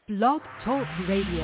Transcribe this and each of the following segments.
Blog Talk Radio.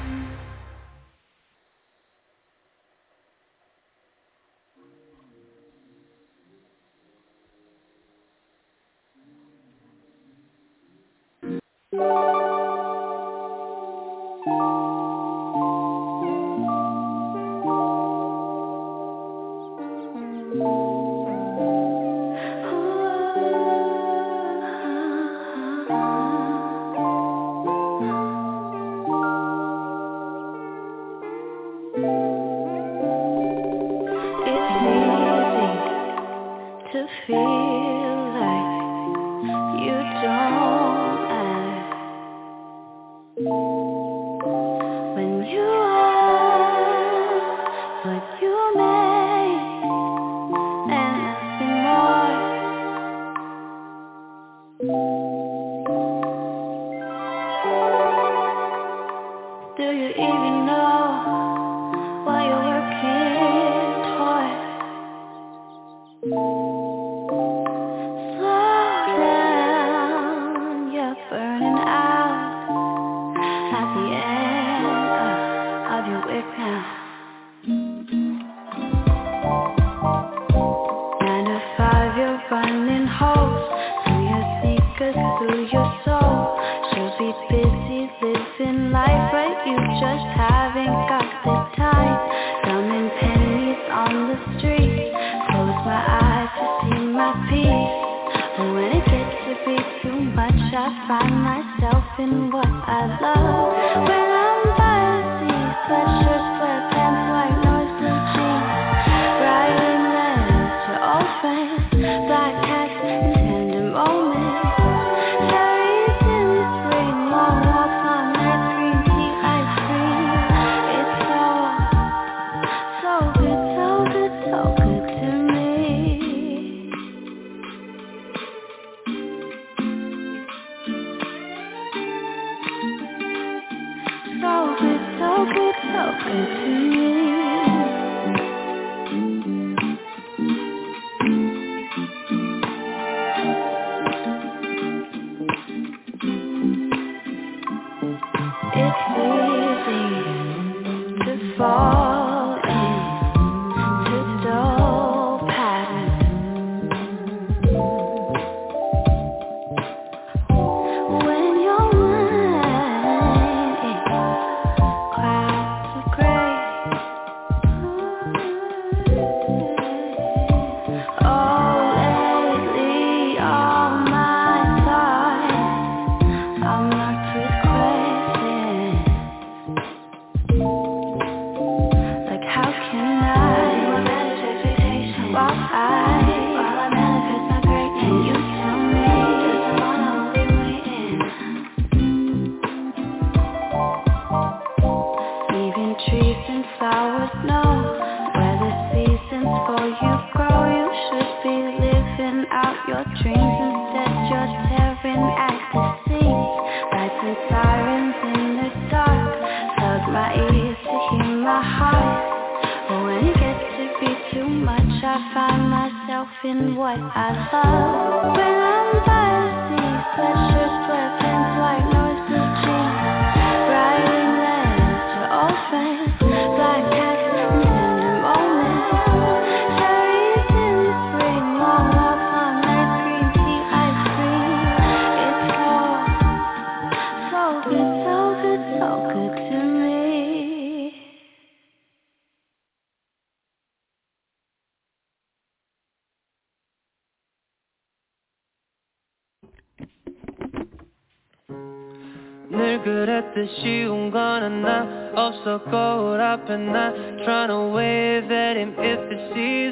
늘 그랬듯 쉬운 건 하나 없어 거울 앞에 나 Trying to wave at him if he sees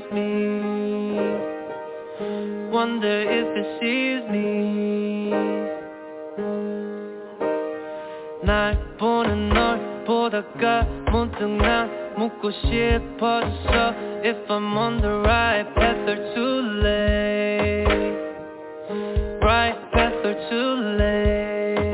me Wonder if he sees me 날 보는 널 보다가 문득 난 묻고 싶어졌어 If I'm on the right path or too late Right path or too late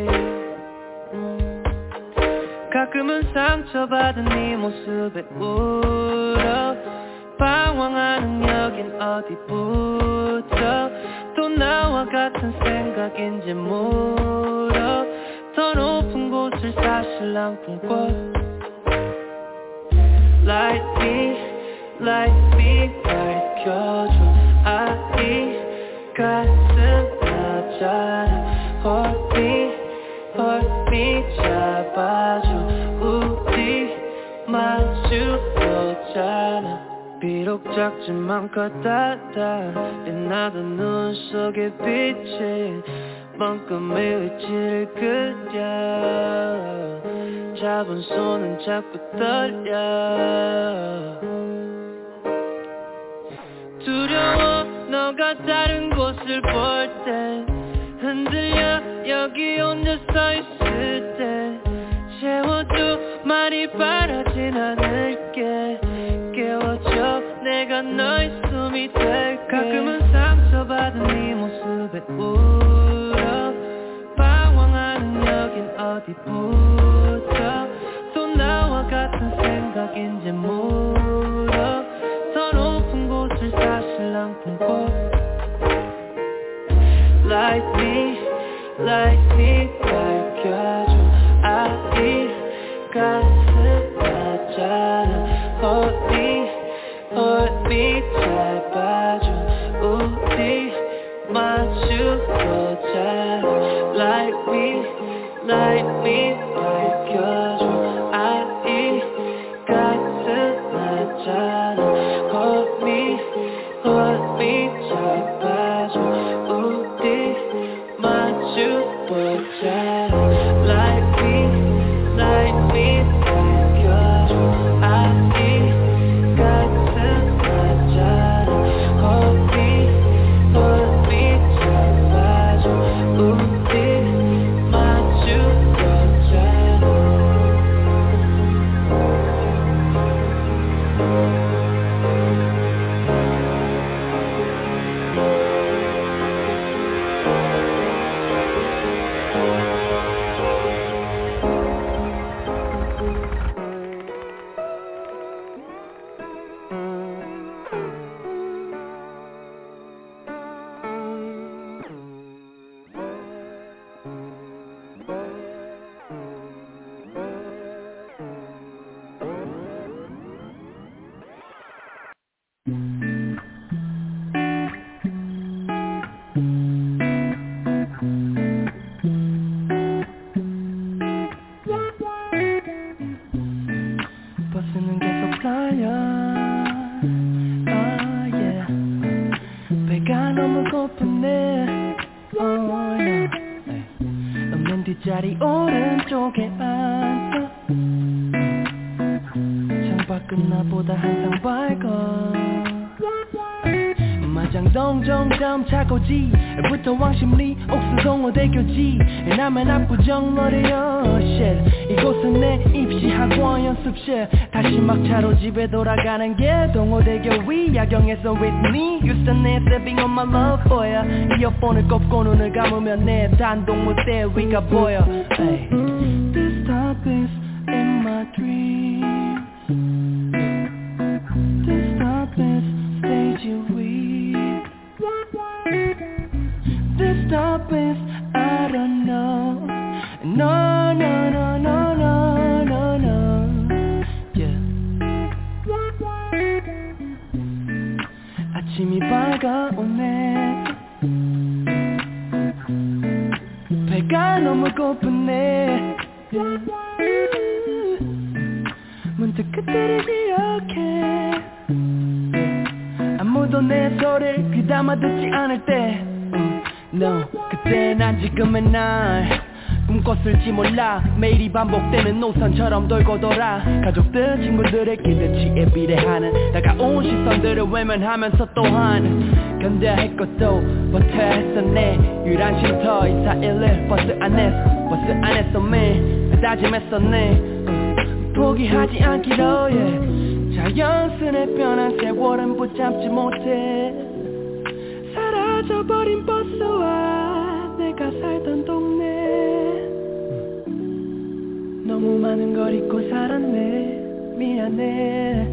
가끔은 상처받은 네 모습에 울어 방황하는 여긴 어디부터 또 나와 같은 생각인지 물어 더 높은 곳 사실랑 꿈꿔 Light me 밝혀줘 아이 가슴 나잖아 Hold me 잡아줘 우리 마주보잖아 비록 작지만 커다란 빛나던 눈 속에 비친 만큼의 위치를 그려 잡은 손은 자꾸 떨려 두려워 너가 다른 곳을 볼 때 흔들려 여기 혼자 서 있을 때 채워줘 많이 바라진 않을게 깨워줘 내가 너의 숨이 될게 가끔은 상처받은 네 모습에 울어 방황하는 여긴 어디부터 또 나와 같은 생각인지 물어 더 높은 곳을 사실랑 품고 Light me 밝혀줘 아이 가슴 나잖아 Hold me 잡아줘 우리 마주보자 Light me 밝혀줘 아이 가슴 나잖아 Hold me 잡아줘 우리 마주보자 Light me 밝혀줘 아이 가슴 나잖아 Hold me 잡아줘 우리 마주보자 버스는 계속 달려 배가 너무 고픈데 없는 뒷자리 오른쪽에 앉아 창밖은 나보다 항상 밝아 마장동 정점 차고지부터 왕십리 옥수동호대교지 남해 압구정 머리여 shit 이곳은 내 입시학원 연습실 다시 막차로 집에 돌아가는 길 동호대교 위 야경에서 with me Houston 내 stepping on my love for ya 이어폰을 꼽고 눈을 감으면 내 단독 무대 위가 보여 hey. This stop is in my dreams This stop is stage week This stop is I don't know No no no no no no no yeah 아침이 밝아오네 배가 너무 고프네 문득 그때를 기억해 아무도 내 소리를 귀담아 듣지 않을 때 No 그때 난 지금의 날 꿈꿨을지 몰라 매일이 반복되는 노선처럼 돌고 돌아 가족들 친구들의 기대치에 비례하는 다가온 시선들을 외면하면서 또한 견뎌야 할 것도 버텨야 했었네 유일한 쉼터 2411 버스 안에서 매일 다짐했었네 포기하지 않기로 yeah. 자연스레 변한 세월은 붙잡지 못해 사라져버린 버스와 내가 살던 동네 너무 많은 걸 잊고 살았네 미안해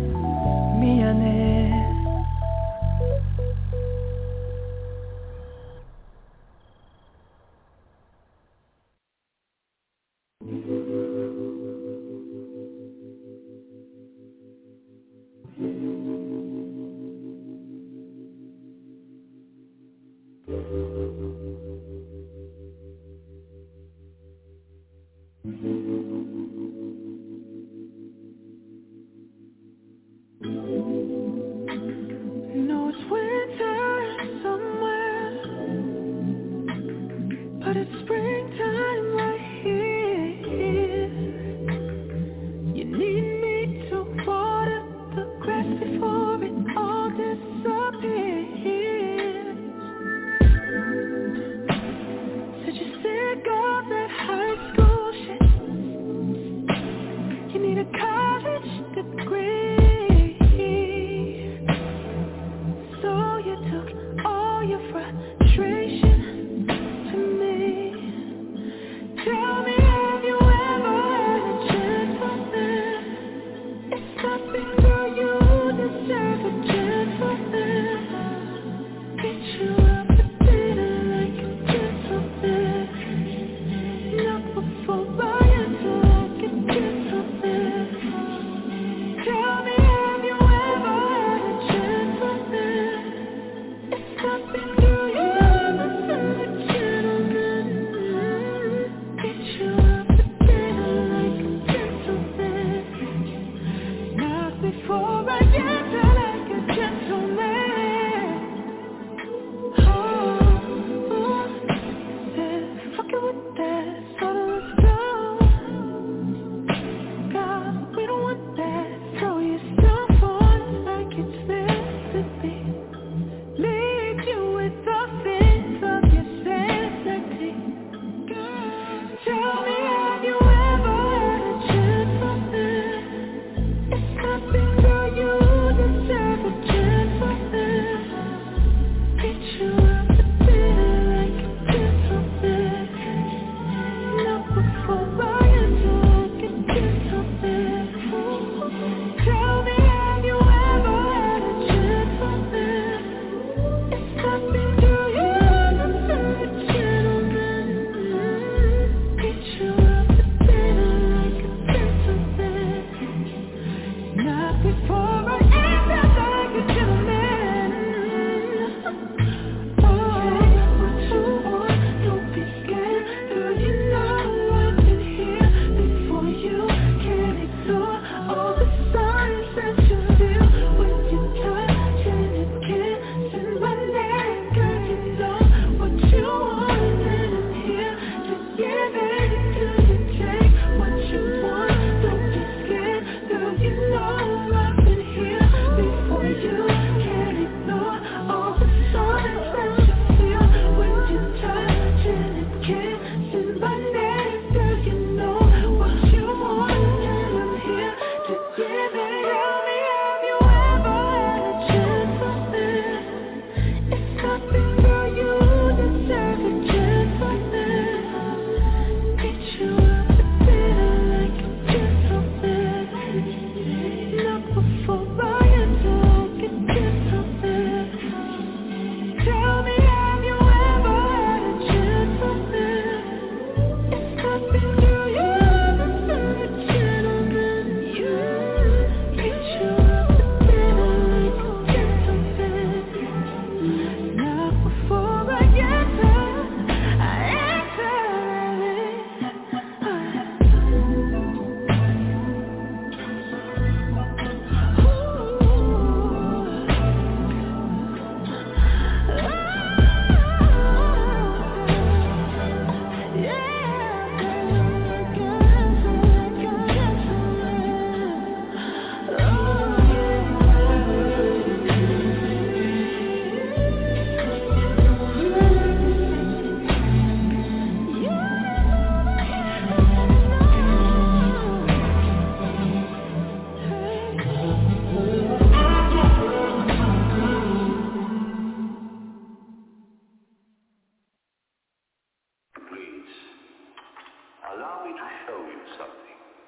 Allow me to show you something.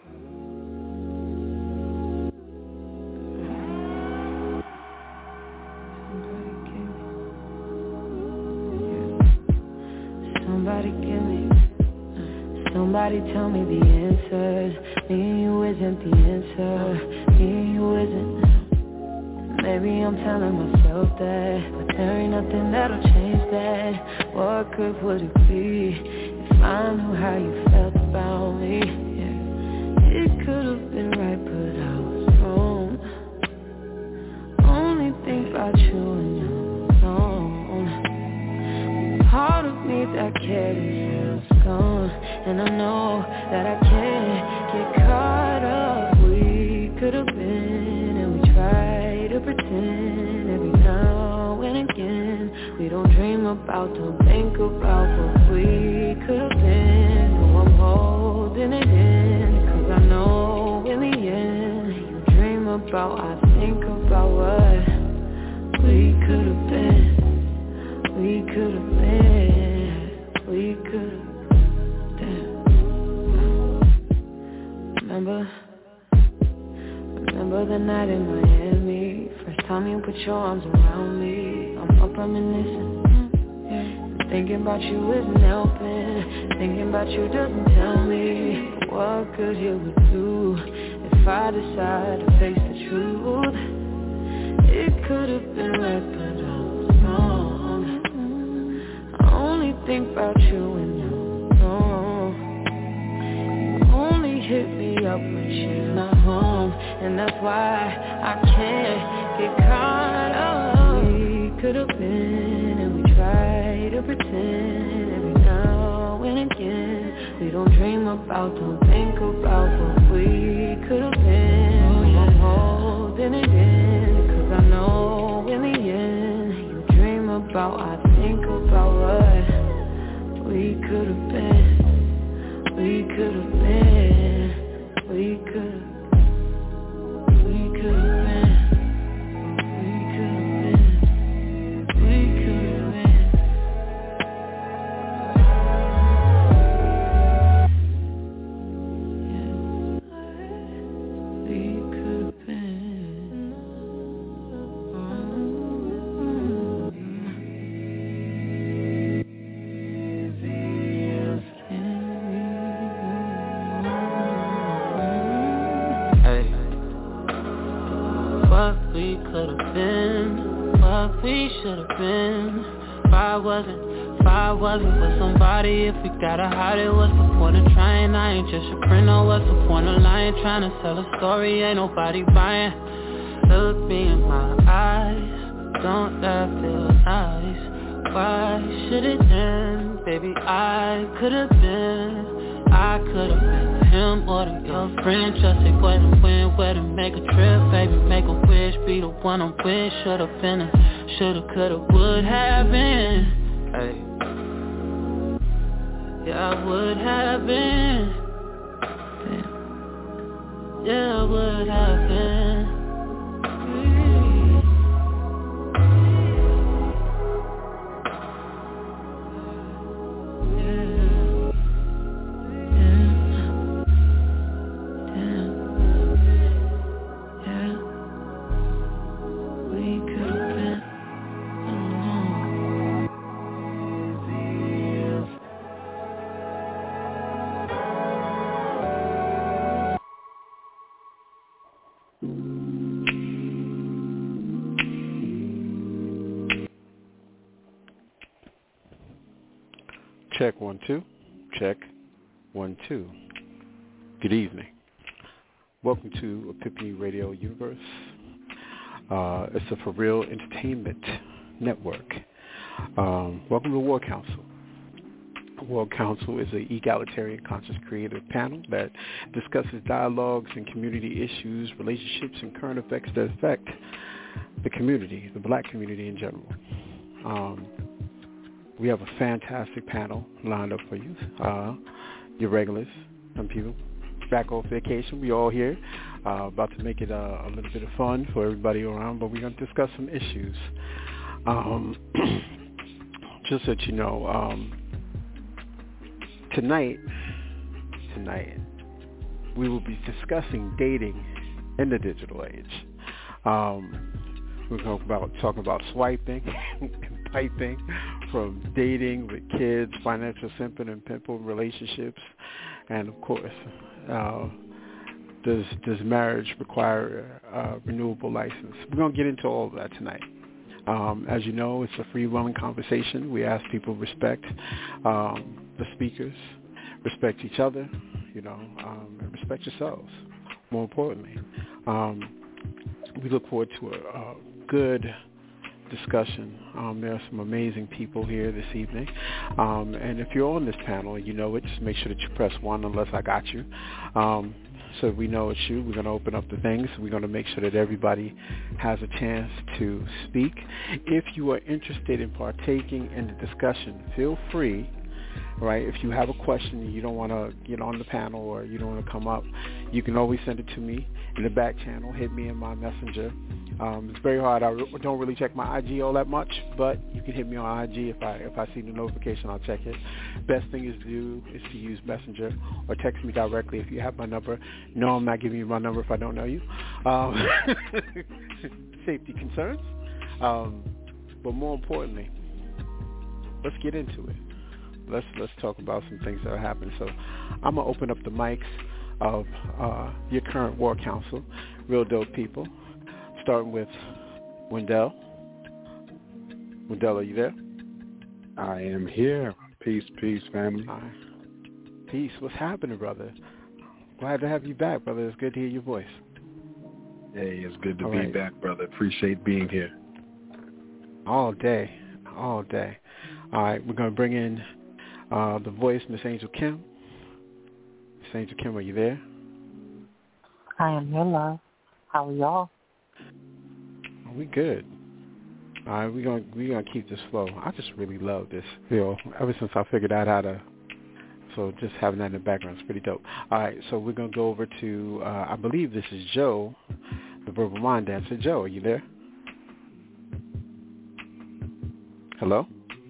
Somebody tell me the answers. Me and you isn't the answer. Me and you isn't. Maybe I'm telling myself that, but there ain't nothing that'll change that. What good would it be if I knew how you felt about me? Yeah. It could've been right, but I was wrong. Only think about you and you alone. Part of me that cared is gone, and I know that I can't get caught up. We could've been, and we try to pretend every now and again. We don't dream about, don't think about what we could've been. No, I'm holding it in, 'cause I know in the end you dream about, I think about what we could've been. We could've been, we could've been. Remember the night in Miami. First time you put your arms around me. I'm up reminiscing. Thinking about you isn't helping. Thinking about you doesn't tell me what good it would do if I decide to face the truth. It could've been right, but I was wrong. I only think about you when you're wrong. You only hit me up when you're not home, and that's why I can't get caught up. We could've been, and we try to pretend every now and again. We don't dream about, don't think about what we could've been. I'm holding it in, 'cause I know in the end you dream about, I think about what we could've been. We could've been, we could've been, we could've been, we could've been. If I wasn't with somebody, if we gotta hide it, what's the point of trying? I ain't just your friend, no, what's the point of lying? Trying to sell a story, ain't nobody buying. Look me in my eyes, don't that feel nice? Why should it end? Baby, I could've been him or the your friend. Just say where to win, where to make a trip, baby, make a wish, be the one I'm with. Should've been, shoulda, coulda, would have been. Hey. Yeah, I would have been. Yeah, I would have been. Check 1 2. Check 1 2. Good evening. Welcome to Epiphany Radio Universe. It's a For Real Entertainment Network. Welcome to War Council. War Council is an egalitarian conscious creative panel that discusses dialogues and community issues, relationships, and current effects that affect the community, the black community in general. We have a fantastic panel lined up for you. Your regulars, some people back off vacation. We all here, about to make it a little bit of fun for everybody around, but we're going to discuss some issues. Just so you know, tonight tonight. We will be discussing dating in the digital age. We're talking about swiping and piping, from dating with kids, financial simping and pimping relationships, and of course, does marriage require a renewable license? We're going to get into all of that tonight. As you know, it's a free-flowing conversation. We ask people respect the speakers, respect each other, and respect yourselves, more importantly. We look forward to a good discussion. There are some amazing people here this evening. And if you're on this panel and you know it, just make sure that you press 1 unless I got you. So we know it's you. We're going to open up the things. We're going to make sure that everybody has a chance to speak. If you are interested in partaking in the discussion, feel free. Right? If you have a question and you don't want to get on the panel or you don't want to come up, you can always send it to me in the back channel. Hit me in my messenger. It's very hard. I don't really check my IG all that much, but you can hit me on IG. If I see the notification, I'll check it. Best thing is to use Messenger or text me directly if you have my number. No, I'm not giving you my number if I don't know you. Safety concerns. But more importantly, let's get into it. Let's talk about some things that are happening. So I'm going to open up the mics of your current War Council, real dope people, starting with Wendell. Wendell, are you there? I am here. Peace, family. Peace. What's happening, brother? Glad to have you back, brother. It's good to hear your voice. Hey, it's good to be back, brother. Appreciate being here. All day. All right, we're going to bring in the voice, Miss Angel Kim. Miss Angel Kim, are you there? I am here, love. How are y'all? We good. All right, we're gonna keep this flow. I just really love this feel. Ever since I figured out how to, so just having that in the background is pretty dope. All right, so we're gonna go over to I believe this is Joe, the Verbal Mind Dancer. Joe, are you there? Hello?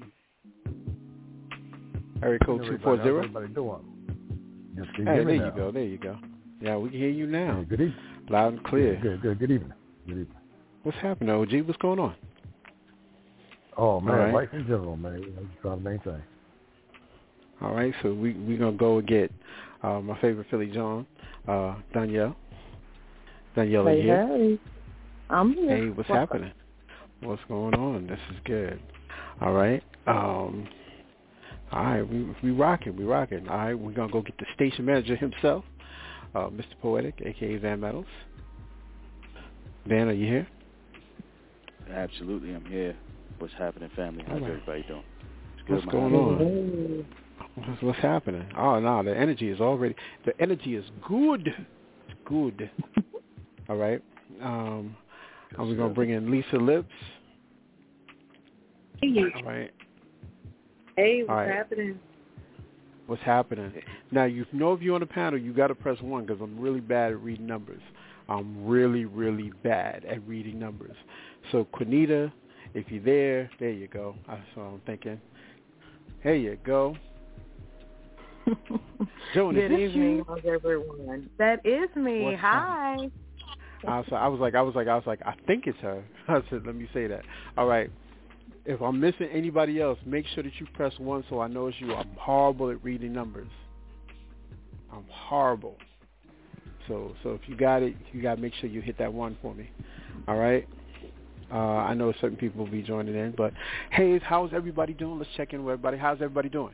Area code 240. How's everybody doing? Hey, there you go. Yeah, we can hear you now. Hey, good evening. Loud and clear. Good evening. What's happening, OG? What's going on? Oh, man, right. Life in general, man. I'm just trying to maintain. All right, so we're going to go and get my favorite Philly John, Danielle. Danielle, are you here? Hey, I'm here. Hey, what's happening? What's going on? This is good. All right. All right, we rocking. All right, we're going to go get the station manager himself, Mr. Poetic, a.k.a. Van Metals. Van, are you here? Absolutely, I'm here. What's happening, family? How's everybody doing? What's going on? What's happening? Oh, no, the energy is good. It's good. All right. Are we going to bring in Lisa Lips? Hey. All right. Hey, what's happening? What's happening? Now, if you're on the panel, you got to press 1 because I'm really bad at reading numbers. I'm really, really bad at reading numbers. So, Quinita, if you're there you go. That's what I'm thinking. There you go. Joan, Good evening, how's everyone? That is me. Hi. I was like, I think it's her. I said, let me say that. All right. If I'm missing anybody else, make sure that you press 1 so I know it's you. I'm horrible at reading numbers. I'm horrible. So if you got it, you got to make sure you hit that 1 for me. All right? I know certain people will be joining in, but hey, how's everybody doing? Let's check in with everybody. How's everybody doing?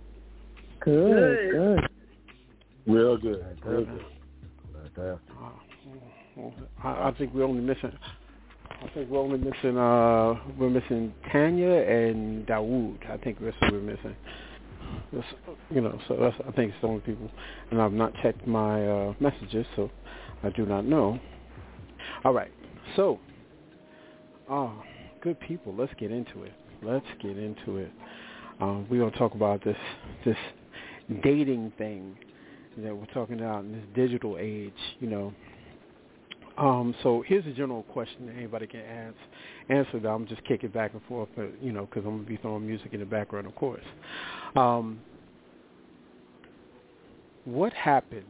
Good. Real good. I think we're only missing we're missing Tanya and Dawood. I think that's what we're missing. So I think it's the only people. And I've not checked my messages, so I do not know. All right. So, good people. Let's get into it. We're going to talk about this dating thing that we're talking about in this digital age, So here's a general question that anybody can answer that I'm just kicking back and forth, because I'm going to be throwing music in the background, of course. what happened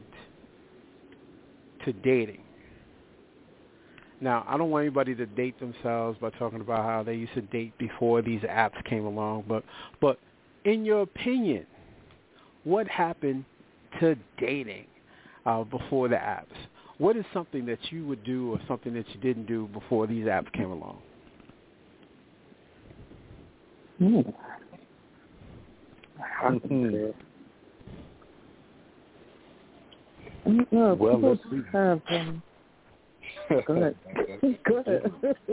to dating? Now, I don't want anybody to date themselves by talking about how they used to date before these apps came along, but in your opinion, what happened to dating before the apps? What is something that you would do or something that you didn't do before these apps came along? Well, let's see. Go ahead. Go ahead.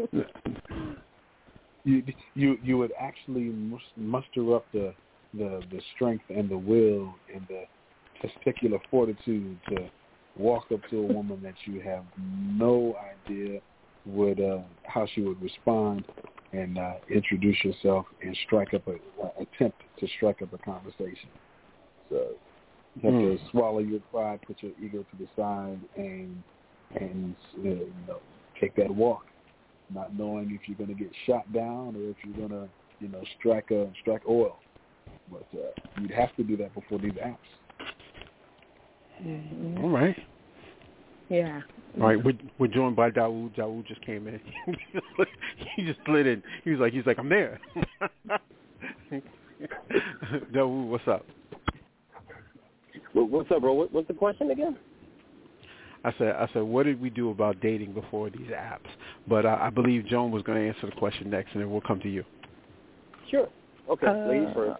You would actually muster up the strength and the will and the testicular fortitude to walk up to a woman that you have no idea would how she would respond, and introduce yourself and attempt to strike up a conversation. So you have to swallow your pride, put your ego to the side, and take that walk, not knowing if you're going to get shot down or if you're going to strike oil. But you'd have to do that before these apps. Mm-hmm. All right. Yeah. All right, we're joined by Dawood. Dawood just came in. He just slid in. He's like, I'm there. Dawood, what's up? What's up, bro? What's the question again? I said, what did we do about dating before these apps? But I believe Joan was going to answer the question next, and then we'll come to you. Sure. Okay, ladies first.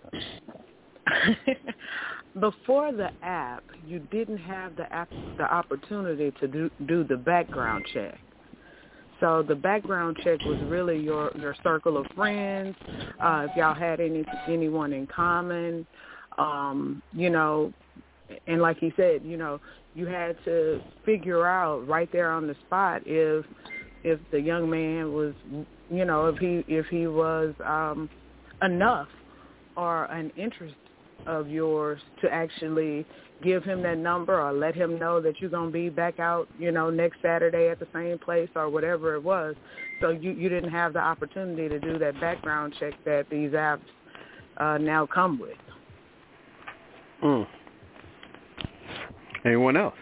Before the app, you didn't have the opportunity to do the background check. So the background check was really your circle of friends, if y'all had anyone in common, and like he said, you had to figure out right there on the spot if the young man was, if he was enough or an interest of yours to actually give him that number or let him know that you're going to be back out, next Saturday at the same place or whatever it was. So you didn't have the opportunity to do that background check that these apps now come with. Anyone else?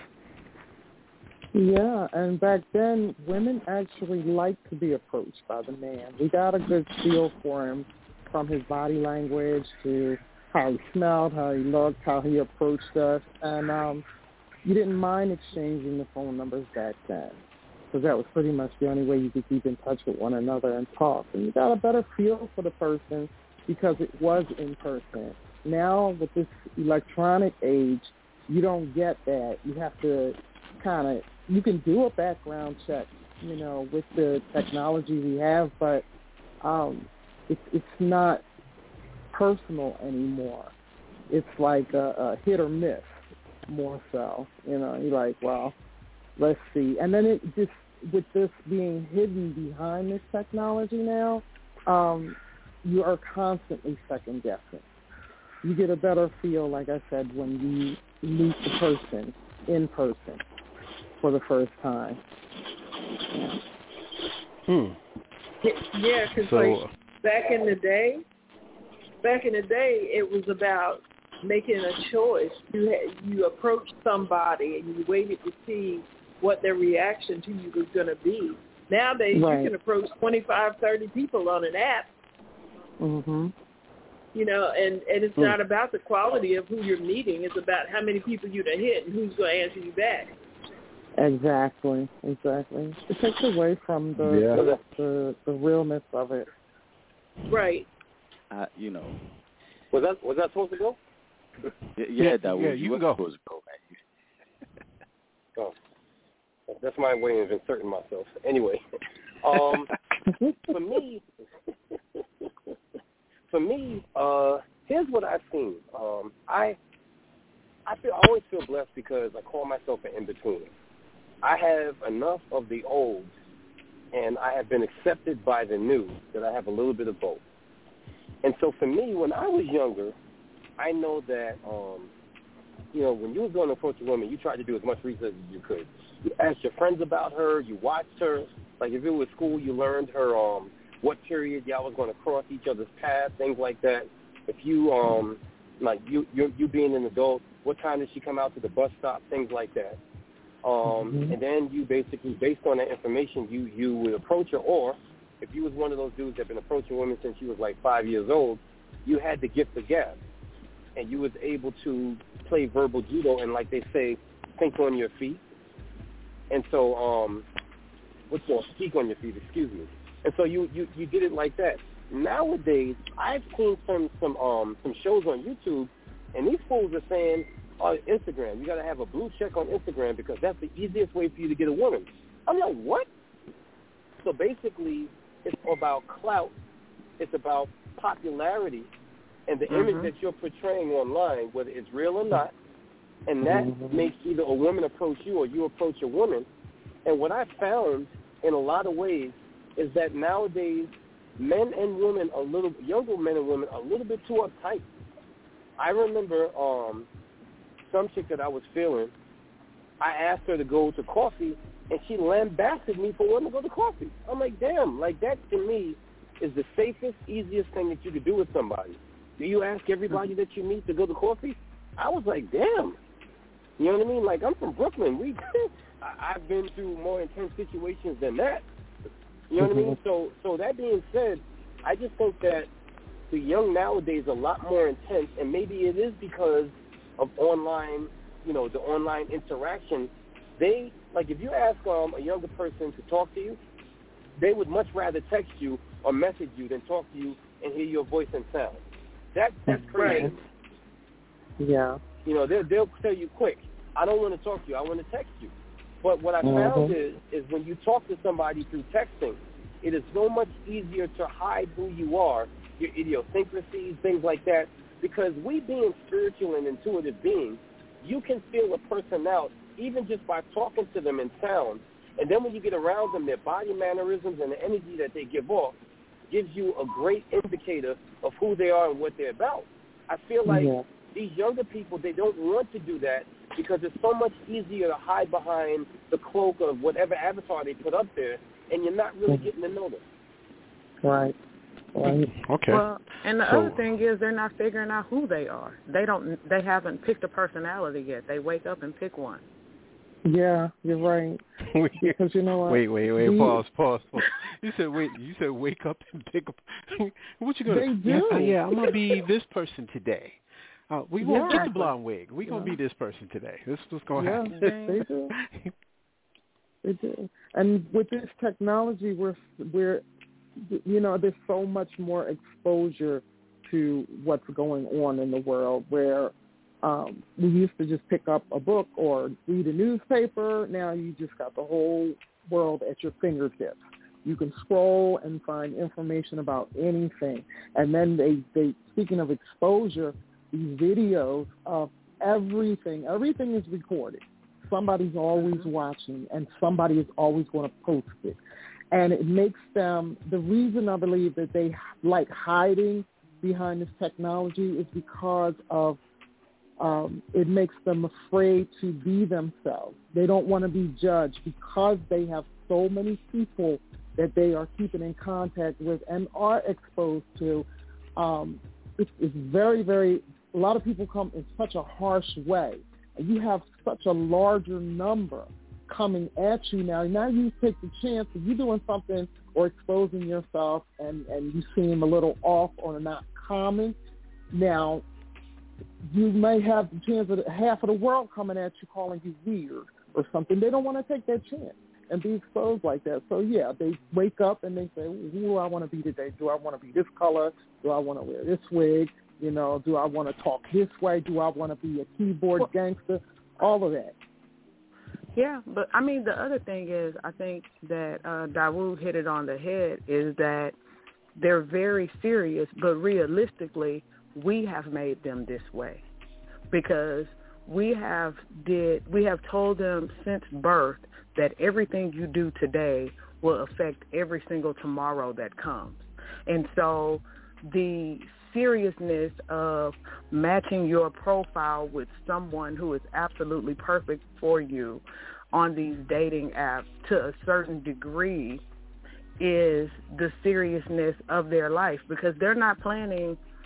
Yeah, and back then, women actually liked to be approached by the man. We got a good feel for him from his body language to how he smelled, how he looked, how he approached us. And you didn't mind exchanging the phone numbers back then, because that was pretty much the only way you could keep in touch with one another and talk. And you got a better feel for the person because it was in person. Now, with this electronic age, you don't get that. You have to you can do a background check, with the technology we have, but it's not personal anymore. It's like a hit or miss more so. You're like, well, let's see. And then it just, with this being hidden behind this technology now, you are constantly second guessing. You get a better feel, like I said, when you meet the person in person for the first time. Yeah, because back in the day, it was about making a choice. You approached somebody and you waited to see what their reaction to you was going to be. Nowadays, you can approach 25, 30 people on an app. Mm-hmm. And it's not about the quality of who you're meeting. It's about how many people you done hit and who's going to answer you back. Exactly. It takes away from the realness of it. Right. Was that supposed to go? Yeah, that was. You can go. Supposed to go, man. Oh, that's my way of inserting myself. Anyway, for me, here's what I've seen. I always feel blessed because I call myself an in-betweener. I have enough of the old, and I have been accepted by the new that I have a little bit of both. And so for me, when I was younger, I know that, when you were going to approach a woman, you tried to do as much research as you could. You asked your friends about her. You watched her. Like if it was school, you learned her what period y'all was going to cross each other's path, things like that. If you, you being an adult, what time did she come out to the bus stop, things like that. And then you basically, based on that information, you would approach her, or if you was one of those dudes that have been approaching women since you was like 5 years old, you had the gift of gab, and you was able to play verbal judo and, like they say, think on your feet. And so, speak on your feet, excuse me. And so you did it like that. Nowadays, I've seen some shows on YouTube, and these fools are saying, on Instagram, you got to have a blue check on Instagram because that's the easiest way for you to get a woman. I'm like, what? So basically, it's about clout. It's about popularity and the image that you're portraying online, whether it's real or not. And that makes either a woman approach you or you approach a woman. And what I found in a lot of ways is that nowadays, men and women, younger men and women, are a little bit too uptight. I remember some chick that I was feeling, I asked her to go to coffee, and she lambasted me for wanting to go to coffee. I'm like, damn, like that to me is the safest, easiest thing that you could do with somebody. Do you ask everybody that you meet to go to coffee? I was like, damn. You know what I mean? Like, I'm from Brooklyn. I've been through more intense situations than that. You know what I mean? So that being said, I just think that the young nowadays are a lot more intense, and maybe it is because of online, the online interaction. They, like, if you ask a younger person to talk to you, they would much rather text you or message you than talk to you and hear your voice and sound. That's crazy. Yeah. They'll tell you quick, I don't want to talk to you, I want to text you. But what I found is when you talk to somebody through texting, it is so much easier to hide who you are, your idiosyncrasies, things like that, because we being spiritual and intuitive beings, you can feel a person out even just by talking to them in sound. And then when you get around them, their body mannerisms and the energy that they give off gives you a great indicator of who they are and what they're about. I feel like these younger people, they don't want to do that because it's so much easier to hide behind the cloak of whatever avatar they put up there, and you're not really getting to know them. Right. Okay. Well, and the other thing is they're not figuring out who they are. They haven't picked a personality yet. They wake up and pick one. Yeah, you're right. Because you know what? Wait. Pause. You said wake up and pick up. What you gonna? They do. Yeah, I'm gonna be this person today. We won't get the blonde wig. We're gonna be this person today. This is what's gonna happen. They do. They do. And with this technology, we're there's so much more exposure to what's going on in the world where we used to just pick up a book or read a newspaper. Now you just got the whole world at your fingertips. You can scroll and find information about anything. And then they speaking of exposure, these videos of everything is recorded. Somebody's always watching, and somebody is always going to post it. And it makes them, the reason I believe that they like hiding behind this technology is because of it makes them afraid to be themselves. They don't want to be judged because they have so many people that they are keeping in contact with and are exposed to. It's very, very, a lot of people come in such a harsh way. You have such a larger number coming at you now. Now you take the chance if you're doing something or exposing yourself and you seem a little off or not common. Now, you may have the chance of half of the world coming at you calling you weird or something. They don't want to take that chance and be exposed like that. So, yeah, they wake up and they say, who do I want to be today? Do I want to be this color? Do I want to wear this wig? Do I want to talk this way? Do I want to be a keyboard gangster? All of that. Yeah, but, I mean, the other thing is I think that Dawood hit it on the head is that they're very serious, but realistically, we have made them this way because we have told them since birth that everything you do today will affect every single tomorrow that comes. And so the seriousness of matching your profile with someone who is absolutely perfect for you on these dating apps to a certain degree is the seriousness of their life because they're not planning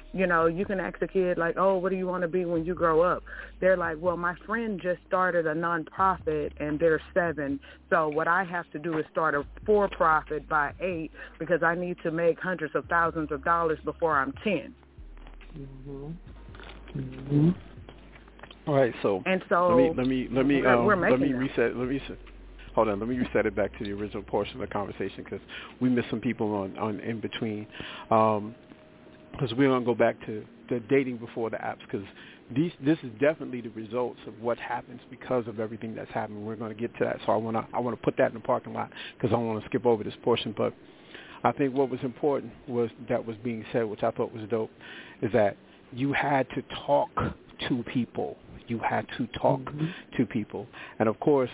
You know, you can ask a kid, like, oh, what do you want to be when you grow up? They're like, well, my friend just started a nonprofit, and they're 7. So what I have to do is start a for-profit by 8 because I need to make hundreds of thousands of dollars before I'm 10. Mm-hmm. Mm-hmm. All right, so let me reset. Hold on, let me reset it back to the original portion of the conversation because we missed some people on in between. Because we're going to go back to the dating before the apps, because this is definitely the results of what happens because of everything that's happened. We're going to get to that, so I want to put that in the parking lot because I don't want to skip over this portion. But I think what was important was that was being said, which I thought was dope, is that you had to talk to people. You had to talk to people, and of course.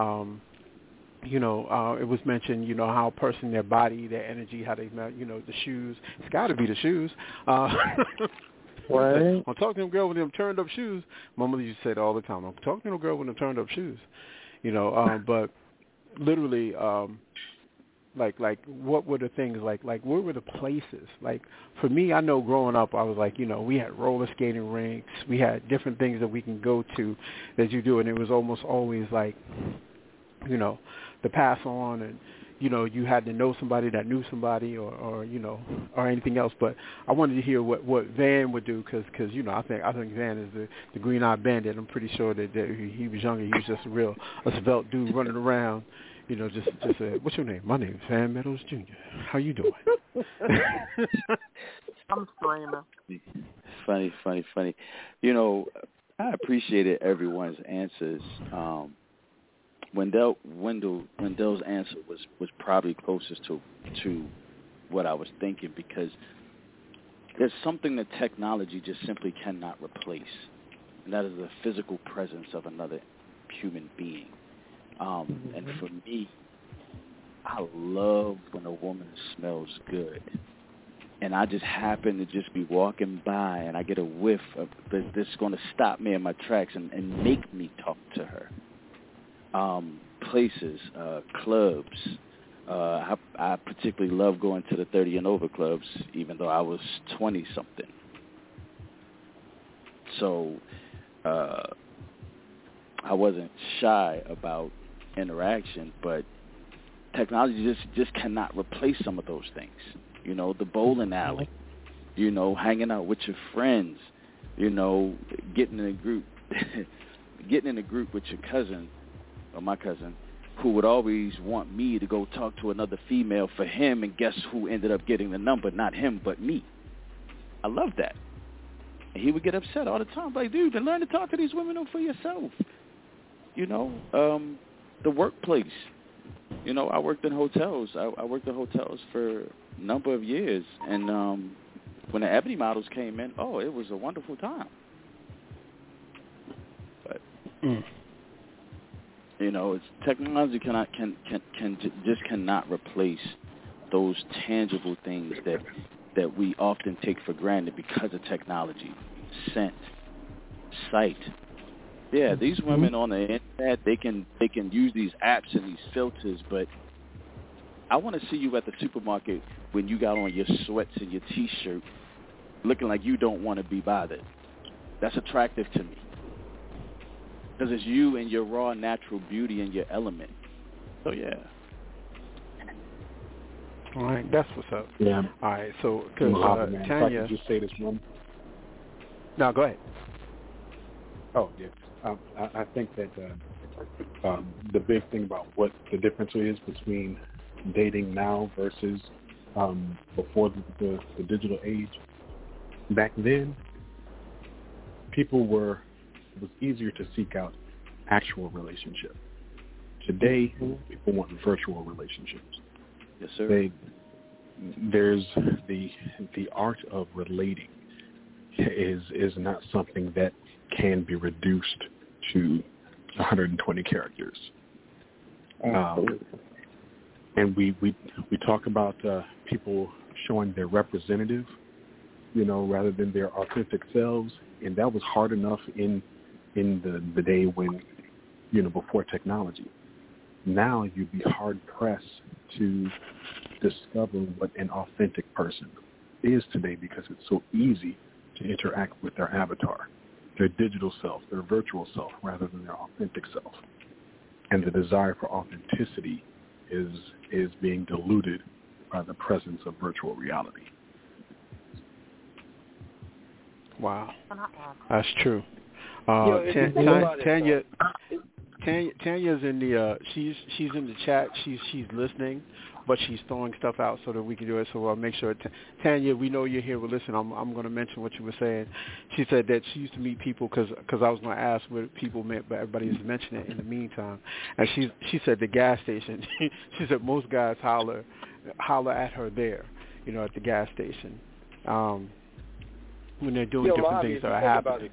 It was mentioned, how a person, their body, their energy, how they, the shoes. It's got to be the shoes. Right. I'm talking to a girl with them turned up shoes. My mother used to say it all the time. I'm talking to a girl with them turned up shoes. But literally, like what were the things like where were the places? Like for me, I know growing up, I was like, we had roller skating rinks, we had different things that we can go to that you do, and it was almost always like, the pass on, and you had to know somebody that knew somebody, or anything else. But I wanted to hear what Van would do, because I think Van is the green-eyed bandit. I'm pretty sure that he was younger. He was just a svelte dude running around. Just what's your name? My name is Van Meadows Jr. How you doing? I'm screaming. Funny. I appreciated everyone's answers. Wendell's answer was probably closest to what I was thinking, because there's something that technology just simply cannot replace, and that is the physical presence of another human being. And for me, I love when a woman smells good, and I just happen to just be walking by and I get a whiff of that's going to stop me in my tracks and make me talk to her. Places, clubs. I particularly love going to the 30 and over clubs, even though I was 20-something. So I wasn't shy about interaction, but technology just cannot replace some of those things. The bowling alley, hanging out with your friends, getting in a group with your cousin, or my cousin, who would always want me to go talk to another female for him, and guess who ended up getting the number? Not him, but me. I love that. And he would get upset all the time, like, dude, then learn to talk to these women for yourself. The workplace. I worked in hotels. I worked in hotels for a number of years, and when the Ebony models came in, it was a wonderful time. But it's technology cannot replace those tangible things that we often take for granted because of technology. Scent, sight. Yeah, these women on the internet, they can use these apps and these filters, but I want to see you at the supermarket when you got on your sweats and your T-shirt looking like you don't want to be bothered. That's attractive to me, because it's you and your raw natural beauty and your element. So, yeah. All right, that's what's up. Yeah. All right, so, because Tanya... If I could just say this one. No, go ahead. Oh, yeah. I think that the big thing about what the difference is between dating now versus before the digital age, back then, it was easier to seek out actual relationship. Today, people want virtual relationships. Yes, sir. There's the art of relating is not something that can be reduced to 120 characters. And we talk about people showing their representative, rather than their authentic selves, and that was hard enough in the day when, before technology. Now you'd be hard pressed to discover what an authentic person is today because it's so easy to interact with their avatar, their digital self, their virtual self, rather than their authentic self. And the desire for authenticity is being diluted by the presence of virtual reality. Wow, that's true. Tanya's in the she's in the chat. She's listening, but she's throwing stuff out so that we can do it. So I'll make sure. Tanya, we know you're here. Well, listen, I'm going to mention what you were saying. She said that she used to meet people because I was going to ask what people meant, but everybody is mentioning it in the meantime. And she said the gas station. She said most guys holler at her there, at the gas station, when they're doing different things that are happening.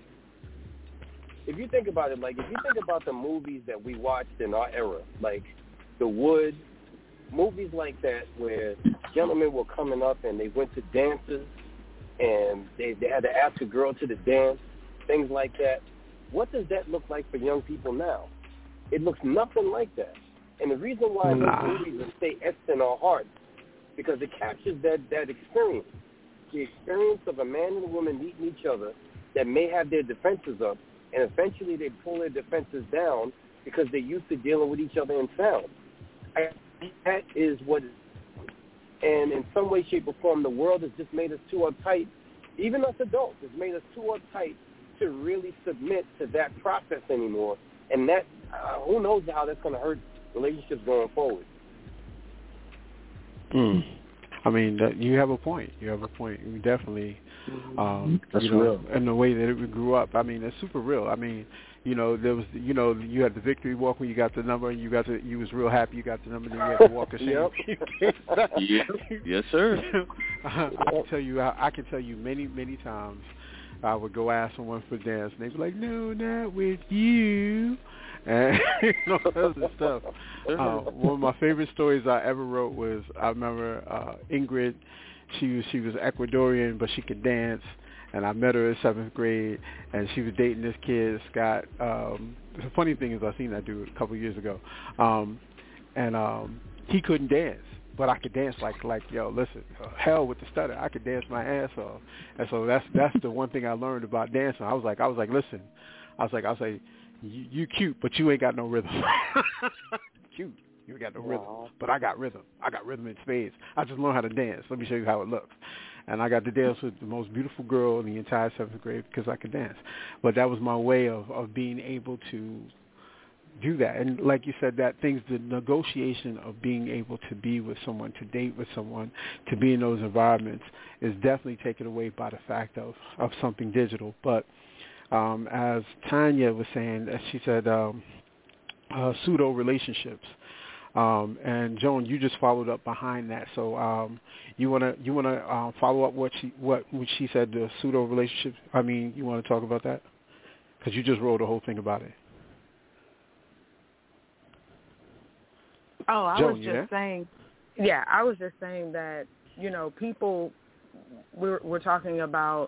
If you think about it, if you think about the movies that we watched in our era, like The Wood, movies like that where gentlemen were coming up and they went to dances and they had to ask a girl to the dance, things like that. What does that look like for young people now? It looks nothing like that. And the reason why those movies will stay etched in our hearts because it captures that experience, the experience of a man and a woman meeting each other that may have their defenses up, and eventually they pull their defenses down because they're used to dealing with each other in sound. That is what, and in some way, shape, or form, the world has just made us too uptight. Even us adults, has made us too uptight to really submit to that process anymore. And that, who knows how that's going to hurt relationships going forward. I mean, you have a point. You definitely, that's real. And the way that it grew up, I mean, it's super real. I mean, there was, you had the victory walk when you got the number, and you was real happy you got the number, and then you had to walk of shame. Yes, sir. I can tell you many times I would go ask someone for dance, and they'd be like, "No, not with you." And other stuff. One of my favorite stories I ever wrote was I remember Ingrid. She was Ecuadorian, but she could dance. And I met her in 7th grade, and she was dating this kid, Scott. The funny thing is, I seen that dude a couple of years ago, and he couldn't dance, but I could dance like listen, hell with the stutter, I could dance my ass off. And so that's the one thing I learned about dancing. I was like, listen, I was like. You cute, but you ain't got no rhythm. Cute, you ain't got no rhythm, but I got rhythm. I got rhythm in spades. I just learned how to dance. Let me show you how it looks. And I got to dance with the most beautiful girl in the entire 7th grade because I could dance. But that was my way of being able to do that. And like you said, the negotiation of being able to be with someone, to date with someone, to be in those environments is definitely taken away by the fact of something digital. But as Tanya was saying, she said pseudo relationships, and Joan, you just followed up behind that. So you wanna follow up what she said, the pseudo relationships. I mean, you want to talk about that because you just wrote a whole thing about it. Oh, I Joan, was just saying. Yeah, I was just saying that people. We're talking about.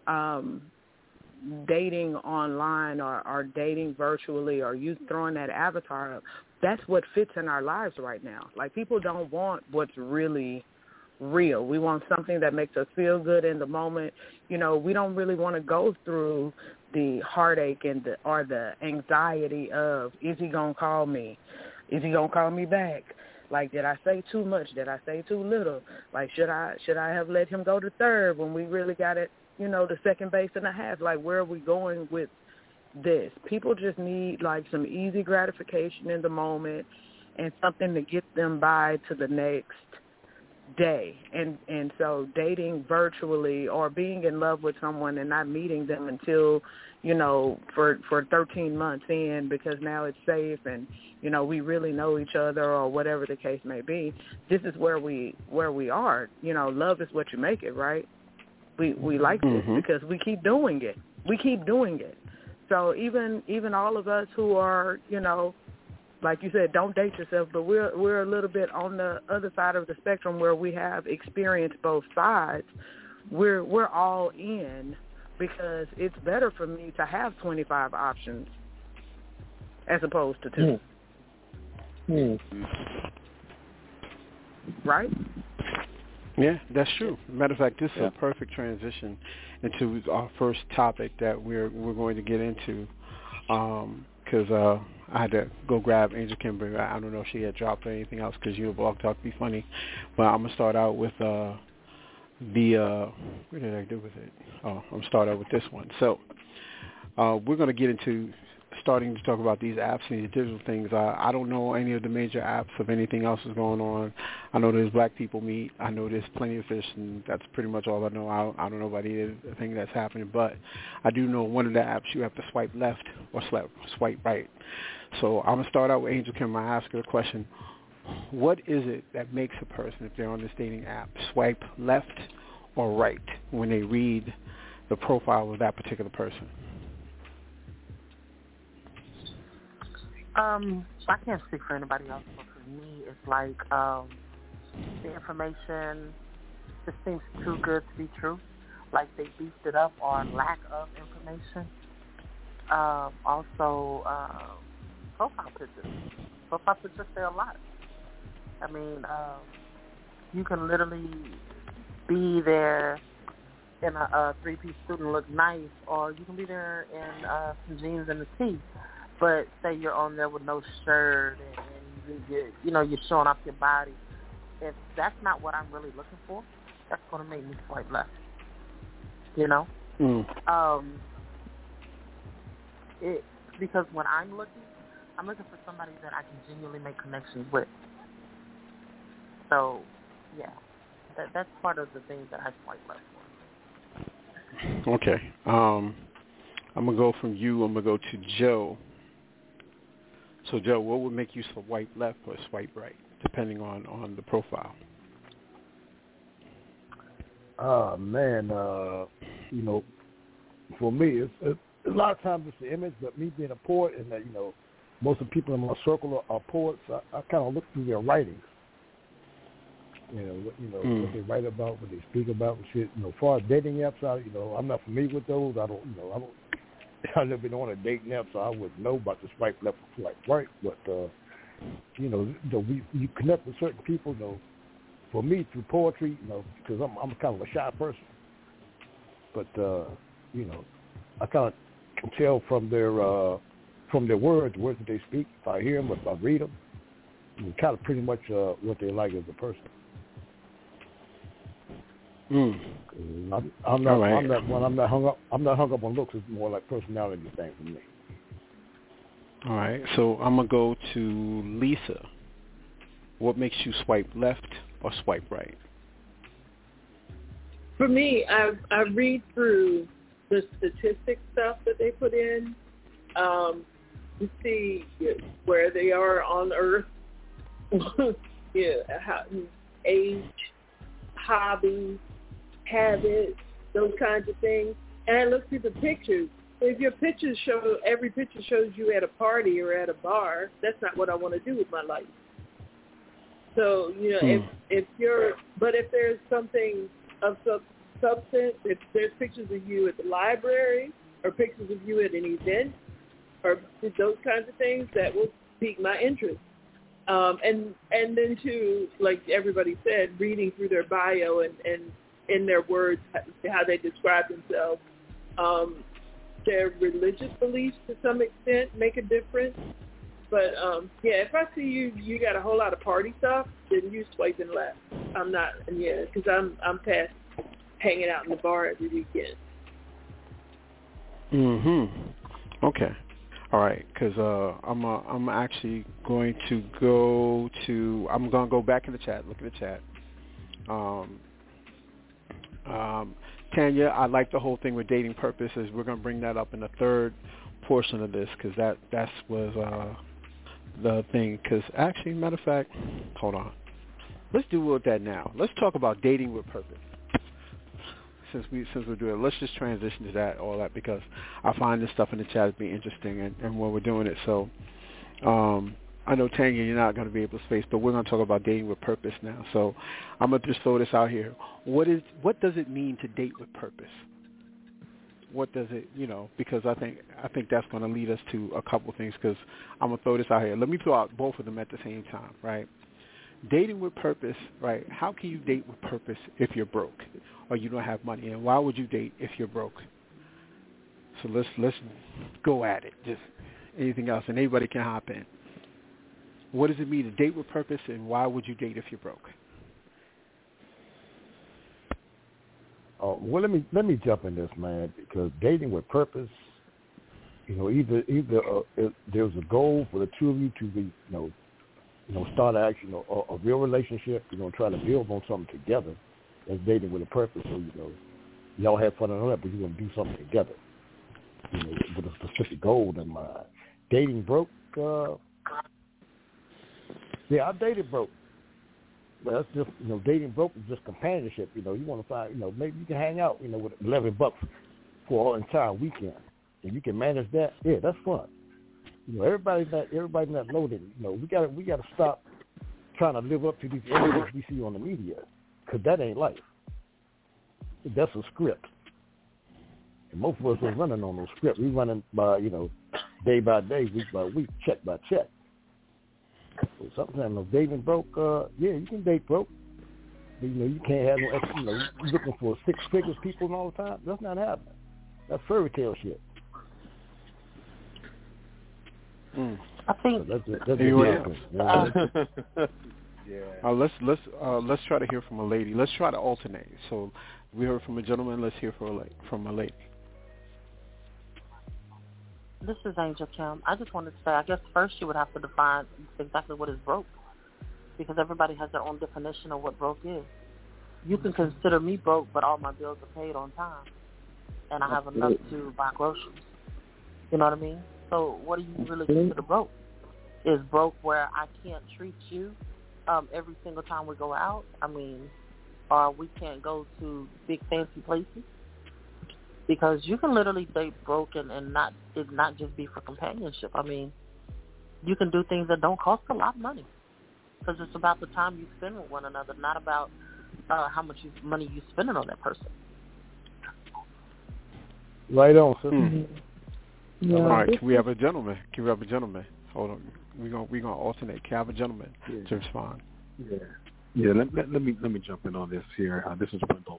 Dating online or dating virtually or you throwing that avatar up, that's what fits in our lives right now. Like, people don't want what's really real. We want something that makes us feel good in the moment. We don't really want to go through the heartache and the anxiety of, is he going to call me? Is he going to call me back? Like, did I say too much? Did I say too little? Like, should I have let him go to third when we really got it? The second base and a half, like, where are we going with this? People just need, like, some easy gratification in the moment and something to get them by to the next day. And so dating virtually or being in love with someone and not meeting them until, for 13 months in because now it's safe and, we really know each other or whatever the case may be, this is where we are. Love is what you make it, right? We like this because we keep doing it. So even all of us who are, like you said, don't date yourself, but we're a little bit on the other side of the spectrum where we have experienced both sides. We're all in because it's better for me to have 25 options as opposed to 2. Right? Yeah, that's true. Matter of fact, this is a perfect transition into our first topic that we're going to get into. Because I had to go grab Angel Kimber. I don't know if she had dropped or anything else because Blog Talk be funny. But I'm going to start out with what did I do with it? Oh, I'm going to start out with this one. So we're going to get into starting to talk about these apps and these digital things. I don't know any of the major apps of anything else is going on. I know there's Black People Meet. I know there's Plenty of Fish, and that's pretty much all I know. I don't know about anything that's happening, but I do know one of the apps you have to swipe left or swipe right. So I'm going to start out with Angel Kim. I ask her a question. What is it that makes a person, if they're on this dating app, swipe left or right when they read the profile of that particular person? I can't speak for anybody else, but for me, it's like the information just seems too good to be true. Like they beefed it up on lack of information. Also, profile pictures. Profile pictures say a lot. I mean, you can literally be there in a three-piece suit and look nice, or you can be there in some jeans and a tee. But say you're on there with no shirt and you're showing off your body. If that's not what I'm really looking for, that's going to make me swipe left. Because when I'm looking for somebody that I can genuinely make connections with. So, yeah, that's part of the things that I swipe left for. Okay. I'm going to go from you. I'm going to go to Joe. So, Joe, what would make you swipe left or swipe right, depending on the profile? Man, for me, it's a lot of times it's the image, but me being a poet and that, most of the people in my circle are poets, I kind of look through their writings. What they write about, what they speak about, and shit. As far as dating apps, I'm not familiar with those. I've never been on a dating app, so I wouldn't know about the swipe left or swipe right. But you connect with certain people. For me, through poetry, because I'm kind of a shy person. But I kind of can tell from their words that they speak. If I hear them, if I read them, kind of pretty much what they like as a person. I'm not hung up on looks. It's more like personality thing for me. All right, so I'm gonna go to Lisa. What makes you swipe left or swipe right? For me, I read through the statistics stuff that they put in to see where they are on Earth, age, hobbies, habits, those kinds of things. And I look through the pictures. If your pictures show, every picture shows you at a party or at a bar, that's not what I want to do with my life. So, if there's something of substance, if there's pictures of you at the library or pictures of you at an event or those kinds of things, that will pique my interest. And then too, like everybody said, reading through their bio and in their words, how they describe themselves. Their religious beliefs to some extent make a difference. But, if I see you got a whole lot of party stuff, then you swiping left. I'm not, because I'm past hanging out in the bar every weekend. Okay. All right, because I'm actually going to go to, I'm going to go back in the chat, look at the chat. Tanya, I like the whole thing with dating purposes. We're going to bring that up in the third portion of this because that was the thing. Because actually, matter of fact, hold on. Let's deal with that now. Let's talk about dating with purpose. Since we're doing it, let's just transition to that, all that, because I find this stuff in the chat to be interesting and when we're doing it. So I know, Tanya, you're not going to be able to space, but we're going to talk about dating with purpose now. So I'm going to just throw this out here. What does it mean to date with purpose? What does it, because I think that's going to lead us to a couple things, because I'm going to throw this out here. Let me throw out both of them at the same time, right? dating with purpose, right? How can you date with purpose if you're broke or you don't have money? And why would you date if you're broke? So let's go at it. Just anything else, and anybody can hop in. What does it mean to date with purpose, and why would you date if you're broke? Well, let me jump in this, man, because dating with purpose, either there's a goal for the two of you to be, start actually a real relationship. You're gonna try to build on something together. That's dating with a purpose. So y'all have fun and all that, but you're gonna do something together, with a specific goal in mind. Dating broke, I dated broke. But that's just, dating broke is just companionship. You want to find, maybe you can hang out, with $11 for an entire weekend, and you can manage that. Yeah, that's fun. Everybody's not loaded. We gotta stop trying to live up to these images we see on the media, because that ain't life. That's a script. And most of us are running on those scripts. We running by, day by day, week by week, check by check. So sometimes dating broke, you can date broke. But, you can't have no extra, you're looking for 6 figures people all the time. That's not happening. That's fairy tale shit. I think that's let's try to hear from a lady. Let's try to alternate. So we heard from a gentleman. Let's hear from a lady. This is Angel Kim. I just wanted to say, I guess first you would have to define exactly what is broke, because everybody has their own definition of what broke is. You can consider me broke, but all my bills are paid on time, and I have enough to buy groceries. You know what I mean? So what do you really consider broke? Is broke where I can't treat you every single time we go out? I mean, or we can't go to big fancy places? Because you can literally date broke and not just be for companionship. I mean, you can do things that don't cost a lot of money, because it's about the time you spend with one another, not about how much money you spending on that person. Right on, sir. Mm-hmm. Yeah. All right, can we have a gentleman? Hold on, we're gonna alternate. Can I have a gentleman to respond? Yeah. Let me jump in on this here. This is Wendell.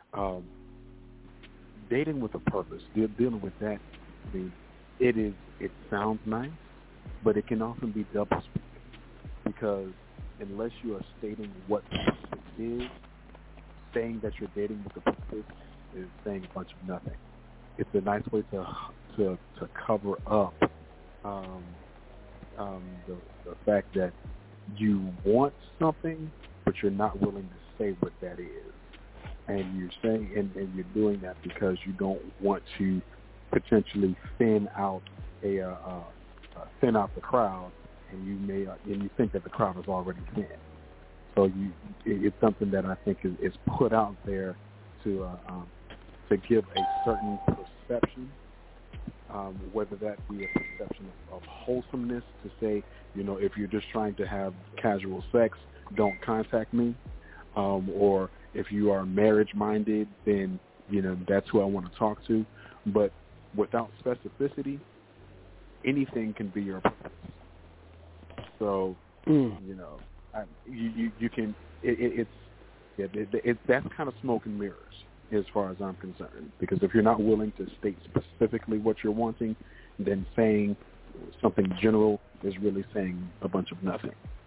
Dating with a purpose, dealing with that, I mean, it sounds nice, but it can often be double-speak, because unless you are stating what the purpose is, saying that you're dating with a purpose is saying a bunch of nothing. It's a nice way to cover up the fact that you want something, but you're not willing to say what that is. And you're saying, and you're doing that because you don't want to potentially thin out the crowd, and you think that the crowd is already thin. So it's something that I think is put out there to give a certain perception, whether that be a perception of wholesomeness, to say, if you're just trying to have casual sex, don't contact me, or if you are marriage-minded, then, that's who I want to talk to. But without specificity, anything can be your purpose. So, you can, that's kind of smoke and mirrors as far as I'm concerned. Because if you're not willing to state specifically what you're wanting, then saying something general is really saying a bunch of nothing.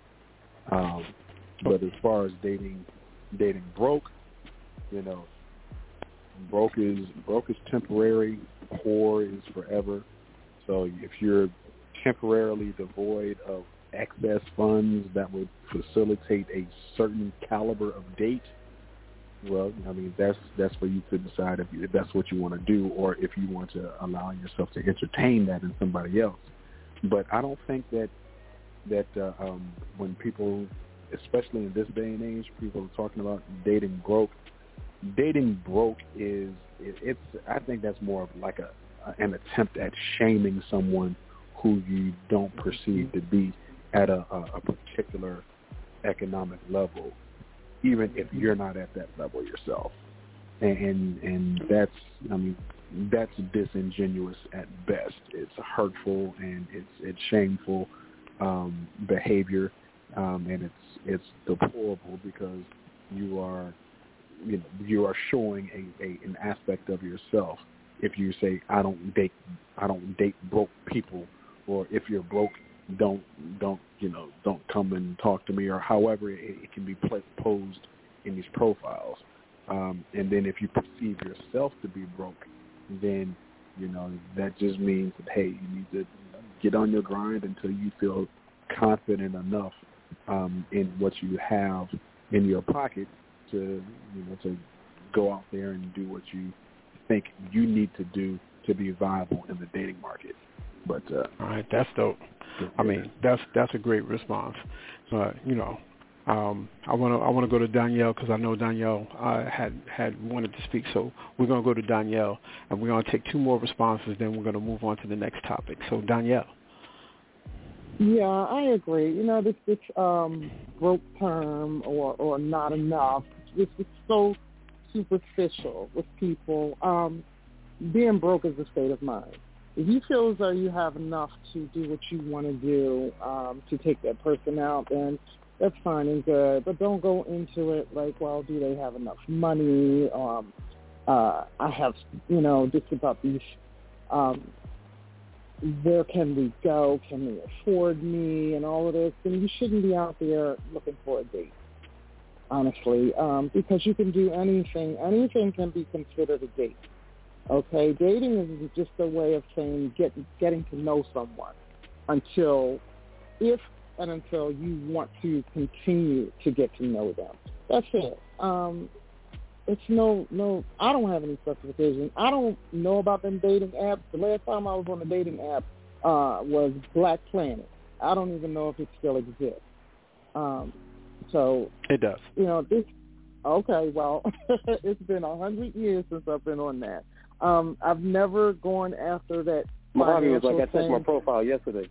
But as far as dating broke, broke is temporary, poor is forever. So if you're temporarily devoid of excess funds that would facilitate a certain caliber of date, well, I mean, that's for you to decide if that's what you want to do, or if you want to allow yourself to entertain that in somebody else. But I don't think that when people, especially in this day and age, people are talking about dating broke. Dating broke it's I think that's more of like an attempt at shaming someone who you don't perceive to be at a particular economic level, even if you're not at that level yourself. And that's disingenuous at best. It's hurtful and it's shameful behavior. and it's deplorable because you are showing an aspect of yourself. If you say I don't date broke people, or if you're broke, don't come and talk to me, or however it can be posed in these profiles. And then if you perceive yourself to be broke, then that just means that, hey, you need to get on your grind until you feel confident enough in what you have in your pocket to go out there and do what you think you need to do to be viable in the dating market. But all right, that's dope. I mean, that's a great response. I want to go to Danielle because I know Danielle had wanted to speak. So we're going to go to Danielle, and we're going to take 2 more responses. Then we're going to move on to the next topic. So Danielle. Yeah, I agree. This broke term or not enough. It's so superficial with people. Being broke is a state of mind. If you feel as though you have enough to do what you want to do to take that person out, then that's fine and good. But don't go into it like, well, do they have enough money? I have, just about these, where can we go? Can they afford me? And all of this. And you shouldn't be out there looking for a date, honestly, because you can do anything. Anything can be considered a date. Okay, dating is just a way of saying getting to know someone until you want to continue to get to know them. That's it. It's no. I don't have any specifications. I don't know about them dating apps. The last time I was on a dating app was Black Planet. I don't even know if it still exists. So it does. This. Okay, well, it's been 100 years since I've been on that. I've never gone after that. Mojave was like, I checked my profile yesterday.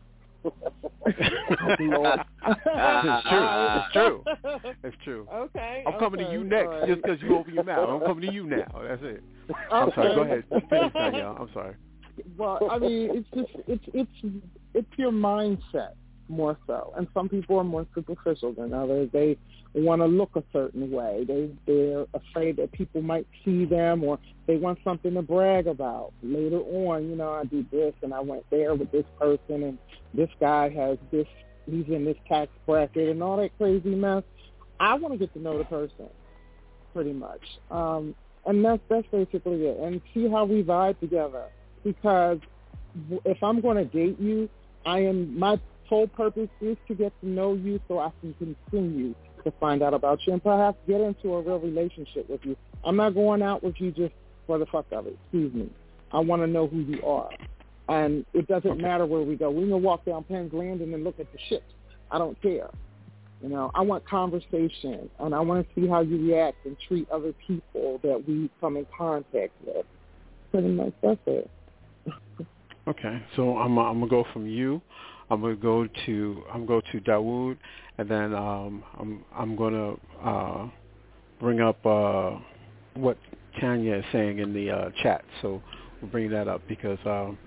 It's true. Okay. I'm coming to you next, right. just because you open your mouth. I'm coming to you now. That's it. I'm sorry. Go ahead. Finish, Danielle. I'm sorry. Well, I mean, it's your mindset more so, and some people are more superficial than others. They want to look a certain way. They're afraid that people might see them, or they want something to brag about later on. I did this and I went there with this person, and this guy has this, he's in this tax bracket and all that crazy mess. I want to get to know the person, pretty much, and that's basically it, and see how we vibe together. Because if I'm going to date you, my sole purpose is to get to know you so I can continue to find out about you and perhaps get into a real relationship with you. I'm not going out with you just for the fuck of it. Excuse me. I want to know who you are. And it doesn't matter where we go. We can walk down Penn's Landing and look at the ships. I don't care. I want conversation, and I want to see how you react and treat other people that we come in contact with. Pretty much that's it. Okay, so I'm gonna go from you. I'm gonna go to Dawood, and then I'm gonna bring up what Tanya is saying in the chat. So we'll bring that up because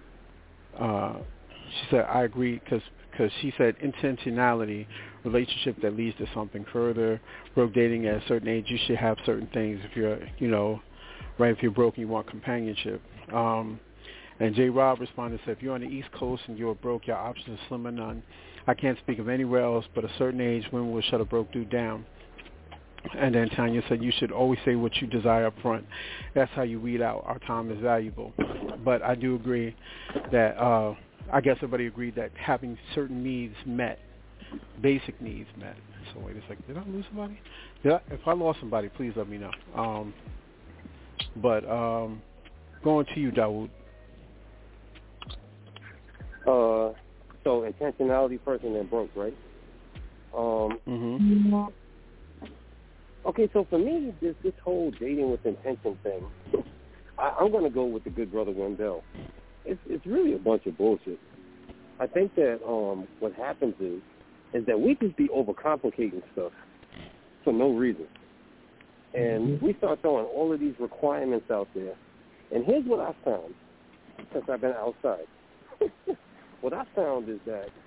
she said I agree because she said intentionality, relationship that leads to something further. Broke dating at a certain age, you should have certain things. If you're if you're broke and you want companionship. And J. Rob responded and said, if you're on the East Coast and you're broke, your options are slim or none. I can't speak of anywhere else, but a certain age, women will shut a broke dude down. And then Tanya said, you should always say what you desire up front. That's how you weed out. Our time is valuable. But I do agree that, I guess everybody agreed that having certain needs met, basic needs met. So wait a second, did I lose somebody? If I lost somebody, please let me know. But going to you, Dawood. So intentionality first and then broke, right? Okay, so for me, this whole dating with intention thing, I'm going to go with the good brother Wendell. It's really a bunch of bullshit. I think that what happens is that we just be overcomplicating stuff for no reason. And we start throwing all of these requirements out there. And here's what I found since I've been outside. What I found is that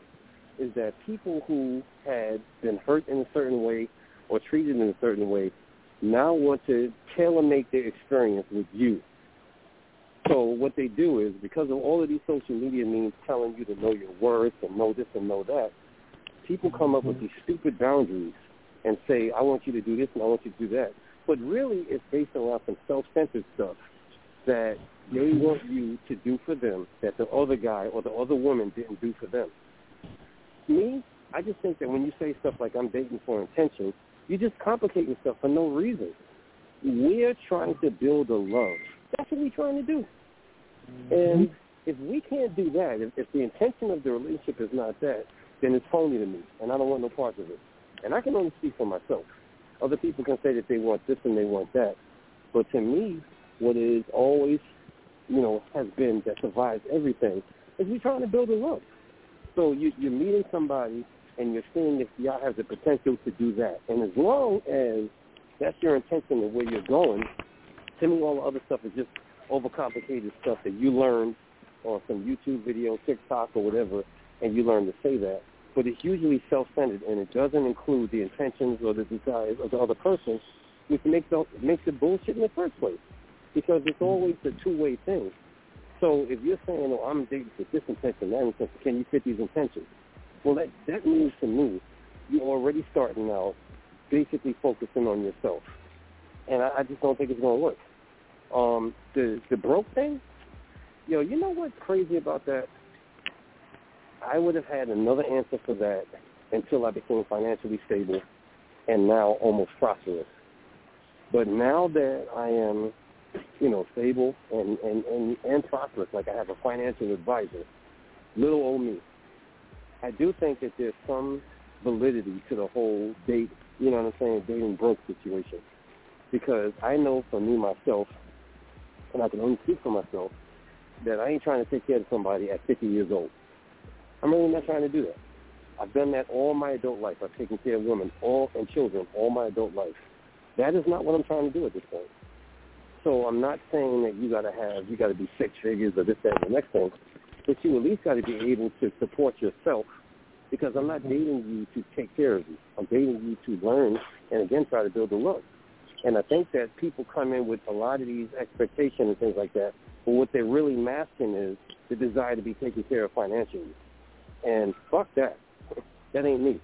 is that people who had been hurt in a certain way or treated in a certain way now want to tailor-make their experience with you. So what they do is, because of all of these social media means telling you to know your worth and know this and know that, people come up with these stupid boundaries and say, I want you to do this and I want you to do that. But really it's based around some self-centered stuff that they want you to do for them that the other guy or the other woman didn't do for them. Me, I just think that when you say stuff like I'm dating for intention, you're just complicating stuff for no reason. We're trying to build a love. That's what we're trying to do. And if we can't do that, if the intention of the relationship is not that, then it's phony to me, and I don't want no parts of it. And I can only speak for myself. Other people can say that they want this and they want that. But to me, what is always, has been that survives everything is we're trying to build a love. So you're meeting somebody and you're seeing if y'all have the potential to do that. And as long as that's your intention of where you're going, to me all the other stuff is just overcomplicated stuff that you learned on some YouTube video, TikTok or whatever, and you learn to say that. But it's usually self-centered, and it doesn't include the intentions or the desires of the other person, which makes it bullshit in the first place, because it's always a two-way thing. So if you're saying, oh, I'm dating for this intention, that intention, can you fit these intentions? Well, that means to me you're already starting out basically focusing on yourself. And I just don't think it's going to work. The broke thing, you know what's crazy about that? I would have had another answer for that until I became financially stable and now almost prosperous. But now that I am, stable and prosperous, like I have a financial advisor, little old me, I do think that there's some validity to the whole dating broke situation. Because I know for me, myself, and I can only speak for myself, that I ain't trying to take care of somebody at 50 years old. I'm really not trying to do that. I've done that all my adult life. I've taken care of women and children all my adult life. That is not what I'm trying to do at this point. So I'm not saying that you got to be six figures or this, that, and the next thing, but you at least got to be able to support yourself, because I'm not dating you to take care of you. I'm dating you to learn and, again, try to build a love. And I think that people come in with a lot of these expectations and things like that, but what they're really masking is the desire to be taken care of financially. And fuck that. That ain't me.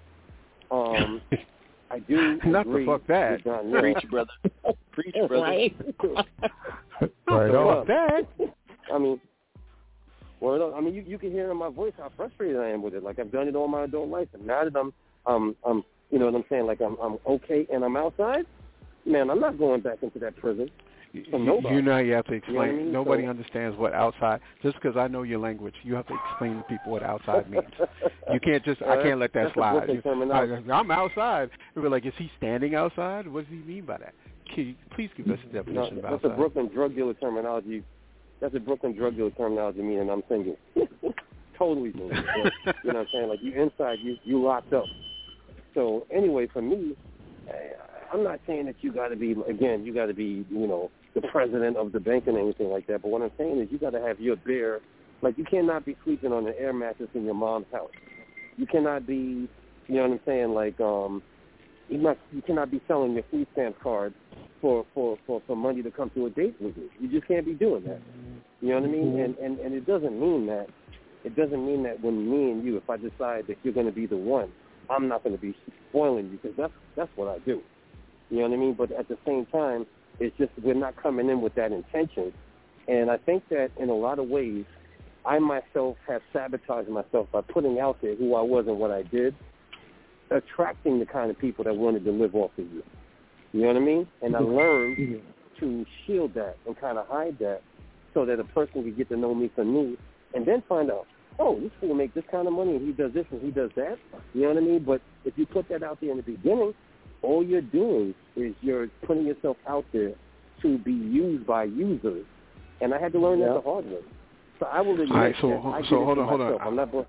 I do not agree the fuck that. Preach, brother. Preach, brother. Right. Right on. Fuck that. I mean, you can hear in my voice how frustrated I am with it. Like, I've done it all my adult life, and now that I'm you know what I'm saying? Like, I'm okay and I'm outside. Man, I'm not going back into that prison. You know you have to explain. You know what I mean? Nobody understands what outside. Just because I know your language, you have to explain to people what outside means. You can't just. I can't let that slide. I'm outside. We're like, is he standing outside? What does he mean by that? Can you please give us a definition of outside? That's a Brooklyn drug dealer terminology. Meaning I'm single. Totally single. You know what I'm saying? Like, you inside, you locked up. So anyway, for me, I'm not saying that you got to be the president of the bank and anything like that. But what I'm saying is you got to have your bare, like, you cannot be sleeping on an air mattress in your mom's house. You cannot be, you know what I'm saying, like, you cannot be selling your food stamp card for money to come to a date with you. You just can't be doing that. You know what I mean? And it doesn't mean that. It doesn't mean that when me and you, if I decide that you're going to be the one, I'm not going to be spoiling you, because that's what I do. You know what I mean? But at the same time, it's just we're not coming in with that intention. And I think that in a lot of ways, I myself have sabotaged myself by putting out there who I was and what I did, attracting the kind of people that wanted to live off of you. You know what I mean? And I learned to shield that and kind of hide that so that a person could get to know me for me and then find out, oh, this fool make this kind of money and he does this and he does that. You know what I mean? But if you put that out there in the beginning, all you're doing is you're putting yourself out there to be used by users. And I had to learn that the hard way. So I will admit hold on. I'm not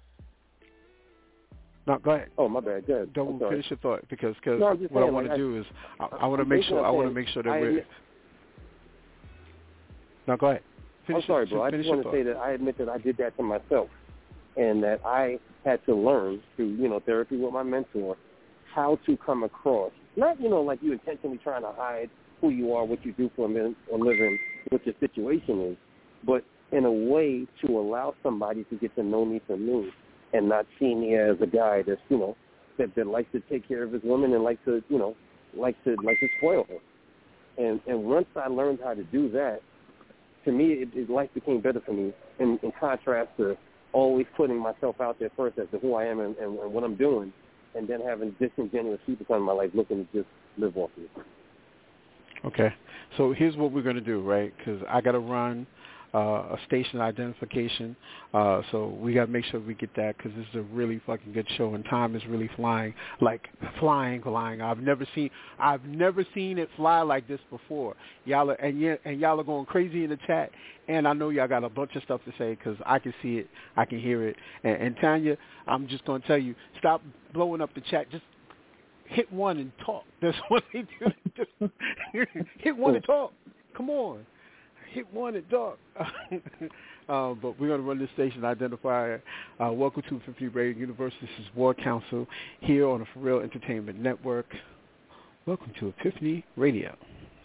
No, go ahead. Oh, my bad. Go ahead. Don't finish your thought, because what I want to do is I want to make sure that we're. No, go ahead. I'm sorry, bro. I just want to say that I admit that I did that to myself. and that I had to learn through, therapy with my mentor, how to come across, not, like you intentionally trying to hide who you are, what you do for a living, what your situation is, but in a way to allow somebody to get to know me for me and not see me as a guy that's, that likes to take care of his woman and likes to spoil her. And once I learned how to do that, to me, life became better for me in contrast to always putting myself out there first as to who I am and what I'm doing, and then having disingenuous people come in my life looking to just live off me. Okay. So here's what we're going to do, right? Because I got to run a station identification, so we got to make sure we get that because this is a really fucking good show, and time is really flying, like flying. I've never seen it fly like this before. Y'all are going crazy in the chat, and I know y'all got a bunch of stuff to say because I can see it, I can hear it, and Tanya, I'm just going to tell you, stop blowing up the chat. Just hit one and talk. That's what they do. Just hit one and talk. Come on. Hit one and talk. But we're going to run this station identifier. Welcome to 50 Radio Universe. This is War Council here on the For Real Entertainment Network. Welcome to Epiphany Radio.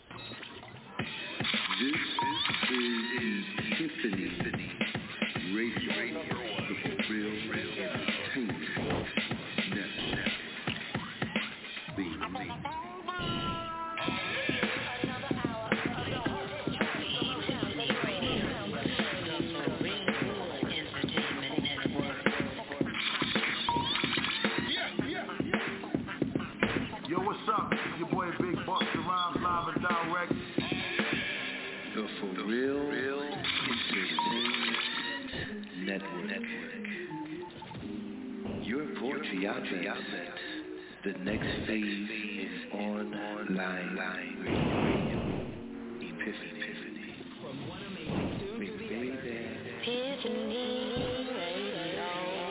This is Epiphany Radio, the For Real Entertainment Network. Yo, what's up? This is your boy Big Busta Rhymes, live and direct. The For Real Entertainment Network. Your poetry outlet. The next phase is online radio. Epiphany. From one amazing Epiphany Radio.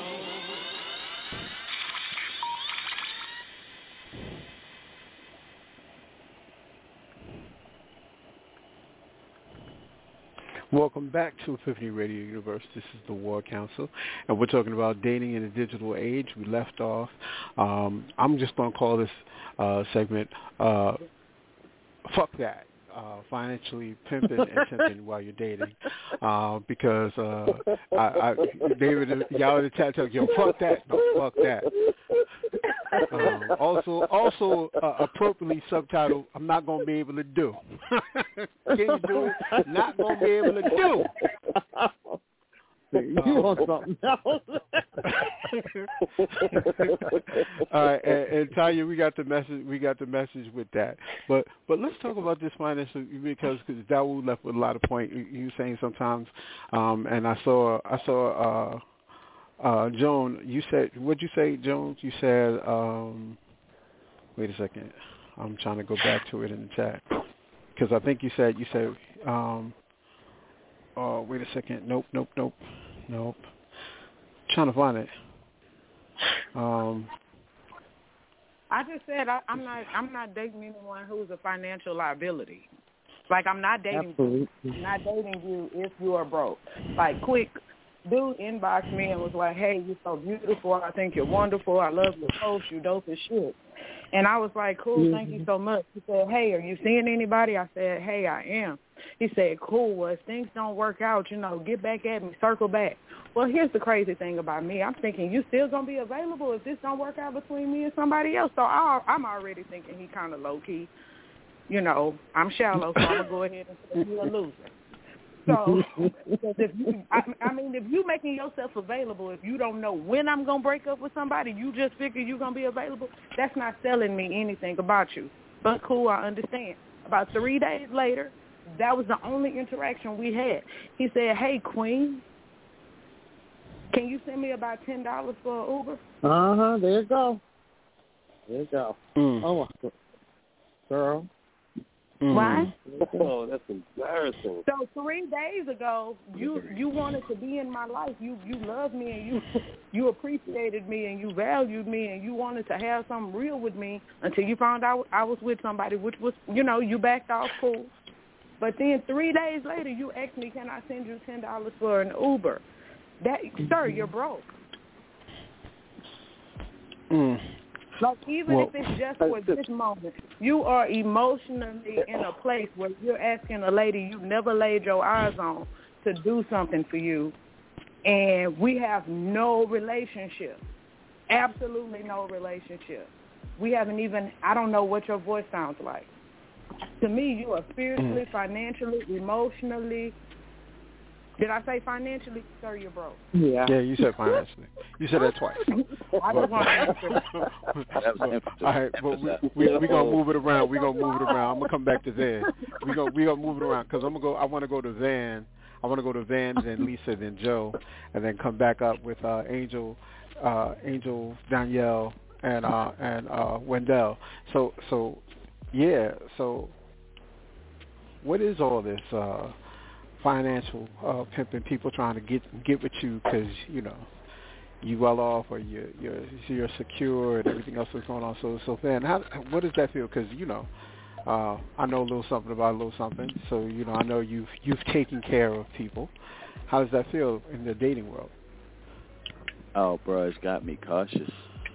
Welcome back to Epiphany Radio Universe. This is the War Council, and we're talking about dating in the digital age. We left off. I'm just going to call this segment, Fuck That. Financially pimping and temping while you're dating, because David, y'all in the chat tell you, fuck that, no, fuck that. Also, appropriately subtitled, I'm not going to be able to do. Can you do it? Not going to be able to do. You want something else? All right, and Tanya, we got the message with that. But let's talk about this financial, because Dawood left with a lot of point. You saying sometimes, and I saw Joan. You said, what'd you say, Joan? You said, wait a second. I'm trying to go back to it in the chat because I think you said. Oh, wait a second. Nope. Trying to find it. I just said I'm not dating anyone who's a financial liability. Like, I'm not dating you. I'm not dating you if you are broke. Like, quick, dude inboxed me and was like, hey, you're so beautiful. I think you're wonderful. I love your post. You dope as shit. And I was like, cool, thank you so much. He said, hey, are you seeing anybody? I said, hey, I am. He said, cool, well, if things don't work out, get back at me, circle back. Well, here's the crazy thing about me. I'm thinking, you still going to be available if this don't work out between me and somebody else? So I'm already thinking he kind of low-key. I'm shallow, so I'm going to go ahead and say you're a loser. So, because if you making yourself available, if you don't know when I'm going to break up with somebody, you just figure you're going to be available, that's not selling me anything about you. But cool, I understand. About 3 days later, that was the only interaction we had. He said, hey, Queen, can you send me about $10 for an Uber? There you go. Oh, girl. Why? Oh, that's embarrassing. So 3 days ago, you wanted to be in my life. You loved me and you appreciated me and you valued me and you wanted to have something real with me until you found out I was with somebody, which was, you backed off, cool. But then 3 days later, you asked me, can I send you $10 for an Uber? that, sir, you're broke. Like, even if it's just for this moment, you are emotionally in a place where you're asking a lady you've never laid your eyes on to do something for you, and we have no relationship, absolutely no relationship. We haven't even, I don't know what your voice sounds like. To me, you are spiritually, financially, emotionally. Did I say financially? Sir, you're broke. Yeah, you said financially. You said that twice. I just want to answer. All right, but we're gonna move it around. We're gonna move it around. I'm gonna come back to Van. We gonna move it around because I want to go to Van. I want to go to Van, then Lisa, then Joe, and then come back up with Angel, Danielle, and Wendell. So what is all this? Financial pimping, people trying to get with you because you well off or you're secure and everything else that's going on. So Van, what does that feel? Because I know a little something about a little something. So I know you've taken care of people. How does that feel in the dating world? Oh, bro, it's got me cautious.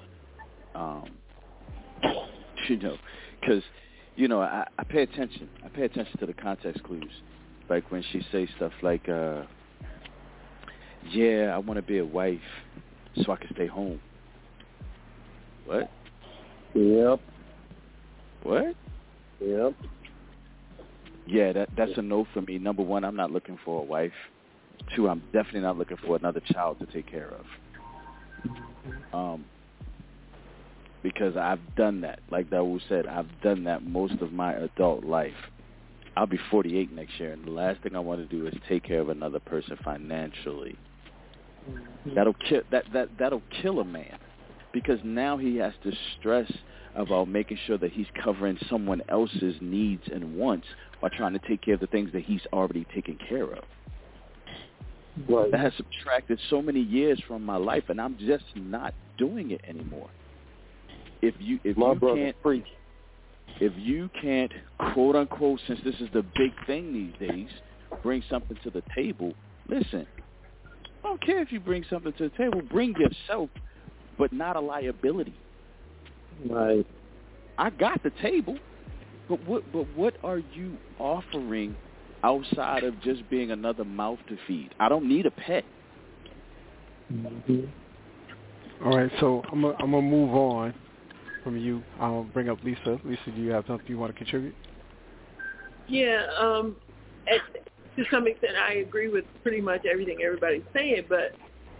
Because I pay attention. I pay attention to the context clues. Like when she says stuff like, yeah, I want to be a wife so I can stay home. What? Yep. What? Yep. Yeah, that's a no for me. Number one, I'm not looking for a wife. Two, I'm definitely not looking for another child to take care of. Because I've done that. Like Dawood said, I've done that most of my adult life. I'll be 48 next year, and the last thing I want to do is take care of another person financially. That'll kill a man, because now he has to stress about making sure that he's covering someone else's needs and wants while trying to take care of the things that he's already taken care of. Right. That has subtracted so many years from my life, and I'm just not doing it anymore. If you can't, quote unquote, since this is the big thing these days, bring something to the table, listen, I don't care if you bring something to the table, bring yourself, but not a liability. Right. I got the table, but what are you offering outside of just being another mouth to feed? I don't need a pet. Mm-hmm. All right, so I'm gonna move on from you. I'll bring up Lisa. Lisa, do you have something you want to contribute? Yeah, to some extent, I agree with pretty much everything everybody's saying, but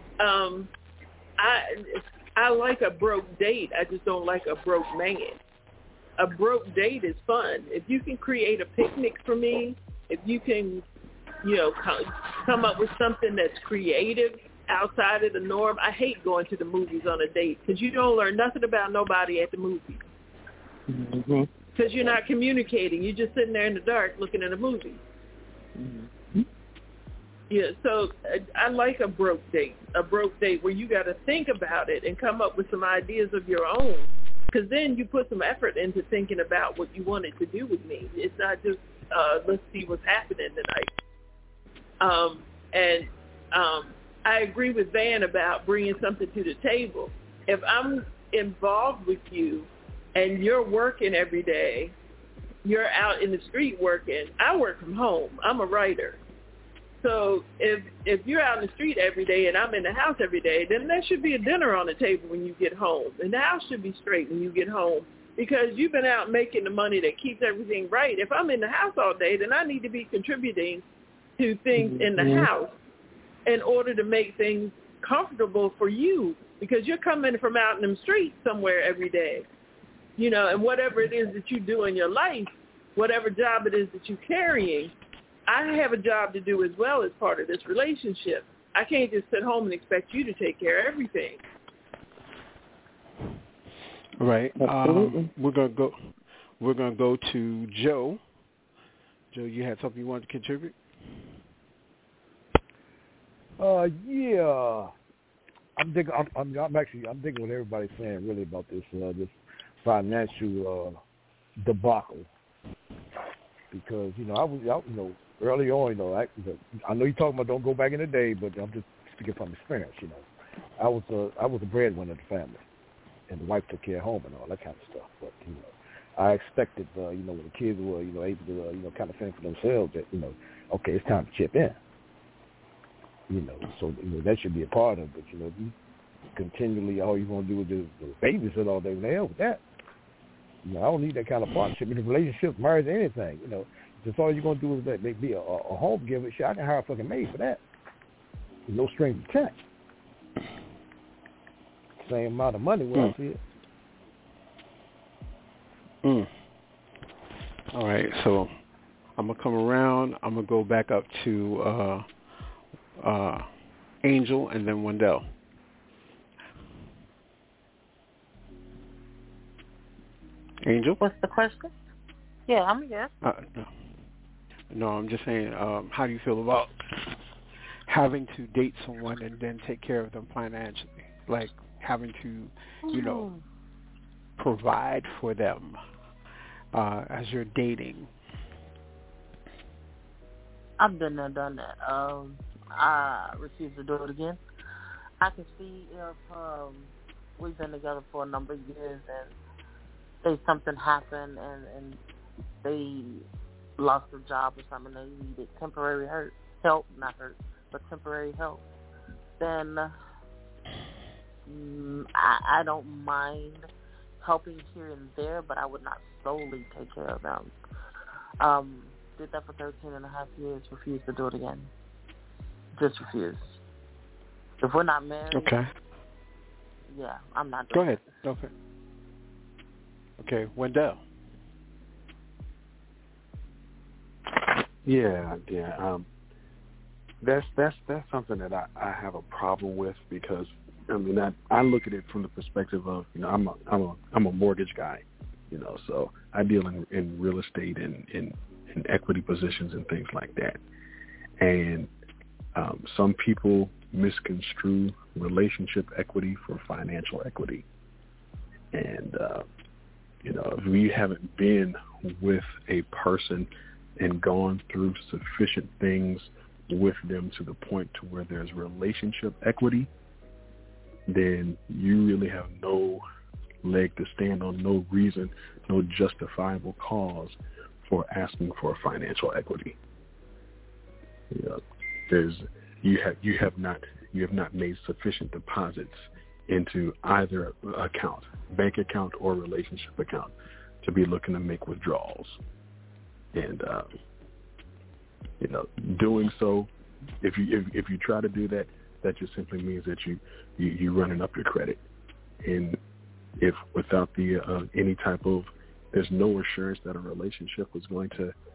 I like a broke date. I just don't like a broke man. A broke date is fun. If you can create a picnic for me, if you can, come up with something that's creative outside of the norm. I hate going to the movies on a date because you don't learn nothing about nobody at the movies. Mm-hmm. Because you're not communicating. You're just sitting there in the dark looking at a movie. Mm-hmm. Yeah, so I like a broke date where you got to think about it and come up with some ideas of your own. Because then you put some effort into thinking about what you wanted to do with me. It's not just, let's see what's happening tonight. I agree with Van about bringing something to the table. If I'm involved with you and you're working every day, you're out in the street working. I work from home. I'm a writer. So if you're out in the street every day and I'm in the house every day, then there should be a dinner on the table when you get home. And the house should be straight when you get home because you've been out making the money that keeps everything right. If I'm in the house all day, then I need to be contributing to things in the house in order to make things comfortable for you because you're coming from out in the street somewhere every day. And whatever it is that you do in your life, whatever job it is that you're carrying, I have a job to do as well as part of this relationship. I can't just sit home and expect you to take care of everything. Right. We're gonna go to Joe. Joe, you had something you wanted to contribute? Yeah. I'm thinking what everybody's saying really about this financial debacle. Because I was early on, I know you're talking about don't go back in the day, but I'm just speaking from experience, you know. I was a breadwinner of the family, and the wife took care of home and all that kind of stuff. But you know, I expected, you know, when the kids were, you know, able to, you know, kind of fend for themselves, that, you know, okay, it's time to chip in. You know, so you know, that should be a part of it. You know, if you continually all you're gonna do is just babysit all day, hell with that. You know, I don't need that kind of partnership in a relationship, marriage, anything. You know, if all you're gonna do is be a home giver, shit, I can hire a fucking maid for that. With no strings attached. Same amount of money when I see it. All right, so I'm gonna come around. I'm gonna go back up to Angel and then Wendell. Angel? What's the question? Yeah, I'm here. No, I'm just saying, how do you feel about having to date someone and then take care of them financially? Like having to, you know, provide for them as you're dating. I've been there, done that. I refuse to do it again. I can see if we've been together for a number of years and say something happened and they lost their job or something, they needed temporary help, but temporary help, then I don't mind helping here and there, but I would not solely take care of them. Did that for 13 and a half years, refused to do it again. Just refused. If we're not married, okay. Yeah, I'm not doing Go ahead. Okay. Okay, Wendell. Yeah. That's something that I have a problem with, because I mean I look at it from the perspective of, you know, I'm a mortgage guy, you know, so I deal in real estate and in equity positions and things like that, and some people misconstrue relationship equity for financial equity, and you know, if we haven't been with a person and gone through sufficient things with them to the point to where there's relationship equity, then you really have no leg to stand on, no reason, no justifiable cause for asking for financial equity. You know, you have not made sufficient deposits into either account, bank account or relationship account, to be looking to make withdrawals. And you know, doing so, if you try to do that, that just simply means that you running up your credit. And if without the any type of, there's no assurance that a relationship was going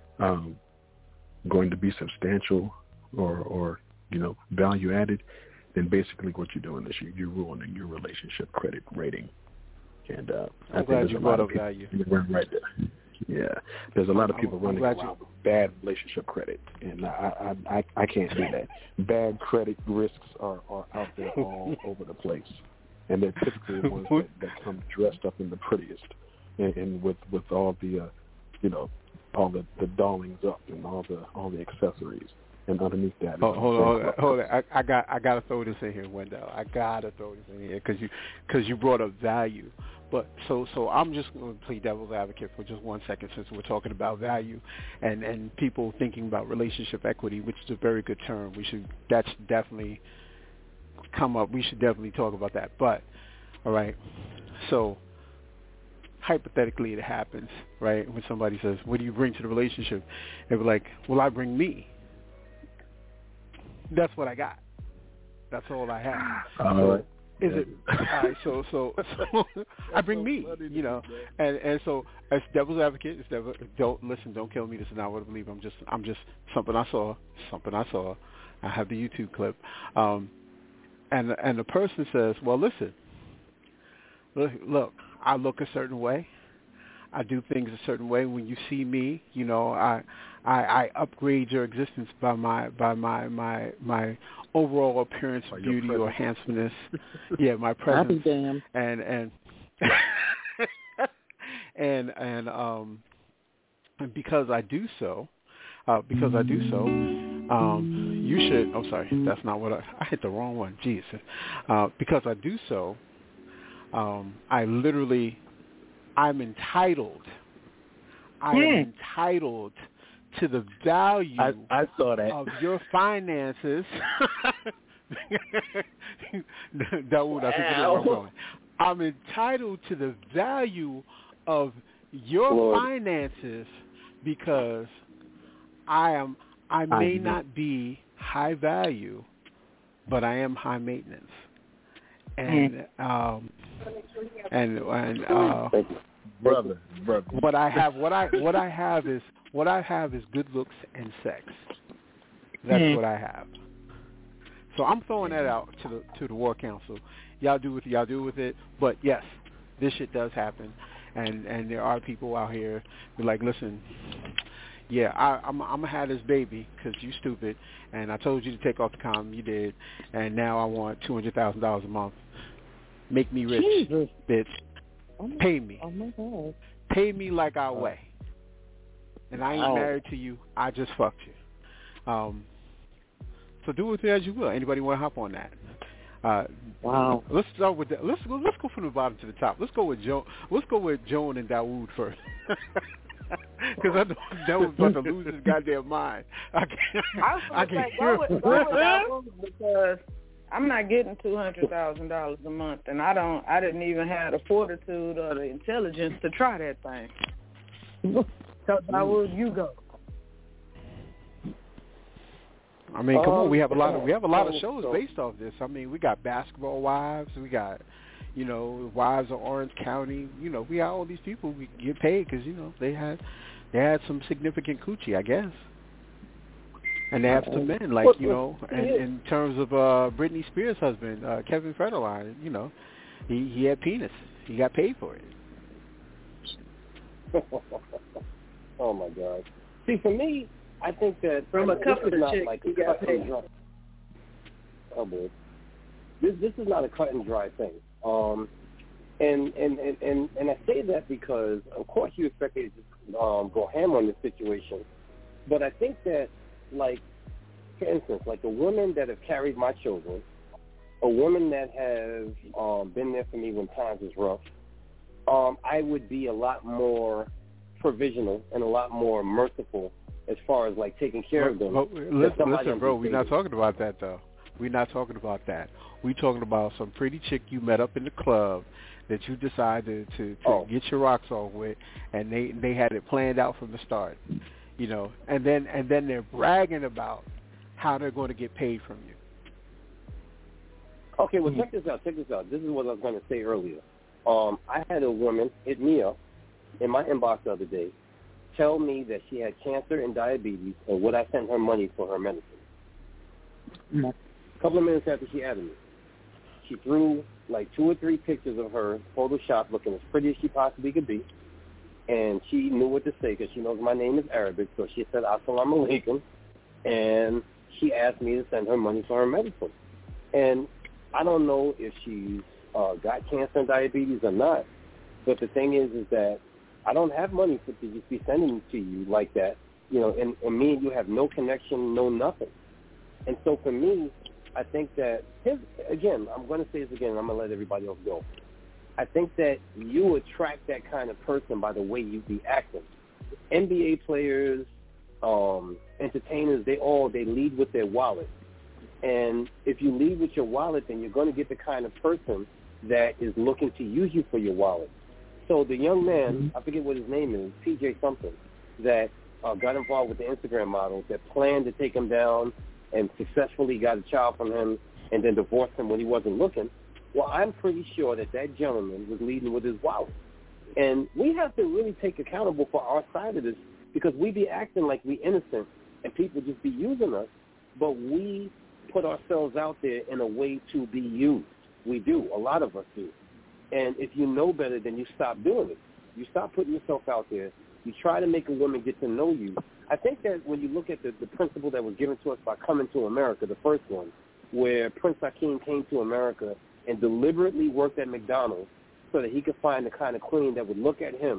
to be substantial or you know, value added, then basically what you're doing is you're ruining your relationship credit rating. And I think there's a lot of people running right there. Yeah, there's a lot of people running around with bad relationship credit, and I can't do that. Bad credit risks are out there all over the place, and they're typically the ones that come dressed up in the prettiest, and with all the you know, all the dollings up and all the accessories. And underneath that, hold on. I gotta throw this in here, Wendell. I gotta throw this in here because you brought up value. But so I'm just going to play devil's advocate for just 1 second, since we're talking about value and people thinking about relationship equity, which is a very good term. That's definitely come up. We should definitely talk about that. But all right, so hypothetically it happens, right? When somebody says, "What do you bring to the relationship?" They were like, "Well, I bring me. That's what I got. That's all I have." Is it all right? So I bring me, you know, and so as devil's advocate, don't kill me. This is not what I believe. I'm just something I saw. I have the YouTube clip, and the person says, "Well, listen, look, I look a certain way. I do things a certain way. When you see me, you know, I upgrade your existence by my overall appearance, beauty, or handsomeness. Yeah, my presence. I'll be damned. And because I do so, because I do so, you should. I'm sorry, that's not what I hit the wrong one. Jesus. Because I do so, I'm entitled. I am entitled to the value I saw that. of your finances. Dawood, I think you know where I'm going. I'm entitled to the value of your finances because I may not be high value, but I am high maintenance. And brother. What I have is good looks and sex. That's what I have. So I'm throwing that out to the War Council. Y'all do what y'all do with it. But yes, this shit does happen, and there are people out here who like, listen, yeah, I'm gonna have this baby because you stupid, and I told you to take off the condom, you did, and now I want $200,000 a month. Make me rich, Jesus. bitch. Pay me. Oh my God. Pay me like I weigh. And I ain't married to you. I just fucked you. So do with it as you will. Anybody want to hop on that? Wow. Let's start with that. Let's go from the bottom to the top. Let's go with Joan and Dawood first. Because I know Dawood's about to lose his goddamn mind. I can hear go with Dawood because I'm not getting $200,000 a month, and I didn't even have the fortitude or the intelligence to try that thing. So Dawood, you go. I mean, come on, we have a lot of shows based off this. I mean, we got Basketball Wives, we got, Wives of Orange County. We got all these people we get paid because they had some significant coochie, I guess. And they have some men, like, in terms of Britney Spears' husband, Kevin Federline, he had penis. He got paid for it. Oh, my God. See, for me, I think that from a couple of chicks, like he got paid. Oh, boy. This is not a cut and dry thing. And I say that because, of course, you expect me to just go ham on this situation. But I think that, like, for instance, like the women that have carried my children, a woman that has been there for me when times was rough, I would be a lot more provisional and a lot more merciful as far as, like, taking care of them. Listen, bro, we're not talking about that, though. We're not talking about that. We're talking about some pretty chick you met up in the club that you decided to get your rocks off with, and they had it planned out from the start, and then they're bragging about how they're going to get paid from you. Okay, well, check this out. This is what I was going to say earlier. I had a woman hit me up in my inbox the other day, tell me that she had cancer and diabetes and would I send her money for her medicine. A couple of minutes after she added me, she threw like 2 or 3 pictures of her Photoshop looking as pretty as she possibly could be, and she knew what to say because she knows my name is Arabic, so she said Assalamu alaikum, and she asked me to send her money for her medicine. And I don't know if she's got cancer and diabetes or not, but the thing is that I don't have money to just be sending to you like that, and me and you have no connection, no nothing. And so for me, I think that, again, I'm going to say this again, and I'm going to let everybody else go. I think that you attract that kind of person by the way you be acting. NBA players, entertainers, they lead with their wallet. And if you lead with your wallet, then you're going to get the kind of person that is looking to use you for your wallet. So the young man, I forget what his name is, PJ something, that got involved with the Instagram model that planned to take him down and successfully got a child from him and then divorced him when he wasn't looking. Well, I'm pretty sure that gentleman was leading with his wallet. And we have to really take accountable for our side of this because we be acting like we innocent and people just be using us, but we put ourselves out there in a way to be used. We do. A lot of us do. And if you know better, then you stop doing it. You stop putting yourself out there. You try to make a woman get to know you. I think that when you look at the principle that was given to us by Coming to America, the first one, where Prince Hakeem came to America and deliberately worked at McDonald's so that he could find the kind of queen that would look at him,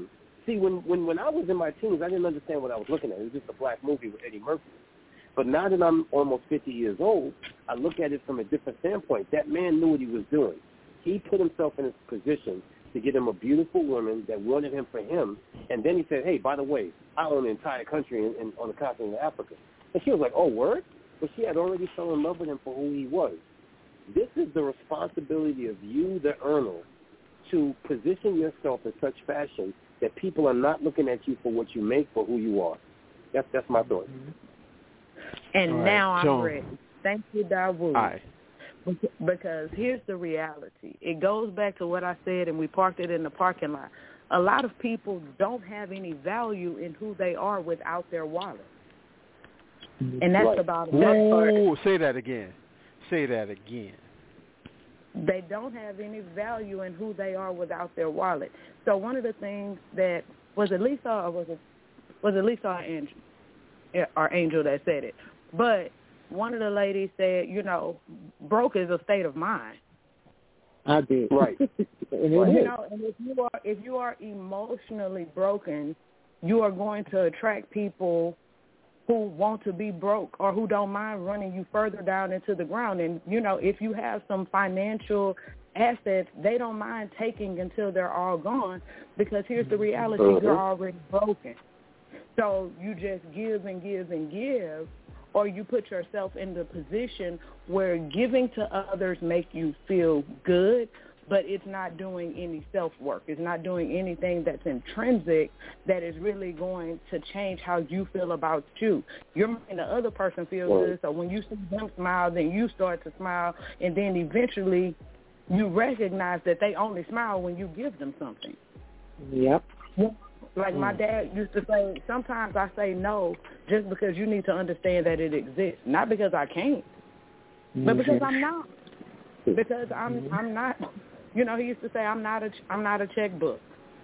See, when I was in my teens, I didn't understand what I was looking at. It was just a black movie with Eddie Murphy. But now that I'm almost 50 years old, I look at it from a different standpoint. That man knew what he was doing. He put himself in a position to get him a beautiful woman that wanted him for him, and then he said, hey, by the way, I own an entire country on the continent of Africa. And she was like, oh, word? But she had already fell in love with him for who he was. This is the responsibility of you, the earner, to position yourself in such fashion that people are not looking at you for what you make, but who you are. That's my thought. And All right, now I'm Joan. ready. Thank you, Dawood. Right. Because here's the reality. It goes back to what I said, and we parked it in the parking lot. A lot of people don't have any value in who they are without their wallet. And that's about the best part. Ooh, say that again. Say that again. They don't have any value in who they are without their wallet. So one of the things that was it Lisa or was it Lisa or Angel that said it? But one of the ladies said, you know, broke is a state of mind. I did. Right. You know, and if you are emotionally broken, you are going to attract people who want to be broke or who don't mind running you further down into the ground. And, you know, if you have some financial assets, they don't mind taking until they're all gone, because here's the reality, you're already broken. So you just give and give and give, or you put yourself in the position where giving to others make you feel good, but it's not doing any self-work. It's not doing anything that's intrinsic that is really going to change how you feel about you. You're making the other person feel good, so when you see them smile, then you start to smile, and then eventually you recognize that they only smile when you give them something. Yep. Like my dad used to say, sometimes I say no just because you need to understand that it exists, not because I can't, but because I'm not. Because I'm not. You know, he used to say, I'm not a checkbook.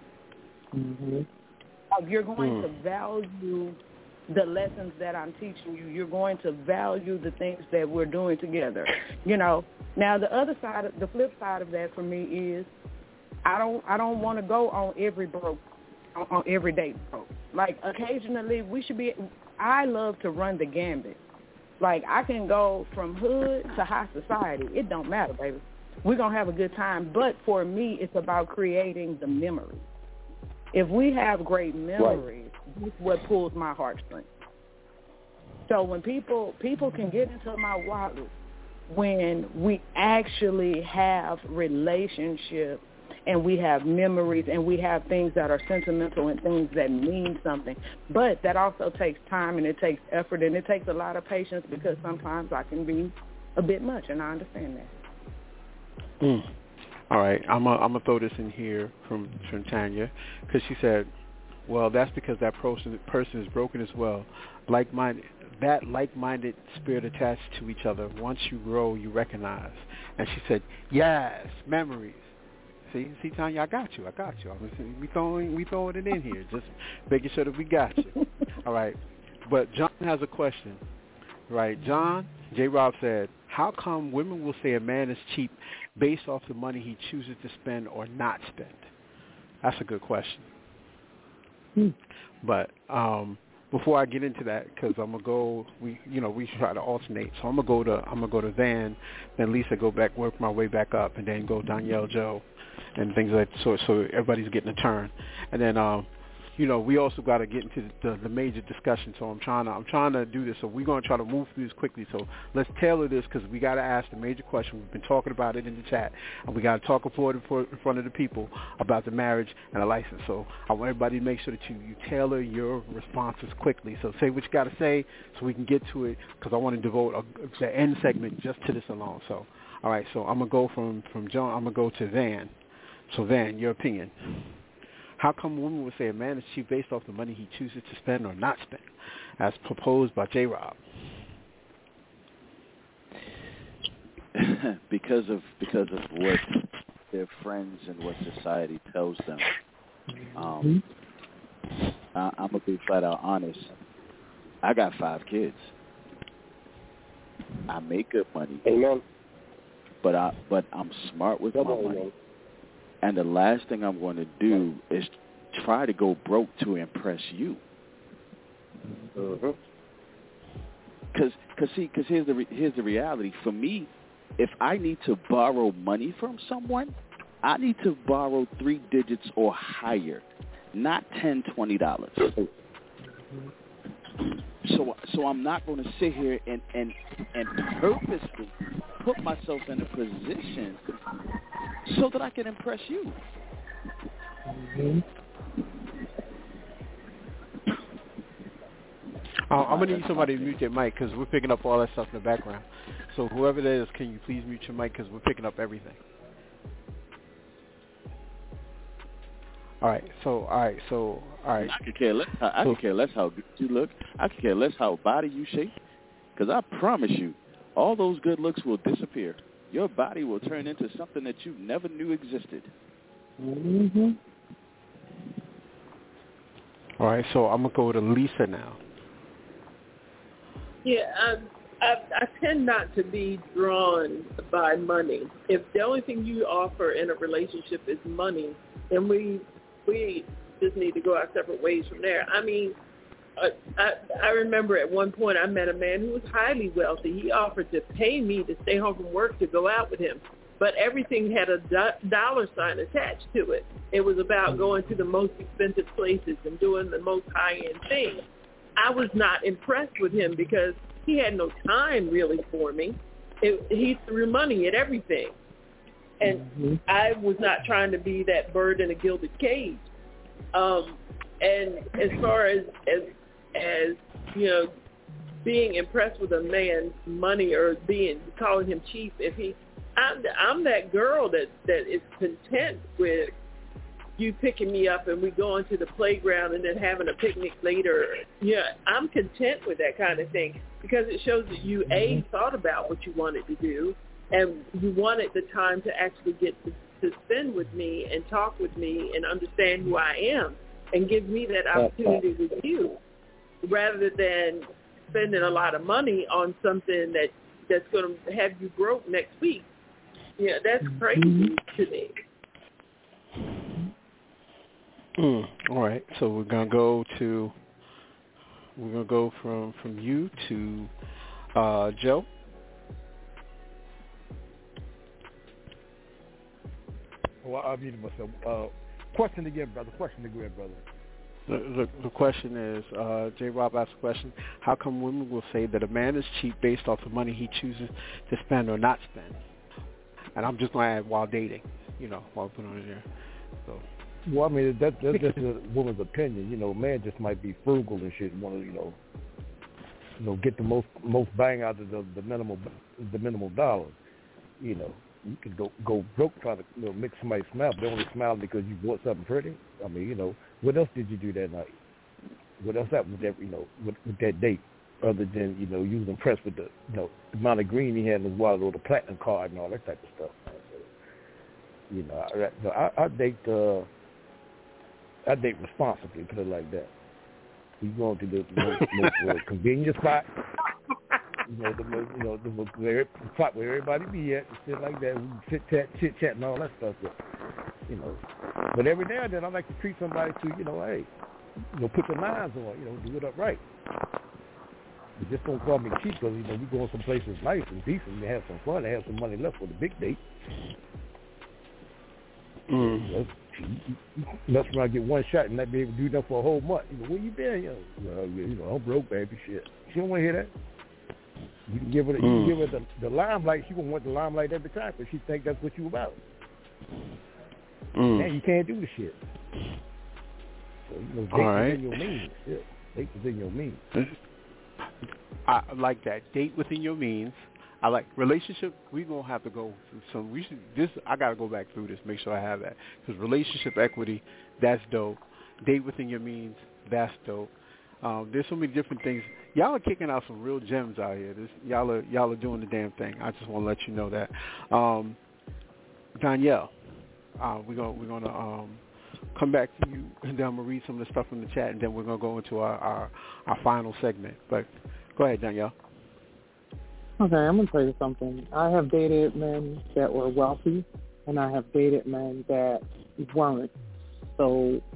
Like, you're going to value the lessons that I'm teaching you. You're going to value the things that we're doing together. You know, now the flip side of that for me is I don't want to go on every date broke. Like, occasionally I love to run the gambit. Like, I can go from hood to high society. It don't matter, baby. We're going to have a good time. But for me, it's about creating the memories. If we have great memories, that's what pulls my heartstrings. So when people can get into my wallet when we actually have relationships and we have memories and we have things that are sentimental and things that mean something. But that also takes time and it takes effort and it takes a lot of patience, because sometimes I can be a bit much, and I understand that. All right, I'm gonna throw this in here from Tanya, because she said, well, that's because that person is broken as well. That like-minded spirit attached to each other. Once you grow, you recognize. And she said, yes, memories. See, Tanya, I got you. We throwing it in here, just making sure that we got you. All right, but John has a question. Right, John, J-Rob said, how come women will say a man is cheap based off the money he chooses to spend or not spend? That's a good question. But before I get into that, because I'm gonna go, we try to alternate. So I'm gonna go to Van, then Lisa, work my way back up, and then go Danielle, Joe, and things like that. So everybody's getting a turn, and then we also got to get into the major discussion. So I'm trying to do this. So we're going to try to move through this quickly. So let's tailor this, because we got to ask the major question. We've been talking about it in the chat, and we got to talk in front of the people about the marriage and the license. So I want everybody to make sure that you tailor your responses quickly. So say what you got to say so we can get to it, because I want to devote the end segment just to this alone. So, all right. So I'm going to go from John. I'm going to go to Van. So Van, your opinion. How come women would say a man is cheap based off the money he chooses to spend or not spend, as proposed by J-Rob? because of what their friends and what society tells them. I'm gonna be flat out honest. I got 5 kids. I make good money. Amen. But I'm smart with my money. And the last thing I'm going to do is try to go broke to impress you. Because here's the reality. For me, if I need to borrow money from someone, I need to borrow 3 digits or higher, not $10, $20. So I'm not going to sit here and purposely put myself in a position so that I can impress you. I'm going to need somebody to mute their mic because we're picking up all that stuff in the background. So whoever that is, can you please mute your mic because we're picking up everything. All right. I could care less. I could care less how good you look. I could care less how body you shape. Because I promise you, all those good looks will disappear. Your body will turn into something that you never knew existed. All right. So I'm gonna go to Lisa now. Yeah, I tend not to be drawn by money. If the only thing you offer in a relationship is money, then we just need to go our separate ways from there. I mean, I remember at one point I met a man who was highly wealthy. He offered to pay me to stay home from work to go out with him, but everything had a dollar sign attached to it. It was about going to the most expensive places and doing the most high-end things. I was not impressed with him because he had no time really for me. He threw money at everything. And I was not trying to be that bird in a gilded cage. And as far as you know, being impressed with a man's money or calling him cheap, I'm that girl that is content with you picking me up and we going to the playground and then having a picnic later. Yeah, I'm content with that kind of thing because it shows that you thought about what you wanted to do and you wanted the time to actually get to spend with me and talk with me and understand who I am and give me that opportunity with you rather than spending a lot of money on something that's going to have you broke next week. Yeah, that's crazy to me. All right, so we're gonna go from you to Joe. Well, I muted myself. Question again, brother. The question is, J. Rob asked a question, how come women will say that a man is cheap based off the money he chooses to spend or not spend? And I'm just going to add while dating, while putting on it there. So. Well, I mean, that's just a woman's opinion. Man just might be frugal and shit, want to, get the most bang out of the minimal dollars. You could go broke trying to make somebody smile. But they only smile because you bought something pretty. I mean, what else did you do that night? What else happened with that, with that date, other than you was impressed with the the amount of green he had in his wallet or the platinum card and all that type of stuff. I date responsibly, put it like that. You go to the most convenient spot. The spot where everybody be at and shit like that. We chit chat and all that stuff. But every now and then I like to treat somebody to, put the lines on, do it up right. But just don't call me cheap because, we going some places nice and decent and have some fun and have some money left for the big date. That's when I get one shot and not be able to do that for a whole month. Where you been? I'm broke, baby. Shit. She don't want to hear that. You can give her the limelight. She gonna want the limelight every time because she think that's what you about. And you can't do the shit. So date within your means. Yeah, date within your means. I like that. Date within your means. I like relationship. We gonna have to go through some. I gotta go back through this. Make sure I have that because relationship equity. That's dope. Date within your means. That's dope. There's so many different things. Y'all are kicking out some real gems out here. Y'all are doing the damn thing. I just want to let you know that. Danielle, we're gonna come back to you, and then I'm gonna read some of the stuff in the chat, and then we're gonna go into our final segment. But go ahead, Danielle. Okay, I'm going to tell you something. I have dated men that were wealthy, and I have dated men that weren't. So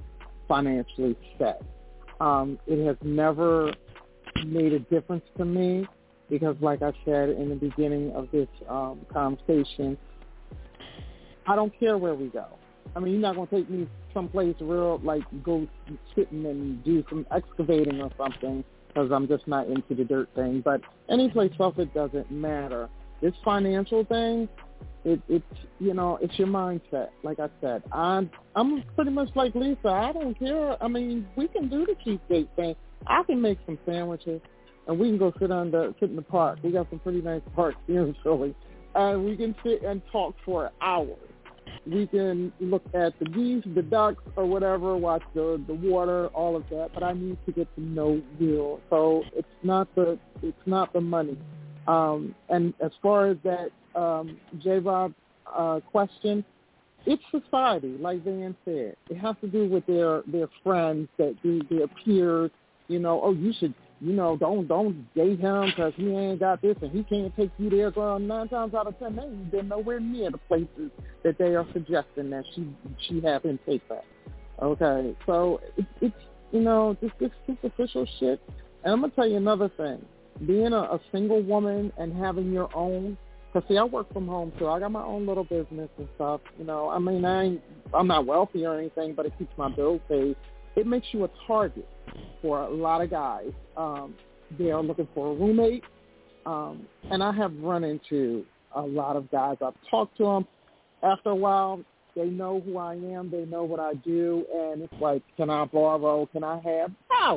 financially set. It has never made a difference to me because, like I said in the beginning of this conversation, I don't care where we go. I mean, you're not going to take me someplace real, like go sitting and do some excavating or something because I'm just not into the dirt thing. But any place else, it doesn't matter. This financial thing, it's you know, it's your mindset. Like I said, I'm pretty much like Lisa. I don't care. I mean, we can do the cheap date thing. I can make some sandwiches, and we can go sit in the park. We got some pretty nice parks here in Philly, and we can sit and talk for hours. We can look at the geese, the ducks, or whatever, watch the water, all of that. But I need to get to know you. So it's not the money. And as far as that J-Rob question, it's society, like Van said. It has to do with their friends, their peers. You know, oh, you should, you know, don't date him because he ain't got this and he can't take you there. Girl, 9 times out of 10, they ain't been nowhere near the places that they are suggesting that she have him take back. Okay, so it's you know, just this superficial shit. And I'm gonna tell you another thing: being a single woman and having your own. Because, see, I work from home, too. I got my own little business and stuff. You know, I mean, I'm not wealthy or anything, but it keeps my bills paid. It makes you a target for a lot of guys. They are looking for a roommate. And I have run into a lot of guys. I've talked to them. After a while, they know who I am. They know what I do. And it's like, can I borrow? Can I have?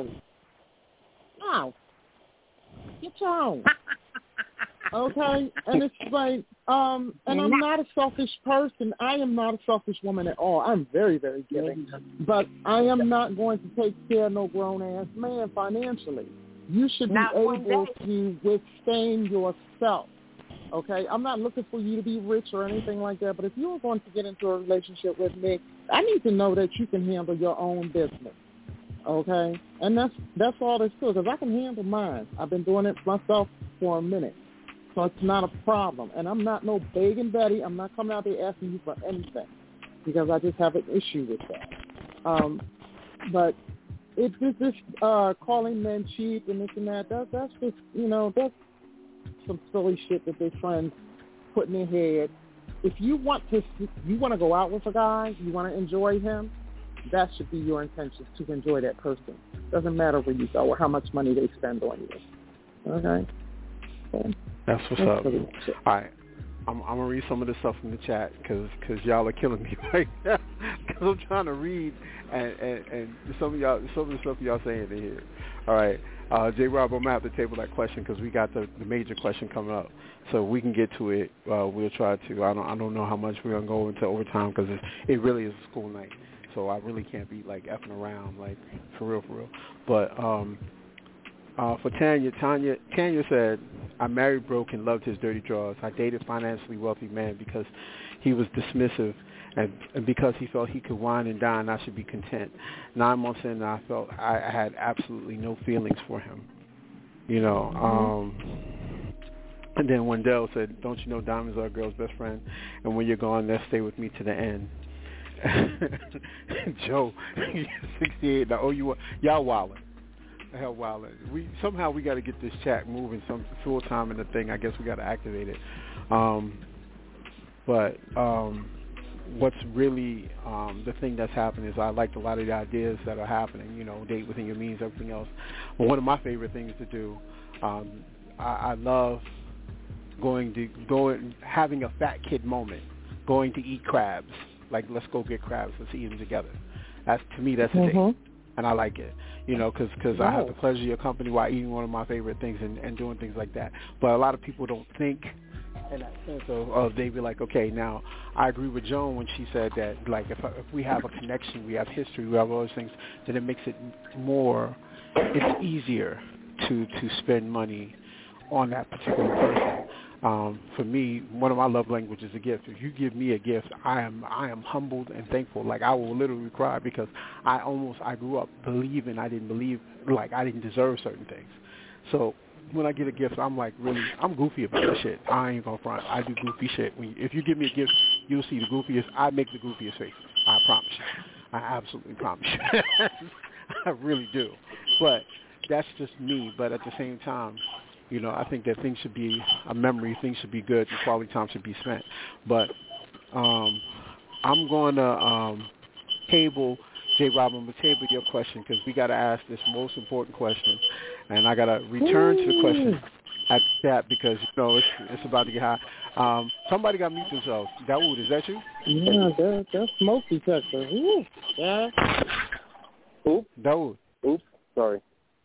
No. Get your own. Okay, and it's like, and I'm not a selfish person. I am not a selfish woman at all. I'm very, very giving, but I am not going to take care of no grown-ass man financially. You should be able to withstand yourself, okay? I'm not looking for you to be rich or anything like that, but if you are going to get into a relationship with me, I need to know that you can handle your own business, okay? And that's all there's to it, because I can handle mine. I've been doing it myself for a minute. So it's not a problem. And I'm not no begging Betty. I'm not coming out there asking you for anything because I just have an issue with that. But it's this calling men cheap and this and that. That's just, you know, that's some silly shit that their friends put in their head. If you want to go out with a guy, you want to enjoy him, that should be your intention, to enjoy that person. Doesn't matter where you go or how much money they spend on you. Okay? So, that's what's up. All right, I'm gonna read some of the stuff from the chat because y'all are killing me right now. Because I'm trying to read and some of the stuff y'all saying in here. All right, J-Rob, I'm gonna have to table that question because we got the major question coming up, so we can get to it. We'll try to. I don't know how much we're gonna go into overtime because it really is a school night, so I really can't be like effing around like for real. But for Tanya said, I married broke and loved his dirty drawers. I dated financially wealthy man because he was dismissive and because he felt he could wine and dine, I should be content. 9 months in, I felt I had absolutely no feelings for him. You know, and then Wendell said, don't you know diamonds are a girl's best friend? And when you're gone, they'll stay with me to the end. Joe, 68, now, y'all wildin'. Hell, wow! We got to get this chat moving some full time in the thing. I guess we got to activate it. But what's really the thing that's happening is I liked a lot of the ideas that are happening. You know, date within your means, everything else. But one of my favorite things to do, I love having a fat kid moment, going to eat crabs. Like, let's go get crabs. Let's eat them together. That's a date. And I like it, you know, because I have the pleasure of your company while eating one of my favorite things and doing things like that. But a lot of people don't think in that sense of they be like, okay, now I agree with Joan when she said that, like, if we have a connection, we have history, we have all those things, then it makes it it's easier to spend money on that particular person. For me, one of my love languages is a gift. If you give me a gift, I am humbled and thankful. Like, I will literally cry because I grew up believing I didn't deserve certain things. So when I get a gift, I'm like, really, I'm goofy about the shit. I ain't gonna front. I do goofy shit. If you give me a gift, you'll see the goofiest. I make the goofiest faces. I promise you. I absolutely promise you. I really do. But that's just me. But at the same time, you know, I think that things should be a memory. Things should be good. And quality time should be spent. But I'm going to table, J. Rob, I'm going to table your question because we got to ask this most important question. And I got to return to the question at the chat because, you know, it's about to get high. Somebody got to mute themselves. Dawood, is that you? Yeah, that's smoke detector. Ooh, yeah. Oop. Dawood. Oops, sorry.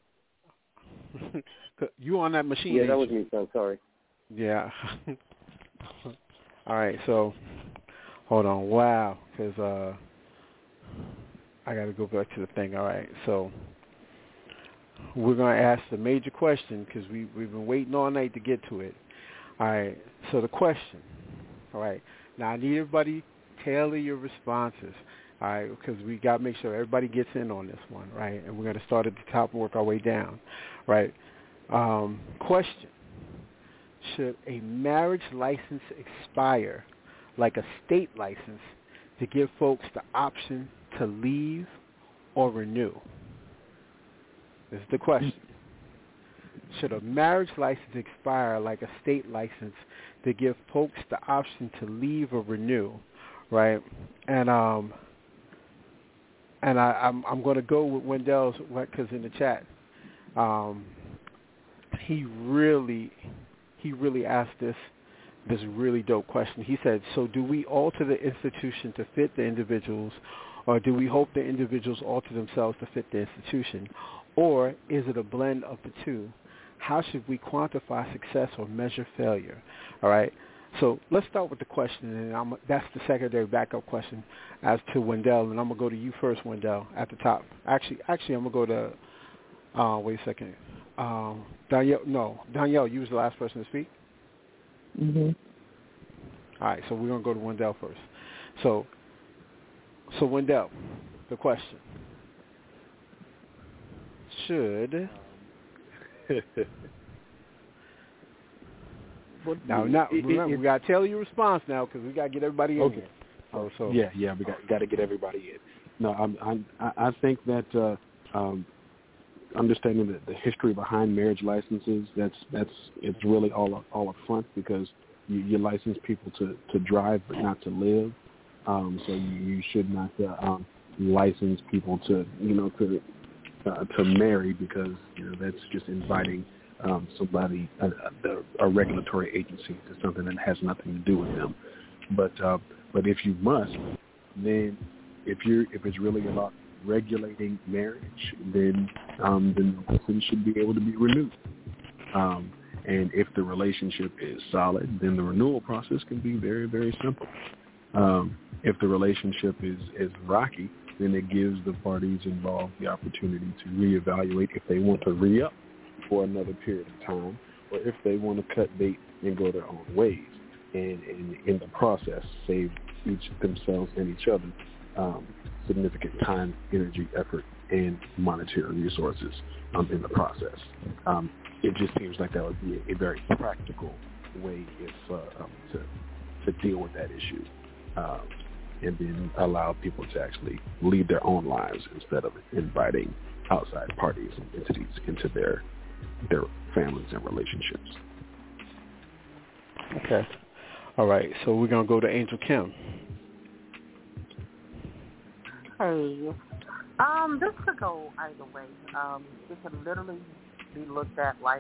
You on that machine? Yeah, that was me, son. Sorry. Yeah. All right, so hold on. Wow, because I got to go back to the thing. All right, so we're going to ask the major question because we've been waiting all night to get to it. All right, so the question. All right, now I need everybody tailor your responses. All right, because we got to make sure everybody gets in on this one, right? And we're going to start at the top and work our way down, right? Question. Should a marriage license expire like a state license to give folks the option to leave or renew? This is the question. Should a marriage license expire like a state license to give folks the option to leave or renew, right? And I'm going to go with Wendell's, because in the chat, he really asked this really dope question. He said, so do we alter the institution to fit the individuals, or do we hope the individuals alter themselves to fit the institution? Or is it a blend of the two? How should we quantify success or measure failure? All right. So let's start with the question, and that's the secondary backup question as to Wendell, and I'm going to go to you first, Wendell, at the top. Actually, I'm going to go to, wait a second. Danielle, you was the last person to speak? Mm-hmm. All right, so we're going to go to Wendell first. So Wendell, the question. Should... remember, we got to tell your response now because we got to get everybody in here. Oh, so yeah, we got to get everybody in. No, I think that understanding the history behind marriage licenses, it's really all up front because you license people to drive but not to live. So you should not license people to marry because that's just inviting somebody, a regulatory agency, to something that has nothing to do with them. But if you must, then if it's really about regulating marriage, then the license should be able to be renewed. And if the relationship is solid, then the renewal process can be very, very simple. If the relationship is rocky, then it gives the parties involved the opportunity to reevaluate if they want to re-up for another period of time, or if they want to cut bait and go their own ways, and in the process save each themselves and each other significant time, energy, effort, and monetary resources in the process. It just seems like that would be a very practical way to deal with that issue, and then allow people to actually lead their own lives instead of inviting outside parties and entities into their families and relationships. Okay. All right. So we're going to go to Angel Kim. Hey. This could go either way. It could literally be looked at like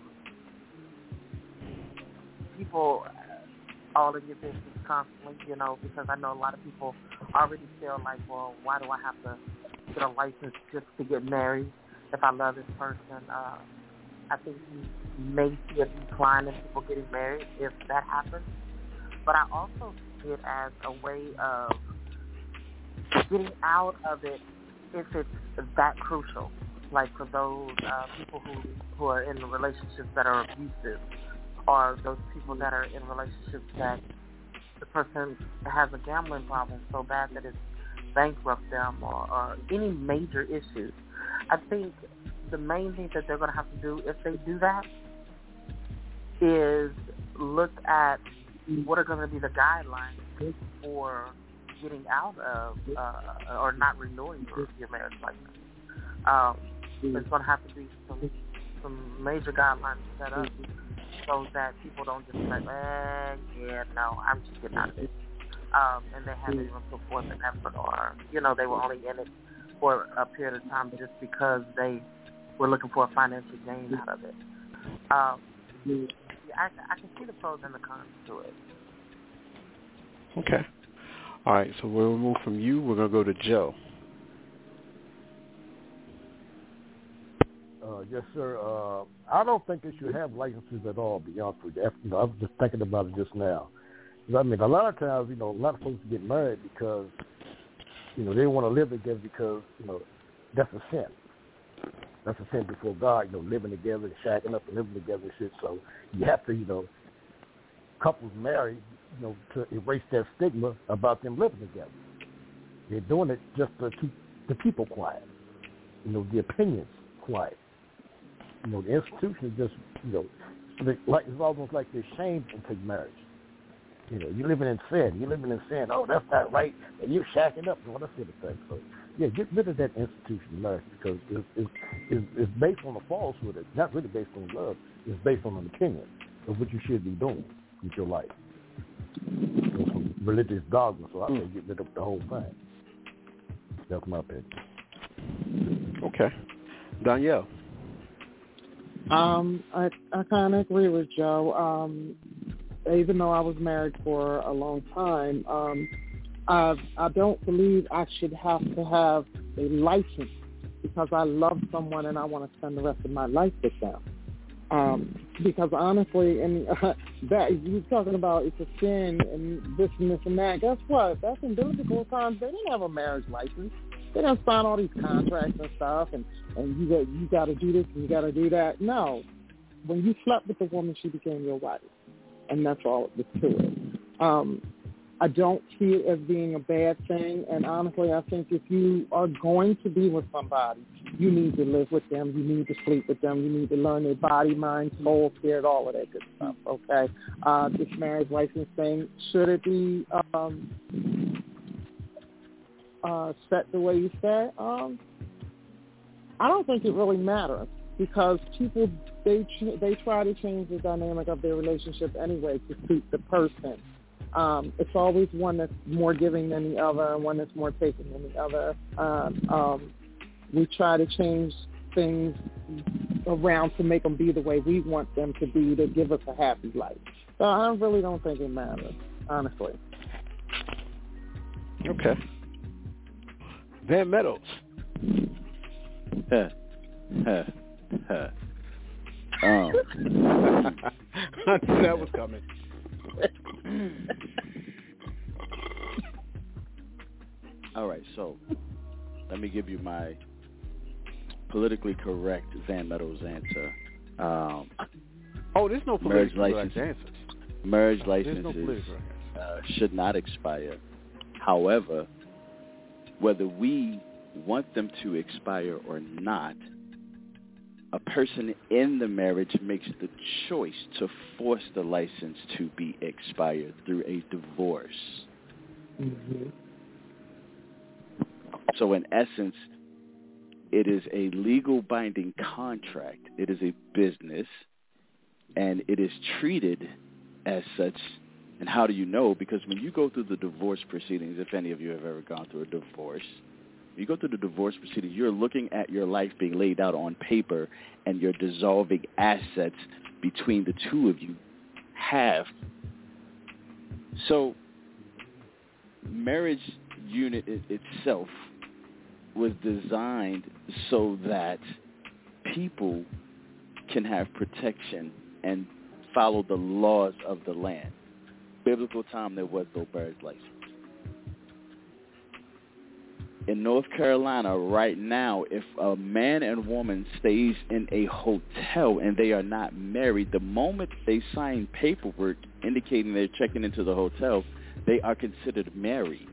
people all in your business constantly, because I know a lot of people already feel like, well, why do I have to get a license just to get married if I love this person? I think you may see a decline in people getting married if that happens. But I also see it as a way of getting out of it if it's that crucial. Like for those people who are in relationships that are abusive, or those people that are in relationships that the person has a gambling problem so bad that it's bankrupt them, or any major issues. I think the main thing that they're going to have to do if they do that is look at what are going to be the guidelines for getting out of or not renewing your marriage license. There's going to have to be some major guidelines set up so that people don't just be like, yeah, no, I'm just getting out of it. And they haven't even put forth an effort, or, they were only in it for a period of time just because they were looking for a financial gain out of it. I can see the pros and the cons to it. Okay. All right, so we'll move from you. We're going to go to Joe. Yes, sir. I don't think they should have licenses at all, to be honest with you. I was just thinking about it just now. I mean, a lot of times, a lot of folks get married because, they want to live together because, that's a sin. That's a sin before God, living together and shacking up and living together and shit. So you have to, couples marry, to erase that stigma about them living together. They're doing it just to keep the people quiet, the opinions quiet. The institution just, like it's almost like they're shamed into marriage. You're living in sin. You're living in sin. Oh, that's not right. And you're shacking up and all that sort of thing. So, yeah, get rid of that institution, marriage, because it's based on a falsehood. It's not really based on love. It's based on an opinion of what you should be doing with your life. It's some religious dogma, so I say get rid of the whole thing. That's my opinion. Okay. Danielle. I kind of agree with Joe. Even though I was married for a long time, I don't believe I should have to have a license because I love someone and I want to spend the rest of my life with them. Because honestly, and that you're talking about it's a sin and this and that. Guess what? That's in biblical times. They didn't have a marriage license. They didn't sign all these contracts and stuff, and you got to do this and you got to do that. No, when you slept with the woman, she became your wife, and that's all it was to it. I don't see it as being a bad thing, and honestly, I think if you are going to be with somebody, you need to live with them, you need to sleep with them, you need to learn their body, mind, soul, spirit, all of that good stuff, okay? This marriage license thing, should it be set the way you said? I don't think it really matters because people, they try to change the dynamic of their relationship anyway to suit the person. It's always one that's more giving than the other and one that's more taking than the other. We try to change things around to make them be the way we want them to be to give us a happy life. So I really don't think it matters, honestly. Okay. Van Meadows. I knew that was coming. All right, so let me give you my politically correct Van Meadows answer. There's no politically correct answers. Marriage licenses should not expire. However, whether we want them to expire or not, a person in the marriage makes the choice to force the license to be expired through a divorce. Mm-hmm. So in essence, it is a legal binding contract. It is a business, and it is treated as such. And how do you know? Because when you go through the divorce proceedings, if any of you have ever gone through a divorce, you go through the divorce proceedings, you're looking at your life being laid out on paper and your dissolving assets between the two of you have. So marriage unit itself was designed so that people can have protection and follow the laws of the land. Biblical time, there was no marriage license. In North Carolina right now, if a man and woman stays in a hotel and they are not married, the moment they sign paperwork indicating they're checking into the hotel, they are considered married.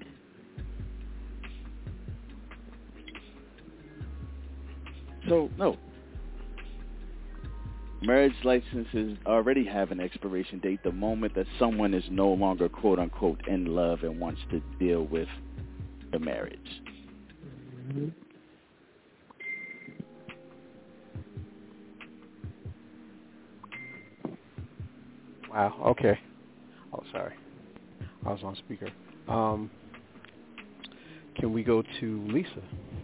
So, no. marriage licenses already have an expiration date the moment that someone is no longer, quote-unquote, in love and wants to deal with the marriage. Mm-hmm. Wow, okay. Oh, sorry. I was on speaker. Can we go to Lisa?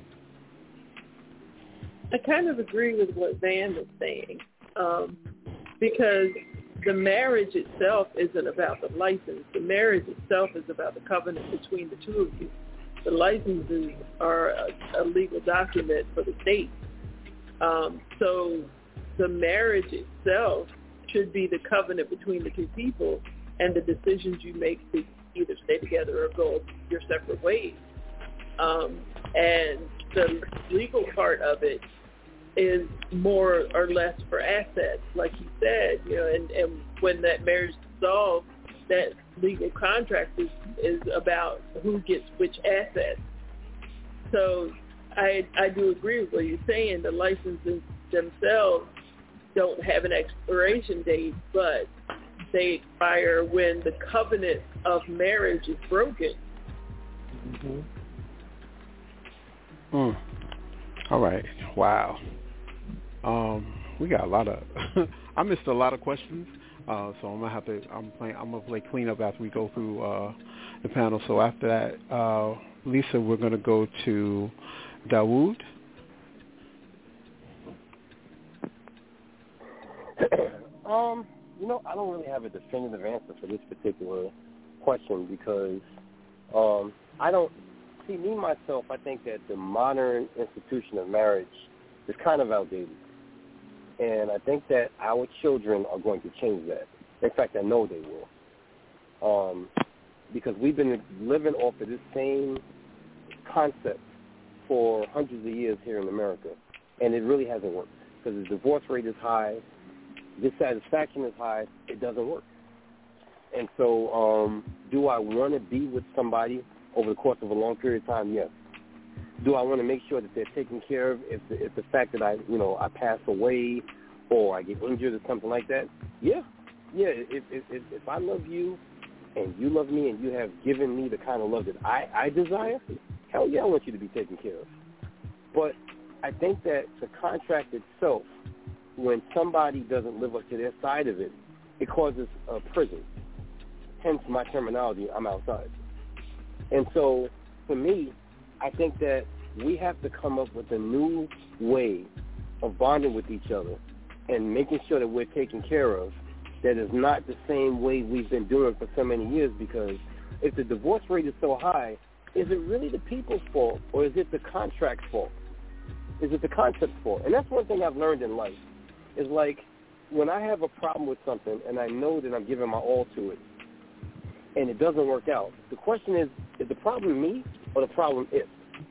I kind of agree with what Van was saying, because the marriage itself isn't about the license. The marriage itself is about the covenant between the two of you. The licenses are a legal document for the state. So the marriage itself should be the covenant between the two people and the decisions you make to either stay together or go your separate ways. And the legal part of it is more or less for assets, like you said, and when that marriage is dissolved, that legal contract is about who gets which assets. So I do agree with what you're saying. The licenses themselves don't have an expiration date, but they expire when the covenant of marriage is broken. Mm-hmm. All right. Wow. We got a lot of. I missed a lot of questions, so I'm gonna have to. I'm gonna play cleanup after we go through the panel. So after that, Lisa, we're gonna go to Dawood. I don't really have a definitive answer for this particular question because I don't see me myself. I think that the modern institution of marriage is kind of outdated, and I think that our children are going to change that. In fact, I know they will, because we've been living off of this same concept for hundreds of years here in America, and it really hasn't worked because the divorce rate is high. Dissatisfaction is high, it doesn't work. And so do I want to be with somebody over the course of a long period of time? Yes. Do I want to make sure that they're taken care of if the fact that I pass away or I get injured or something like that? Yeah. Yeah, if I love you and you love me and you have given me the kind of love that I desire, hell yeah, I want you to be taken care of. But I think that the contract itself, when somebody doesn't live up to their side of it, it causes a prison. Hence my terminology, I'm outside. And so for me, I think that we have to come up with a new way of bonding with each other and making sure that we're taken care of that is not the same way we've been doing for so many years, because if the divorce rate is so high, is it really the people's fault or is it the contract's fault? Is it the concept's fault? And that's one thing I've learned in life. Is like when I have a problem with something and I know that I'm giving my all to it and it doesn't work out, the question is the problem me or the problem it?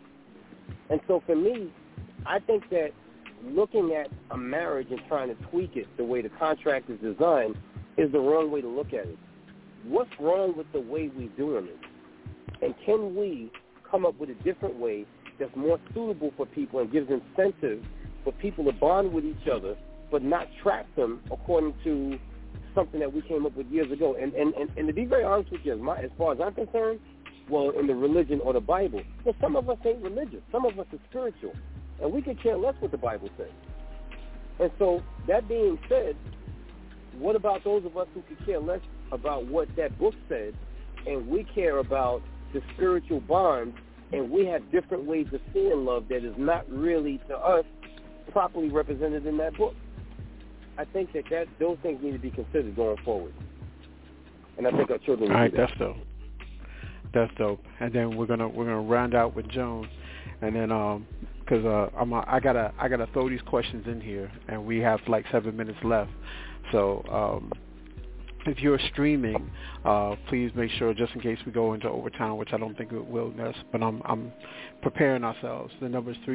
And so for me, I think that looking at a marriage and trying to tweak it the way the contract is designed is the wrong way to look at it. What's wrong with the way we're doing it? And can we come up with a different way that's more suitable for people and gives incentive for people to bond with each other but not trap them according to something that we came up with years ago. And to be very honest with you, as far as I'm concerned, well, in the religion or the Bible, well, some of us ain't religious. Some of us are spiritual. And we could care less what the Bible says. And so that being said, what about those of us who could care less about what that book said, and we care about the spiritual bond, and we have different ways of seeing love that is not really, to us, properly represented in that book? I think that those things need to be considered going forward. And I think our children will do that. That's dope. That's dope. And then we're gonna round out with Joan, and then because I gotta throw these questions in here, and we have like 7 minutes left. So if you're streaming, please make sure, just in case we go into overtime, which I don't think it will, but I'm preparing ourselves. The number is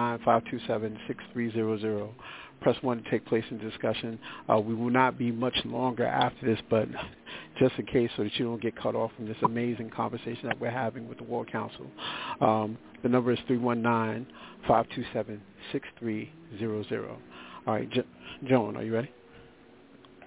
319-527-6300. Press 1 to take place in discussion. We will not be much longer after this, but just in case, so that you don't get cut off from this amazing conversation that we're having with the World Council. The number is 319-527-6300. All right, Joan, are you ready?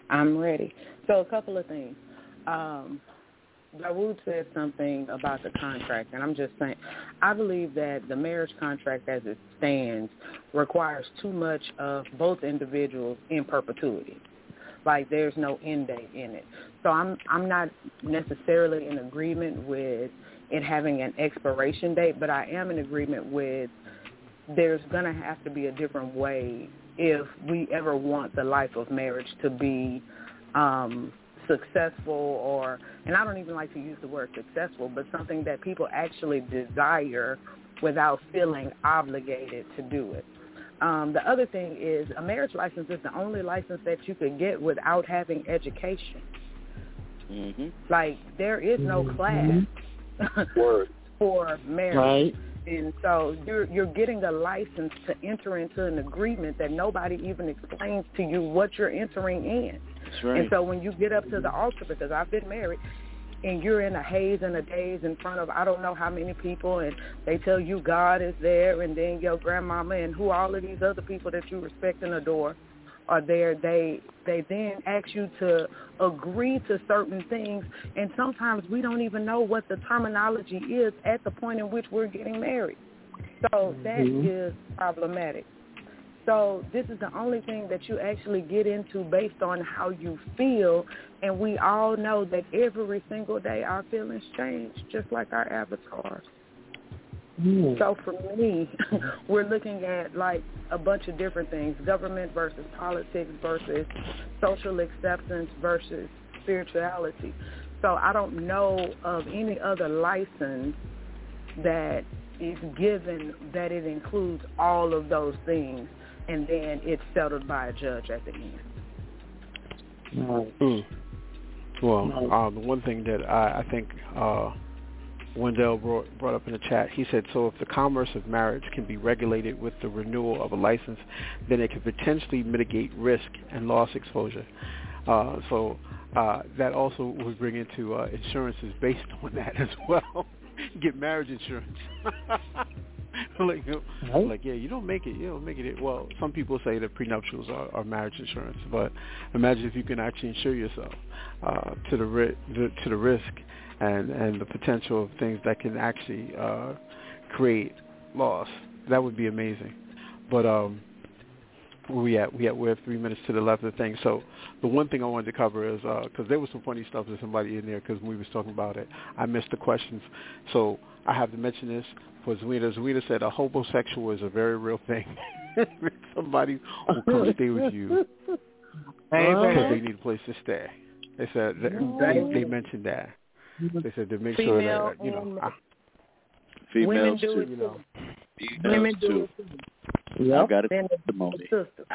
I'm ready. So a couple of things. Dawood said something about the contract, and I'm just saying, I believe that the marriage contract as it stands requires too much of both individuals in perpetuity. Like there's no end date in it. So I'm not necessarily in agreement with it having an expiration date, but I am in agreement with there's going to have to be a different way if we ever want the life of marriage to be successful, or, and I don't even like to use the word successful, but something that people actually desire without feeling obligated to do it. The other thing is a marriage license is the only license that you could get without having education. Mm-hmm. Like there is no class for marriage. Right. And so you're getting a license to enter into an agreement that nobody even explains to you what you're entering in. That's right. And so when you get up to the altar, because I've been married, and you're in a haze and a daze in front of I don't know how many people, and they tell you God is there, and then your grandmama and who all of these other people that you respect and adore are there, they then ask you to agree to certain things, and sometimes we don't even know what the terminology is at the point in which we're getting married. So that is problematic. So this is the only thing that you actually get into based on how you feel, and we all know that every single day our feelings change, just like our avatars. So for me, we're looking at like a bunch of different things, government versus politics versus social acceptance versus spirituality. So I don't know of any other license that is given that it includes all of those things, and then it's settled by a judge at the end. Well, the one thing that I think Wendell brought up in the chat, he said, so if the commerce of marriage can be regulated with the renewal of a license, then it can potentially mitigate risk and loss exposure. So that also would bring into insurances based on that as well. Get marriage insurance. Like, yeah, you don't make it. Well, some people say that prenuptials are marriage insurance, but imagine if you can actually insure yourself to the risk and the potential of things that can actually create loss. That would be amazing. But we have 3 minutes to the left of the thing. So the one thing I wanted to cover is because there was some funny stuff to somebody in there because when we was talking about it, I missed the questions. So I have to mention this for Zwina. Zwina said a homosexual is a very real thing. Somebody will come stay with you because they need a place to stay. They said they mentioned that. They said to make sure that females do it too. Women do it too. Yep. I got a testimony.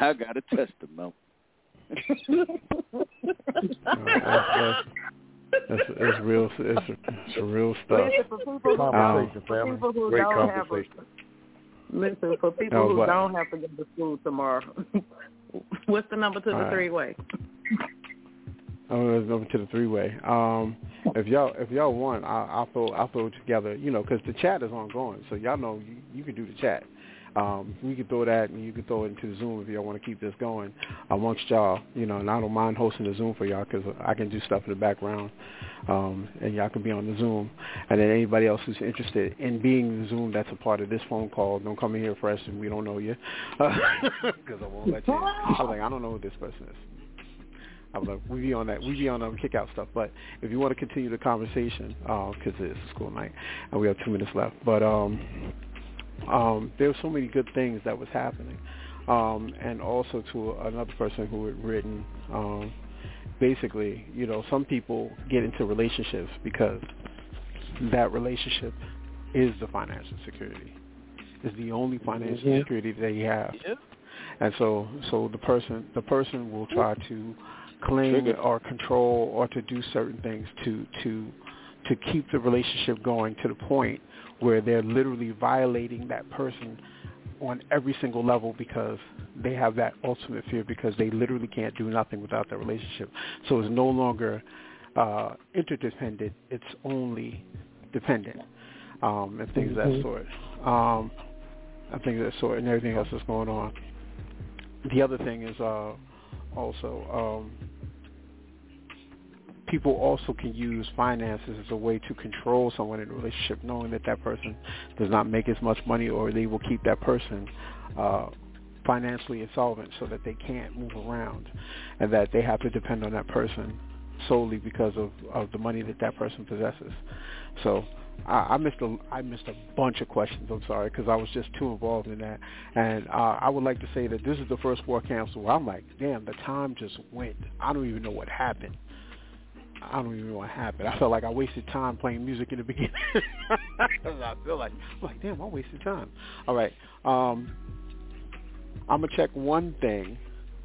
That's real. It's real stuff. Listen, for people who don't have to go to school tomorrow, what's the number to the three-way? Let's over to the three-way. If y'all want, I'll throw it together. Because the chat is ongoing, so y'all know you can do the chat. We can throw that, and you can throw it into the Zoom if y'all want to keep this going amongst y'all. And I don't mind hosting the Zoom for y'all because I can do stuff in the background, and y'all can be on the Zoom. And then anybody else who's interested in being in the Zoom that's a part of this phone call, don't come in here fresh and we don't know you because I won't let you in. I was like, I don't know who this person is. I was like, we be on kick out stuff. But if you want to continue the conversation, because it's a school night and we have 2 minutes left. But there were so many good things that was happening. And also to another person who had written, basically, some people get into relationships because that relationship is the financial security. It's the only financial security they have. Yeah. And so the person will try to cling or control or to do certain things to keep the relationship going to the point where they're literally violating that person on every single level because they have that ultimate fear because they literally can't do nothing without that relationship. So it's no longer interdependent, it's only dependent, and things of that sort. And everything else that's going on. The other thing is also people also can use finances as a way to control someone in a relationship, knowing that that person does not make as much money, or they will keep that person financially insolvent so that they can't move around, and that they have to depend on that person solely because of the money that that person possesses. So I missed a bunch of questions. I'm sorry, because I was just too involved in that. And I would like to say that this is the first war council where I'm like, damn, the time just went. I don't even know what happened. I felt like I wasted time playing music in the beginning. I feel like, damn, I wasted time. All right. I'm going to check one thing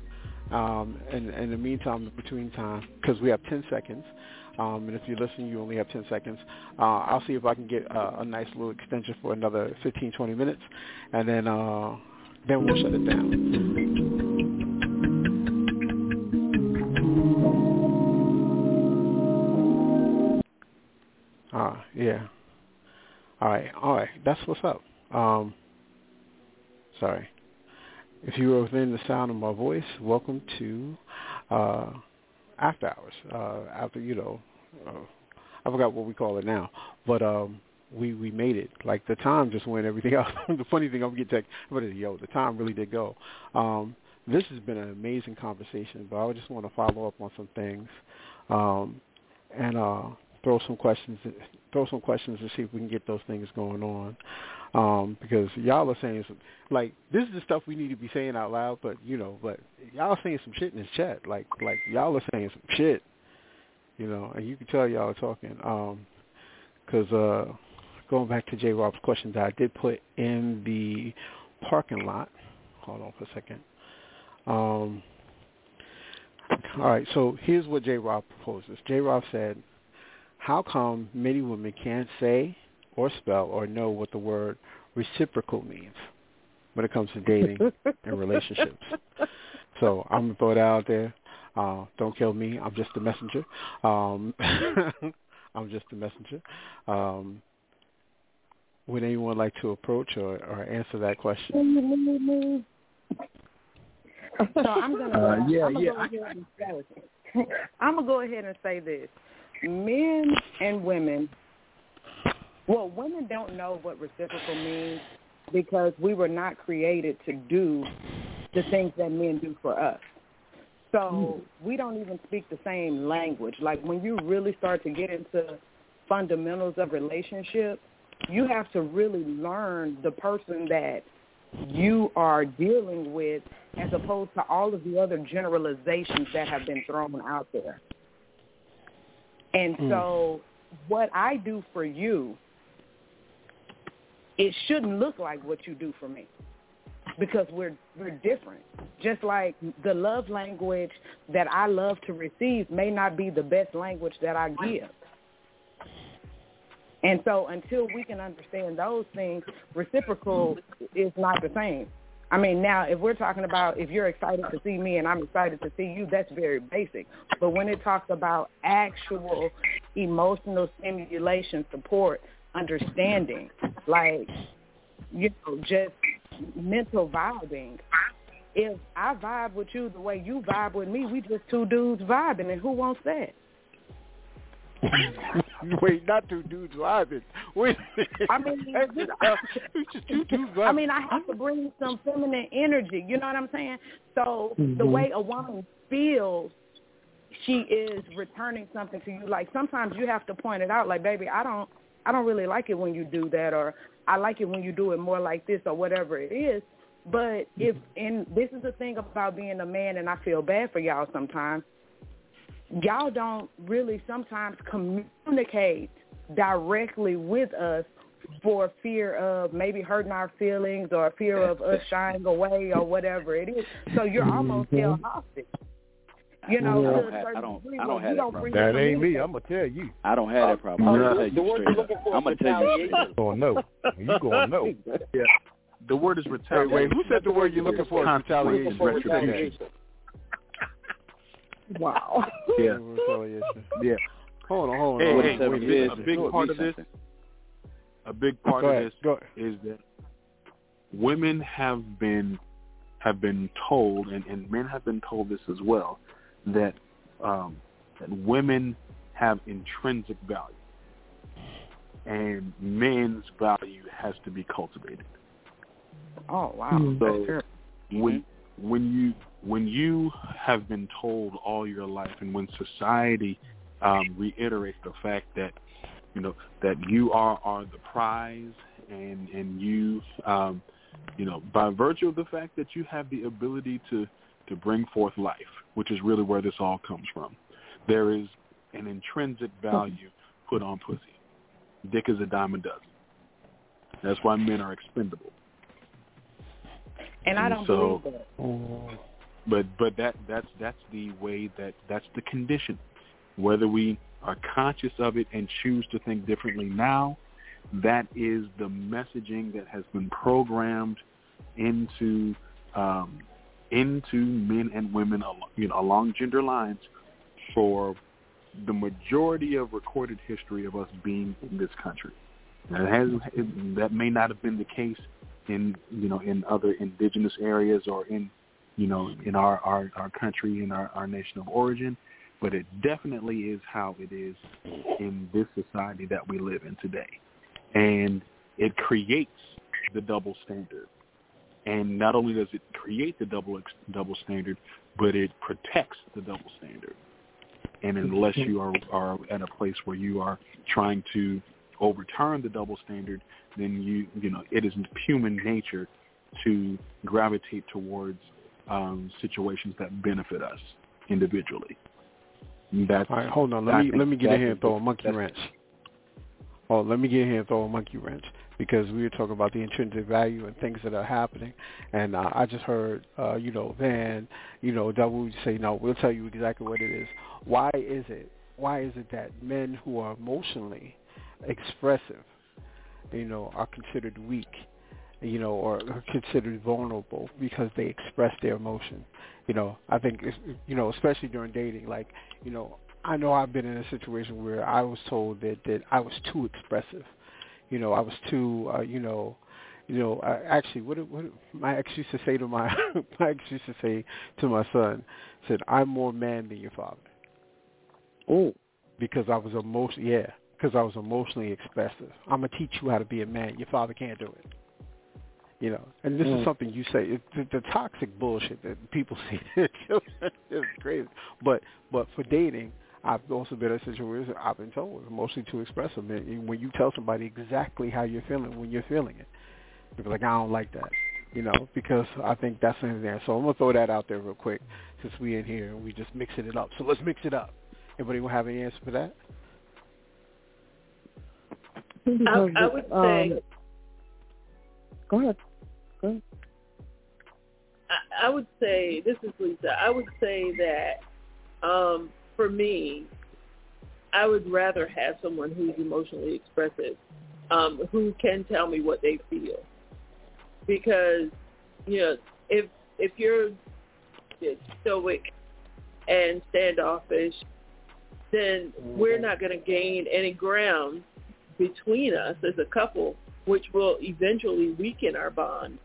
in the meantime, between time, because we have 10 seconds. And if you're listening, you only have 10 seconds. I'll see if I can get a nice little extension for another 15, 20 minutes, and then we'll shut it down. Yeah. All right. That's what's up. Sorry. If you are within the sound of my voice, welcome to After Hours. I forgot what we call it now, but we made it. Like, the time just went everything else. The funny thing, I'm getting tech, but the time really did go. This has been an amazing conversation, but I just want to follow up on some things and throw some questions to see if we can get those things going on. Because y'all are saying some, like, this is the stuff we need to be saying out loud, but y'all are saying some shit in this chat. Like y'all are saying some shit, and you can tell y'all are talking. Because going back to J. Rob's question that I did put in the parking lot. Hold on for a second. All right, so here's what J. Rob proposes. J. Rob said, how come many women can't say or spell or know what the word reciprocal means when it comes to dating and relationships? So I'm going to throw it out there. Don't kill me. I'm just a messenger. Would anyone like to approach or answer that question? So I'm going to go ahead and say this. Men and women, women don't know what reciprocal means because we were not created to do the things that men do for us. So we don't even speak the same language. Like, when you really start to get into fundamentals of relationship, you have to really learn the person that you are dealing with as opposed to all of the other generalizations that have been thrown out there. And so what I do for you, it shouldn't look like what you do for me because we're different. Just like the love language that I love to receive may not be the best language that I give. And so until we can understand those things, reciprocal is not the same. I mean, now, if we're talking about if you're excited to see me and I'm excited to see you, that's very basic. But when it talks about actual emotional stimulation, support, understanding, like, just mental vibing, if I vibe with you the way you vibe with me, we just two dudes vibing, and who wants that? Wait, not two dudes vibing. Wait. I mean, just two dudes vibing. I mean, I have to bring some feminine energy. You know what I'm saying? So the way a woman feels, she is returning something to you. Like, sometimes you have to point it out. Like, baby, I don't really like it when you do that, or I like it when you do it more like this, or whatever it is. But and this is the thing about being a man, and I feel bad for y'all sometimes. Y'all don't really sometimes communicate directly with us for fear of maybe hurting our feelings or fear of us shying away or whatever it is. So you're almost held hostage. I don't have that problem. That ain't me. I'm gonna tell you. I don't have that problem. I'm gonna tell you. You gonna know. You gonna know. Yeah. The word is retaliation. Wait, who said the word you're looking for? Retaliation. Retribution. Wow. Yeah. Yeah. Hold on. Hey, a big part of this is that women have been told, and men have been told this as well, that women have intrinsic value, and men's value has to be cultivated. Oh wow! So when you have been told all your life, and when society reiterates the fact that that you are the prize, and you by virtue of the fact that you have the ability to bring forth life, which is really where this all comes from, there is an intrinsic value put on pussy. Dick is a dime a dozen. That's why men are expendable. And I don't believe that. But that's the way that's the condition. Whether we are conscious of it and choose to think differently now, that is the messaging that has been programmed into men and women, along gender lines, for the majority of recorded history of us being in this country. And that may not have been the case in other indigenous areas or in our country, in our nation of origin, but it definitely is how it is in this society that we live in today. And it creates the double standard. And not only does it create the double standard, but it protects the double standard. And unless you are at a place where you are trying to overturn the double standard, then it is human nature to gravitate towards situations that benefit us individually. All right, hold on. Let me get in here and throw a monkey wrench. Let me get in here and throw a monkey wrench, because we were talking about the intrinsic value and things that are happening, and I just heard, Van, that we say, no, we'll tell you exactly what it is. Why is it that men who are emotionally expressive, are considered weak, or are considered vulnerable because they express their emotion? I think, especially during dating, I know I've been in a situation where I was told that I was too expressive. I was too, actually, what my ex used to say to my son, said, "I'm more man than your father." Oh, because I was emotionally expressive. I'm gonna teach you how to be a man. Your father can't do it. And this is something you say. It's the toxic bullshit that people say. It's crazy. But for dating, I've also been in a situation where I've been told it's emotionally too expressive. And when you tell somebody exactly how you're feeling when you're feeling it, they're like, I don't like that. Because I think that's in there. So I'm going to throw that out there real quick, since we in here and we just mixing it up. So let's mix it up. Anybody will have any answer for that? I would say... Go ahead. I would say, this is Lisa, I would say that for me, I would rather have someone who's emotionally expressive, who can tell me what they feel. Because, if you're stoic and standoffish, then we're not going to gain any ground between us as a couple, which will eventually weaken our bond.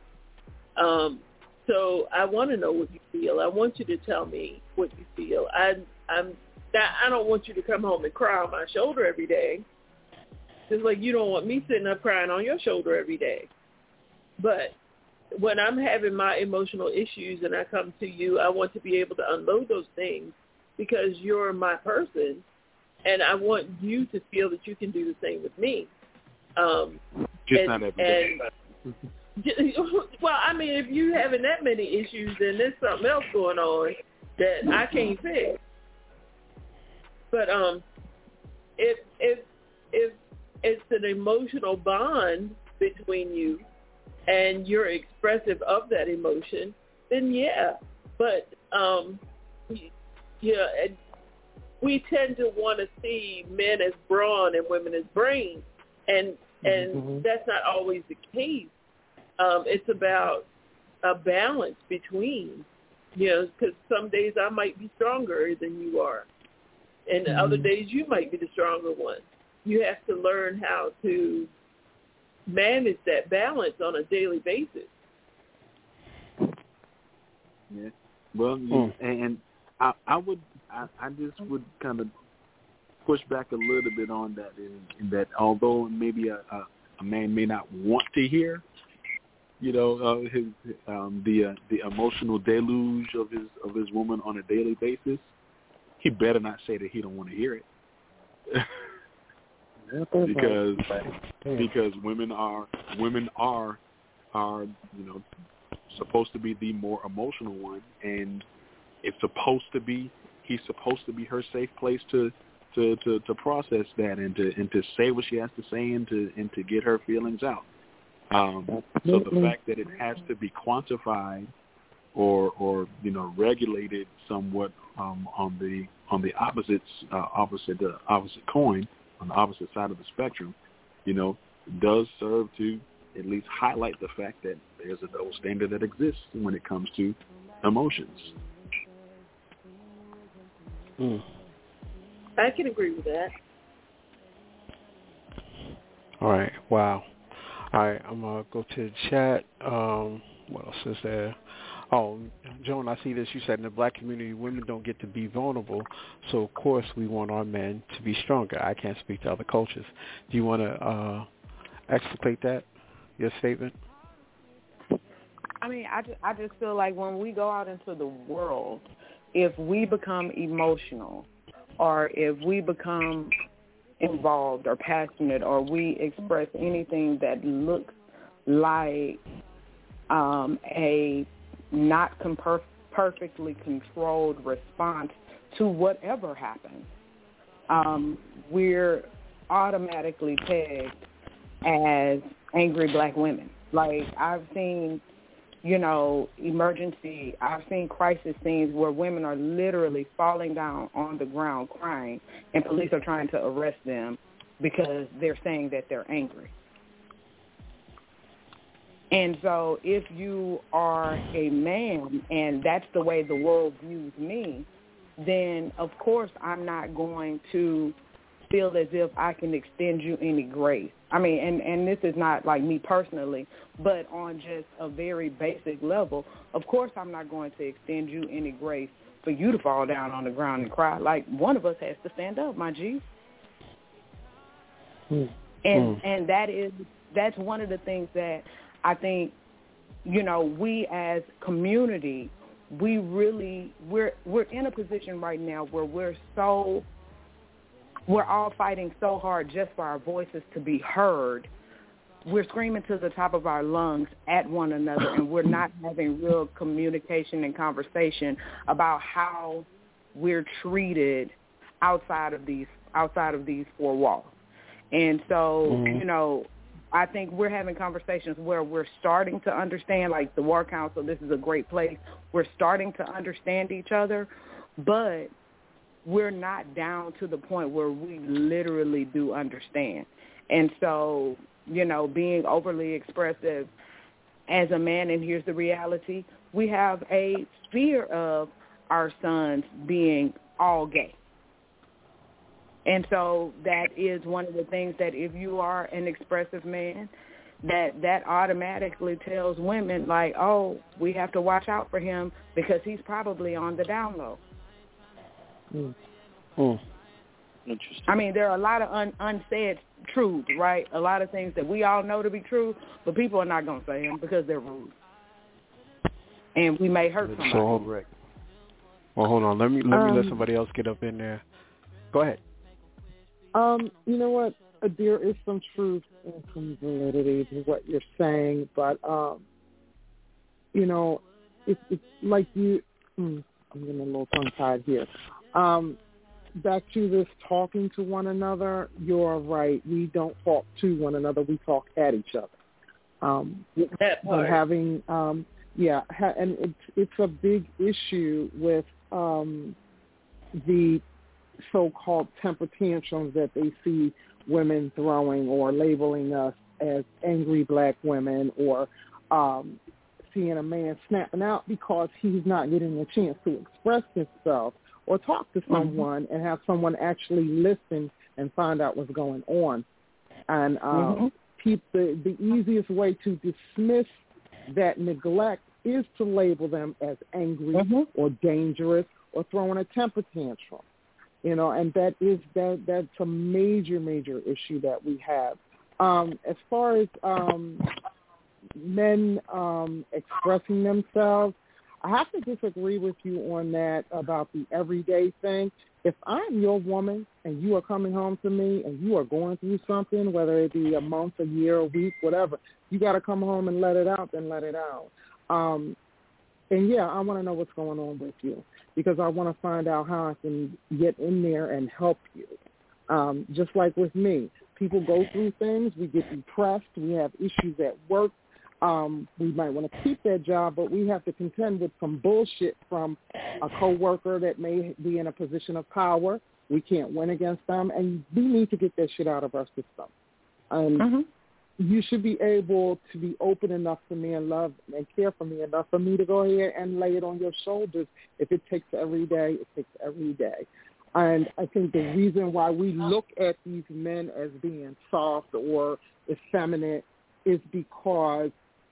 So I want to know what you feel. I want you to tell me what you feel. I don't want you to come home and cry on my shoulder every day, just like you don't want me sitting up crying on your shoulder every day. But when I'm having my emotional issues and I come to you, I want to be able to unload those things, because you're my person, and I want you to feel that you can do the same with me. Not every day. Well, I mean, if you're having that many issues, then there's something else going on that I can't fix. But if it's an emotional bond between you and you're expressive of that emotion, then yeah. But we tend to want to see men as brawn and women as brains, and that's not always the case. It's about a balance between, because some days I might be stronger than you are, and other days you might be the stronger one. You have to learn how to manage that balance on a daily basis. Yeah. Well, and I just would kind of push back a little bit on that in that although maybe a man may not want to hear, you know, the emotional deluge of his woman on a daily basis, he better not say that he don't want to hear it. because women are you know, supposed to be the more emotional one, and he's supposed to be her safe place to process that and to say what she has to say and to get her feelings out. So the fact that it has to be quantified or you know, regulated somewhat on the opposite coin, on the opposite side of the spectrum, you know, does serve to at least highlight the fact that there's a double standard that exists when it comes to emotions. I can agree with that. All right. Wow. All right. I'm going to go to the chat. What else is there? Oh, Joan, I see this. You said in the black community, women don't get to be vulnerable, so of course we want our men to be stronger. I can't speak to other cultures. Do you want to explicate that, your statement? I mean, I just feel like when we go out into the world, if we become emotional or if we become involved or passionate or we express anything that looks like a not perfectly controlled response to whatever happens, we're automatically pegged as angry black women. Like, I've seen, you know, I've seen crisis scenes where women are literally falling down on the ground crying and police are trying to arrest them because they're saying that they're angry. And so if you are a man and that's the way the world views me, then of course I'm not going to feel as if I can extend you any grace. I mean, and this is not like me personally, but on just a very basic level, of course I'm not going to extend you any grace for you to fall down on the ground and cry. Like, one of us has to stand up, my G. And that's one of the things that I think, you know, we as community, we're in a position right now where we're all fighting so hard just for our voices to be heard. We're screaming to the top of our lungs at one another, and we're not having real communication and conversation about how we're treated outside of these four walls. And so, you know, I think we're having conversations where we're starting to understand, like the War Council, this is a great place. We're starting to understand each other, but we're not down to the point where we literally do understand. And so, you know, being overly expressive as a man, and here's the reality, we have a fear of our sons being all gay. And so that is one of the things that if you are an expressive man, that automatically tells women, like, oh, we have to watch out for him because he's probably on the down low. Interesting. I mean, there are a lot of unsaid truths, right? A lot of things that we all know to be true, but people are not going to say them because they're rude. And we may hurt somebody. Well, hold on. Let me let somebody else get up in there. Go ahead. You know what? There is some truth and some validity to what you're saying, but you know, it's like you. I'm getting a little tongue-tied here. Back to this talking to one another. You're right. We don't talk to one another. We talk at each other. But having, and it's a big issue with the so-called temper tantrums that they see women throwing, or labeling us as angry black women, or seeing a man snapping out because he's not getting a chance to express himself or talk to someone and have someone actually listen and find out what's going on. And the easiest way to dismiss that neglect is to label them as angry or dangerous or throwing a temper tantrum. and that's a major issue that we have. As far as men expressing themselves, I have to disagree with you on that about the everyday thing. If I'm your woman and you are coming home to me and you are going through something, whether it be a month, a year, a week, whatever, you got to come home and let it out, then let it out. And, yeah, I want to know what's going on with you because I want to find out how I can get in there and help you. Just like with me, people go through things. We get depressed. We have issues at work. We might want to keep that job, but we have to contend with some bullshit from a coworker that may be in a position of power. We can't win against them, and we need to get that shit out of our system. You should be able to be open enough to me and love and care for me enough for me to go ahead and lay it on your shoulders. If it takes every day, it takes every day. And I think the reason why we look at these men as being soft or effeminate is because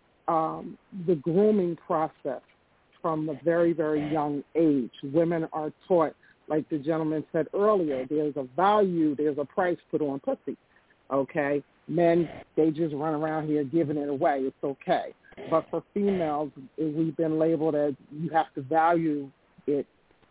the grooming process from a very, very young age. Women are taught, like the gentleman said earlier, there's a value, there's a price put on pussy, okay? Men, they just run around here giving it away. It's okay. But for females, we've been labeled as you have to value it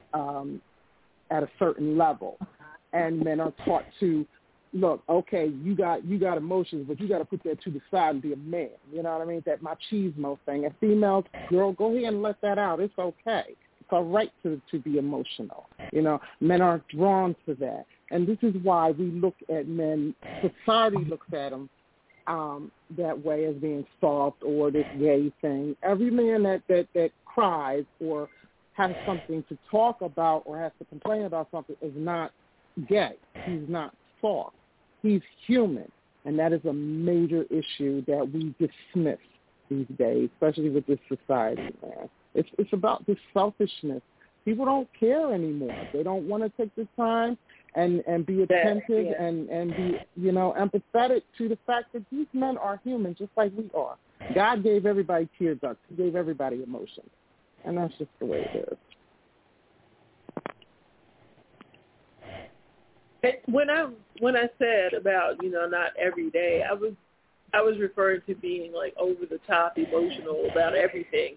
at a certain level. And men are taught to, look, okay, you got emotions, but you got to put that to the side and be a man. You know what I mean? That machismo thing. And females, girl, go ahead and let that out. It's okay. It's all right to be emotional. Men aren't drawn to that. And this is why we look at men, society looks at them that way as being soft or this gay thing. Every man that cries or has something to talk about or has to complain about something is not gay. He's not soft. He's human. And that is a major issue that we dismiss these days, especially with this society, man. It's about this selfishness. People don't care anymore. They don't want to take the time and be attentive and be, empathetic to the fact that these men are human just like we are. God gave everybody tear ducts. He gave everybody emotions. And that's just the way it is. When I said about, not every day, I was referring to being like over the top emotional about everything.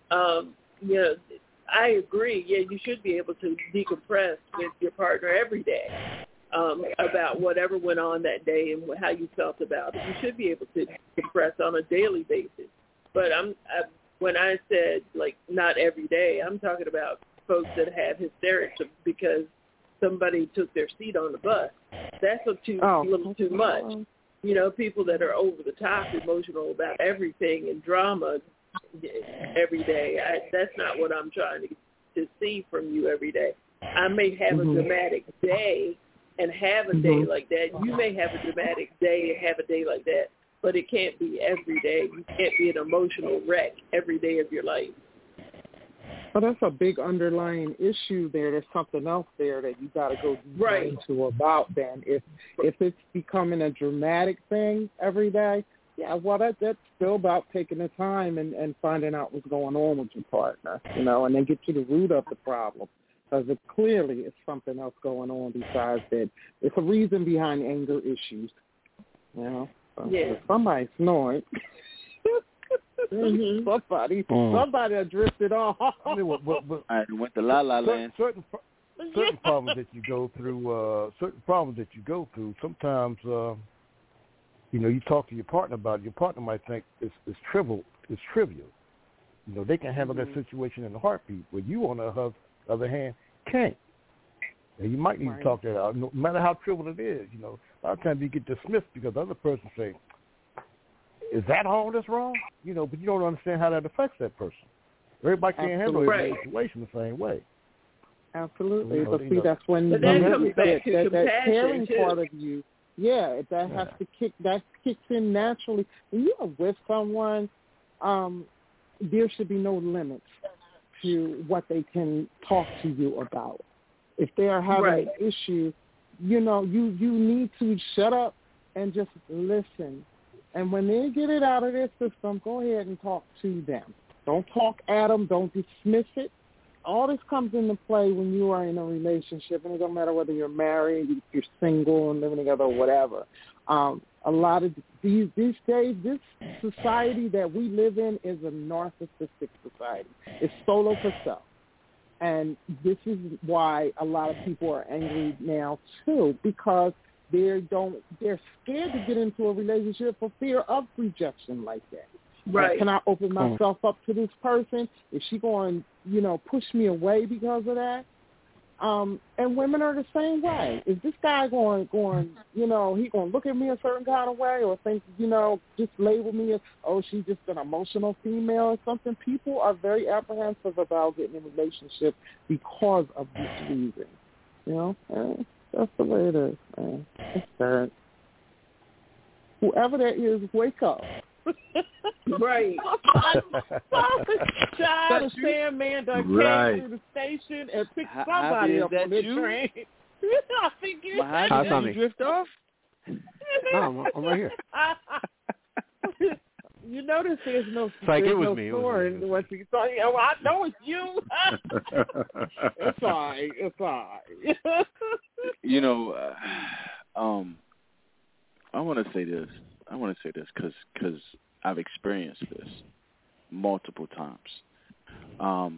I agree. Yeah, you should be able to decompress with your partner every day about whatever went on that day and how you felt about it. You should be able to decompress on a daily basis. But when I said like not every day, I'm talking about folks that have hysterics because somebody took their seat on the bus. That's a little too much. People that are over the top emotional about everything and drama every day. That's not what I'm trying to see from you every day. I may have a dramatic day and have a day like that. You may have a dramatic day and have a day like that, but it can't be every day. You can't be an emotional wreck every day of your life. Well, that's a big underlying issue there. There's something else there that you got to go deeper into about then. If it's becoming a dramatic thing every day, yeah, well, that's still about taking the time and finding out what's going on with your partner, and then get to the root of the problem. Because clearly it's something else going on besides that. It's a reason behind anger issues, So somebody's snoring. Somebody drifted off. I went to La La Land. Certain problems that you go through, sometimes, you talk to your partner about it. Your partner might think it's trivial. They can handle that situation in a heartbeat, where you, on the other hand, can't. And you might need to talk that out, no matter how trivial it is. A lot of times you get dismissed because the other person say, is that all that's wrong? But you don't understand how that affects that person. Everybody can't handle the situation the same way. Absolutely. But see, that's when that comes back to that caring too. part of you. Yeah, has to kicks in naturally. When you are with someone, there should be no limits to what they can talk to you about. If they are having an issue, you need to shut up and just listen. And when they get it out of their system, go ahead and talk to them. Don't talk at them. Don't dismiss it. all this comes into play when you are in a relationship, and it don't matter whether you're married, if you're single and living together or whatever. A lot of these days, this society that we live in is a narcissistic society. It's solo for self. And this is why a lot of people are angry now, too, because they're scared to get into a relationship for fear of rejection like that. Right. Can I open myself up to this person? Is she going, push me away because of that? And women are the same way. Is this guy going, he going to look at me a certain kind of way or think, just label me as, she's just an emotional female or something? People are very apprehensive about getting in a relationship because of this reason. And that's the way it is, man. It's sad. Whoever that is, wake up. Right. Child, the Sandman done came through the station and picked somebody up on this train. I think you did you drift off? No, I'm right here. You notice there's no like it was no me. story. I know it's you. It's all right. It's all right. I want to say this because I've experienced this multiple times.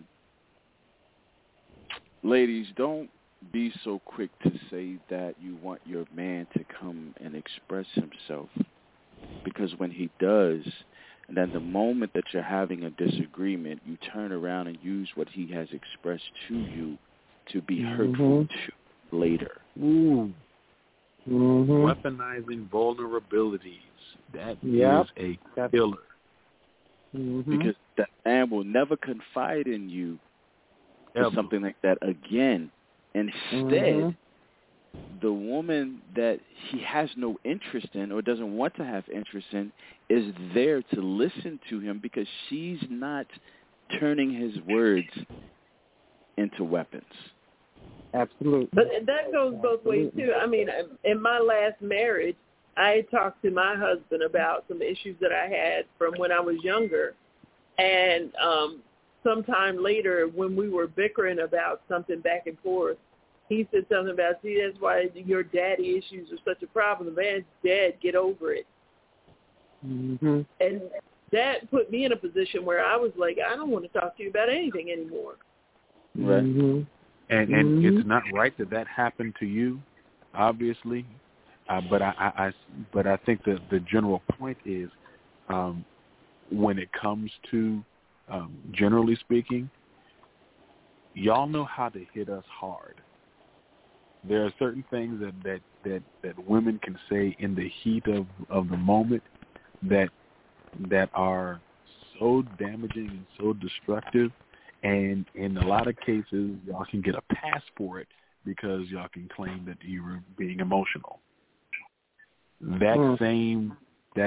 Ladies, don't be so quick to say that you want your man to come and express himself, because when he does, and then the moment that you're having a disagreement, you turn around and use what he has expressed to you to be hurtful to later. Ooh. Weaponizing vulnerabilities. That is a killer. Because that man will never confide in you for something like that again. Instead, the woman that he has no interest in or doesn't want to have interest in is there to listen to him because she's not turning his words into weapons. Absolutely. But that goes both ways, too. I mean, in my last marriage, I talked to my husband about some issues that I had from when I was younger. And sometime later, when we were bickering about something back and forth, he said something about, see, that's why your daddy issues are such a problem. The man's dead. Get over it. And that put me in a position where I was like, I don't want to talk to you about anything anymore. Right. And it's not right that happened to you, obviously. But I think that the general point is, when it comes to, generally speaking, y'all know how to hit us hard. There are certain things that women can say in the heat of the moment that are so damaging and so destructive. And in a lot of cases, y'all can get a pass for it because y'all can claim that you were being emotional. That same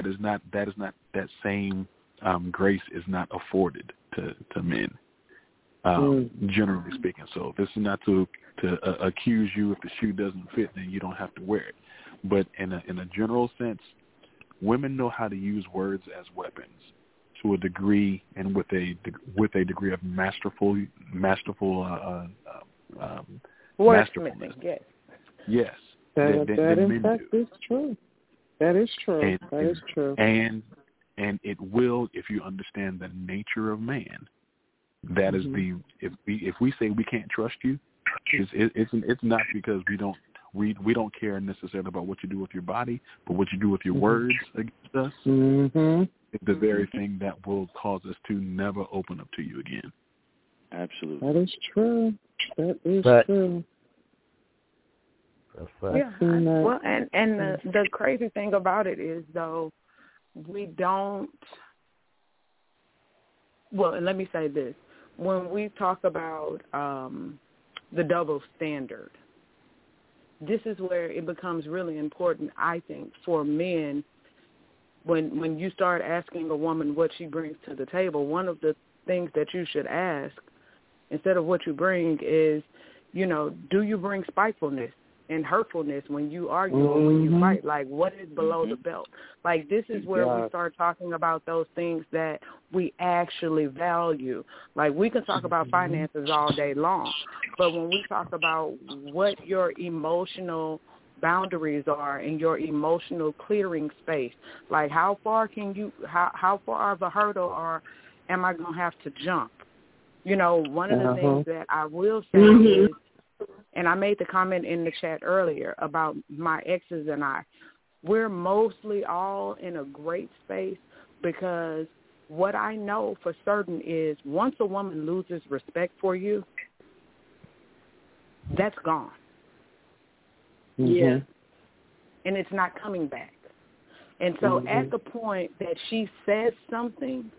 grace is not afforded to men, generally speaking. So this is not to accuse you if the shoe doesn't fit, then you don't have to wear it. But in a general sense, women know how to use words as weapons to a degree, and with a degree of masterfulness. Yes. That in fact is true. That is true. That is true. And it will, if you understand the nature of man, that is if we say we can't trust you, it's not because we don't care necessarily about what you do with your body, but what you do with your words against us. It's the very thing that will cause us to never open up to you again. Absolutely. That is true. That is true. Yeah. Well, and the crazy thing about it is, though, we don't. Well, let me say this: when we talk about the double standard, this is where it becomes really important, I think, for men. When you start asking a woman what she brings to the table, one of the things that you should ask, instead of what you bring, is, do you bring spitefulness? and hurtfulness when you argue or when you fight. Like, what is below the belt? Like, this is where we start talking about those things that we actually value. Like, we can talk about finances all day long, but when we talk about what your emotional boundaries are in your emotional clearing space, like how far of a hurdle am I going to have to jump? You know, one of the things that I will say is, and I made the comment in the chat earlier about my exes and I, we're mostly all in a great space because what I know for certain is once a woman loses respect for you, that's gone. Yeah. And it's not coming back. And so at the point that she says something,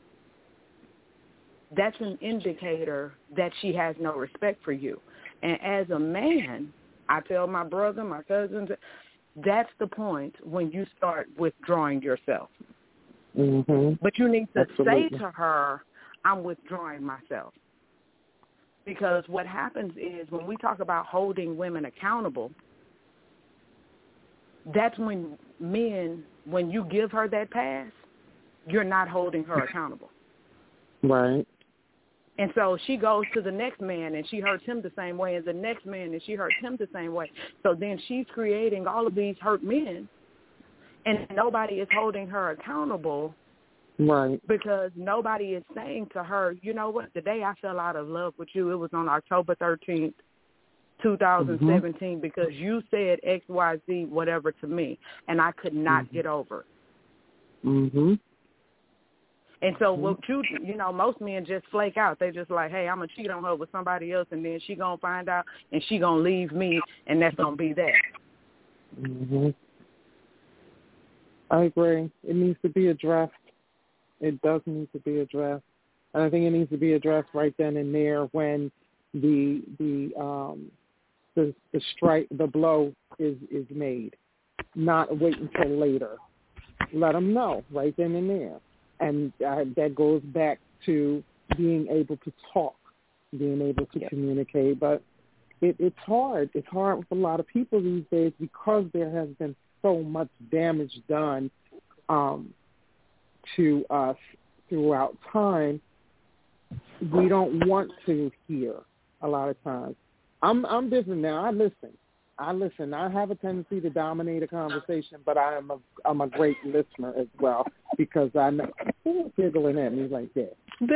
that's an indicator that she has no respect for you. And as a man, I tell my brother, my cousins, that's the point when you start withdrawing yourself. But you need to say to her, I'm withdrawing myself. Because what happens is when we talk about holding women accountable, that's when men, when you give her that pass, you're not holding her accountable. Right. And so she goes to the next man and she hurts him the same way, and the next man and she hurts him the same way. So then she's creating all of these hurt men, and nobody is holding her accountable. Right. Because nobody is saying to her, you know what, the day I fell out of love with you, it was on October 13th, 2017, because you said X, Y, Z, whatever to me, and I could not get over it. And so what you know, most men just flake out. They just like, hey, I'm going to cheat on her with somebody else, and then she going to find out, and she going to leave me, and that's going to be that. I agree. It needs to be addressed. It does need to be addressed. And I think it needs to be addressed right then and there when the blow is made, not wait until later. Let them know right then and there. And that goes back to being able to talk, being able to communicate. But it's hard. It's hard with a lot of people these days because there has been so much damage done to us throughout time. We don't want to hear a lot of times. I'm different now. I listen. I have a tendency to dominate a conversation, but I'm a great listener as well because I know who's giggling at me like that.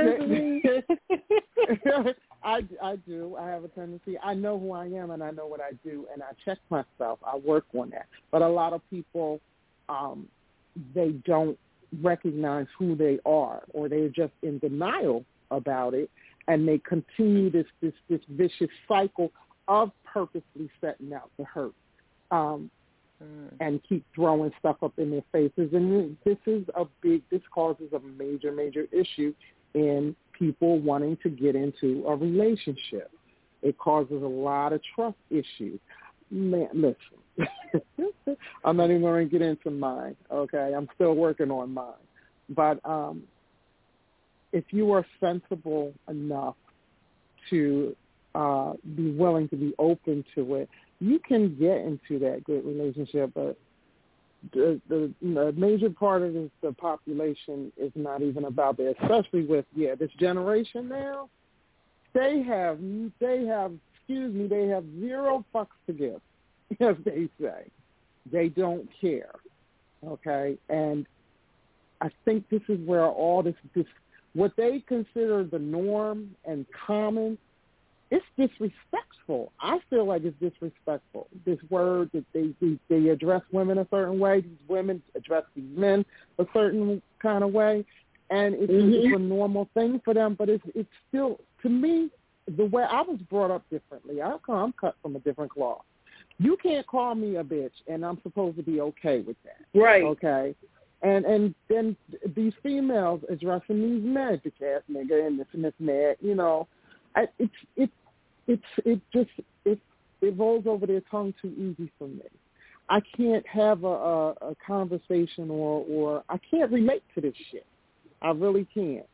I do. I have a tendency. I know who I am and I know what I do, and I check myself. I work on that. But a lot of people, they don't recognize who they are, or they're just in denial about it, and they continue this vicious cycle of purposely setting out to hurt and keep throwing stuff up in their faces. And this causes a major, major issue in people wanting to get into a relationship. It causes a lot of trust issues. Man, listen, I'm not even going to get into mine, okay? I'm still working on mine. But if you are sensible enough to be willing to be open to it, you can get into that good relationship. But the major part of the population is not even about that, especially with this generation now. They have zero fucks to give, as they say. They don't care, okay? And I think this is where all this what they consider the norm and common, it's disrespectful. I feel like it's disrespectful. This word that they address women a certain way, these women address these men a certain kind of way, and it's a normal thing for them. But it's still, to me, the way I was brought up differently. I'm cut from a different cloth. You can't call me a bitch, and I'm supposed to be okay with that. Right. Okay. And then these females addressing these men, bitch ass nigga, and this and that, you know, it rolls over their tongue too easy for me. I can't have a conversation or I can't relate to this shit. I really can't.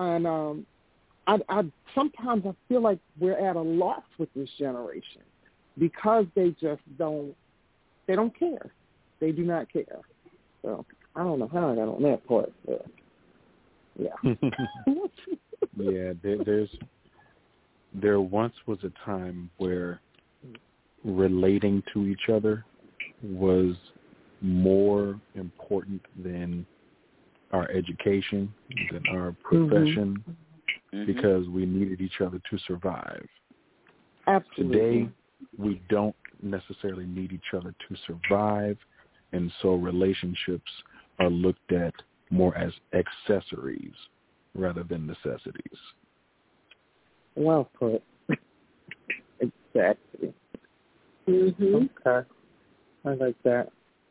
And I sometimes I feel like we're at a loss with this generation because they just don't care. They do not care. So I don't know how I got on that part. But yeah. Yeah, there once was a time where relating to each other was more important than our education, than our profession, because we needed each other to survive. Absolutely. Today, we don't necessarily need each other to survive, and so relationships are looked at more as accessories rather than necessities. Well put. Exactly. Okay. I like that.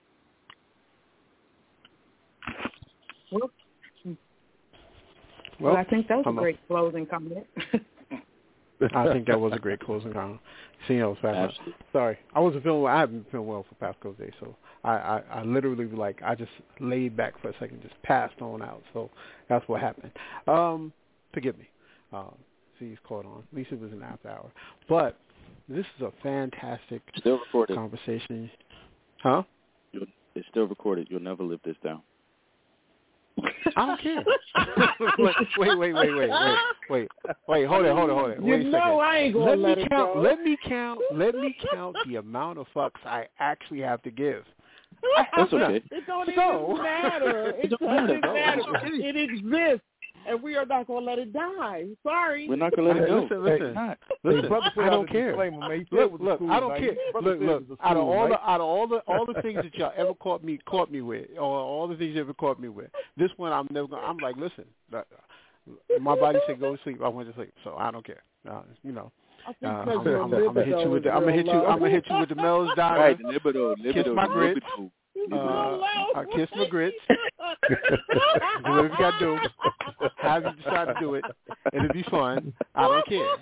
Well, I think that was a great closing comment. I think that was a great closing comment. See, sorry, I wasn't feeling well. I haven't been feeling well for past couple days, so I literally I just laid back for a second, just passed on out. So that's what happened. Forgive me. See, he's caught on. At least it was an after hour. But this is a fantastic conversation. Huh? It's still recorded. You'll never live this down. I don't care. Wait. Hold it. You know I ain't gonna let it go. Let me count the amount of fucks I actually have to give. That's okay. It don't even matter. It doesn't matter. It exists, and we are not gonna let it die. Sorry. We're not gonna let it go. Listen. I don't care. Look, I don't care. Look. Out of all the things that y'all ever caught me with, or all the things you ever caught me with, this one I'm like, listen. My body said go to sleep. I went to sleep, so I don't care. I'm gonna hit you with the Mel's Diner. Right, libido, kiss my grits. Kiss my grits. Do whatever you gotta do. However you decide to do it, it'll be fun. I don't care.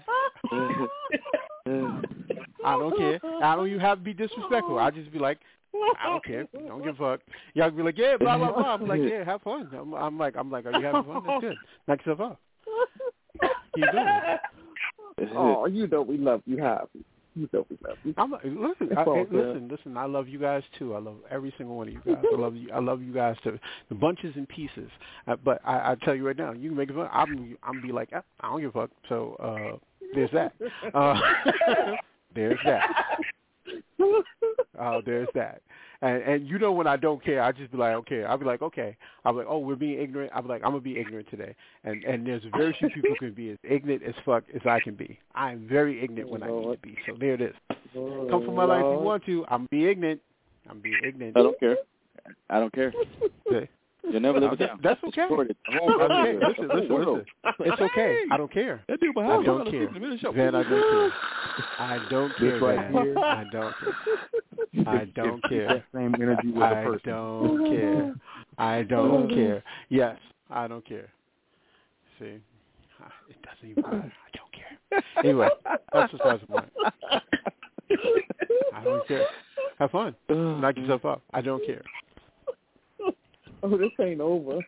I don't even have to be disrespectful. I just be like, I don't care. Don't give a fuck. Y'all be like, yeah, blah blah blah. I'm like, yeah, have fun. I'm like, are you having fun? That's good. Knock yourself out. Keep doing it. Oh, you know we love you, Happy. You know we love you. Listen. I love you guys too. I love every single one of you guys. I love you guys too. The bunches and pieces. But I tell you right now, you can make it fun. I'm be like, I don't give a fuck. So there's that. There's that. There's that. And you know when I don't care, I just be like, okay. I'll be like, okay. I'll be like, oh, we're being ignorant. I'll be like, I'm going to be ignorant today. And there's very few people who can be as ignorant as fuck as I can be. I am very ignorant when I need to be. So there it is. Come from my life if you want to. I'm be ignorant. I don't care. Okay. You'll never live it down. That's okay. Listen. It's okay. I don't care. I don't care. Van, I don't care. I don't care. Right here. I don't care. I don't care. Same energy with a person. I don't care. Yes, I don't care. See, it doesn't even matter. I don't care. Anyway, that's besides the point. I don't care. Have fun. Knock yourself up. I don't care. Oh, this ain't over.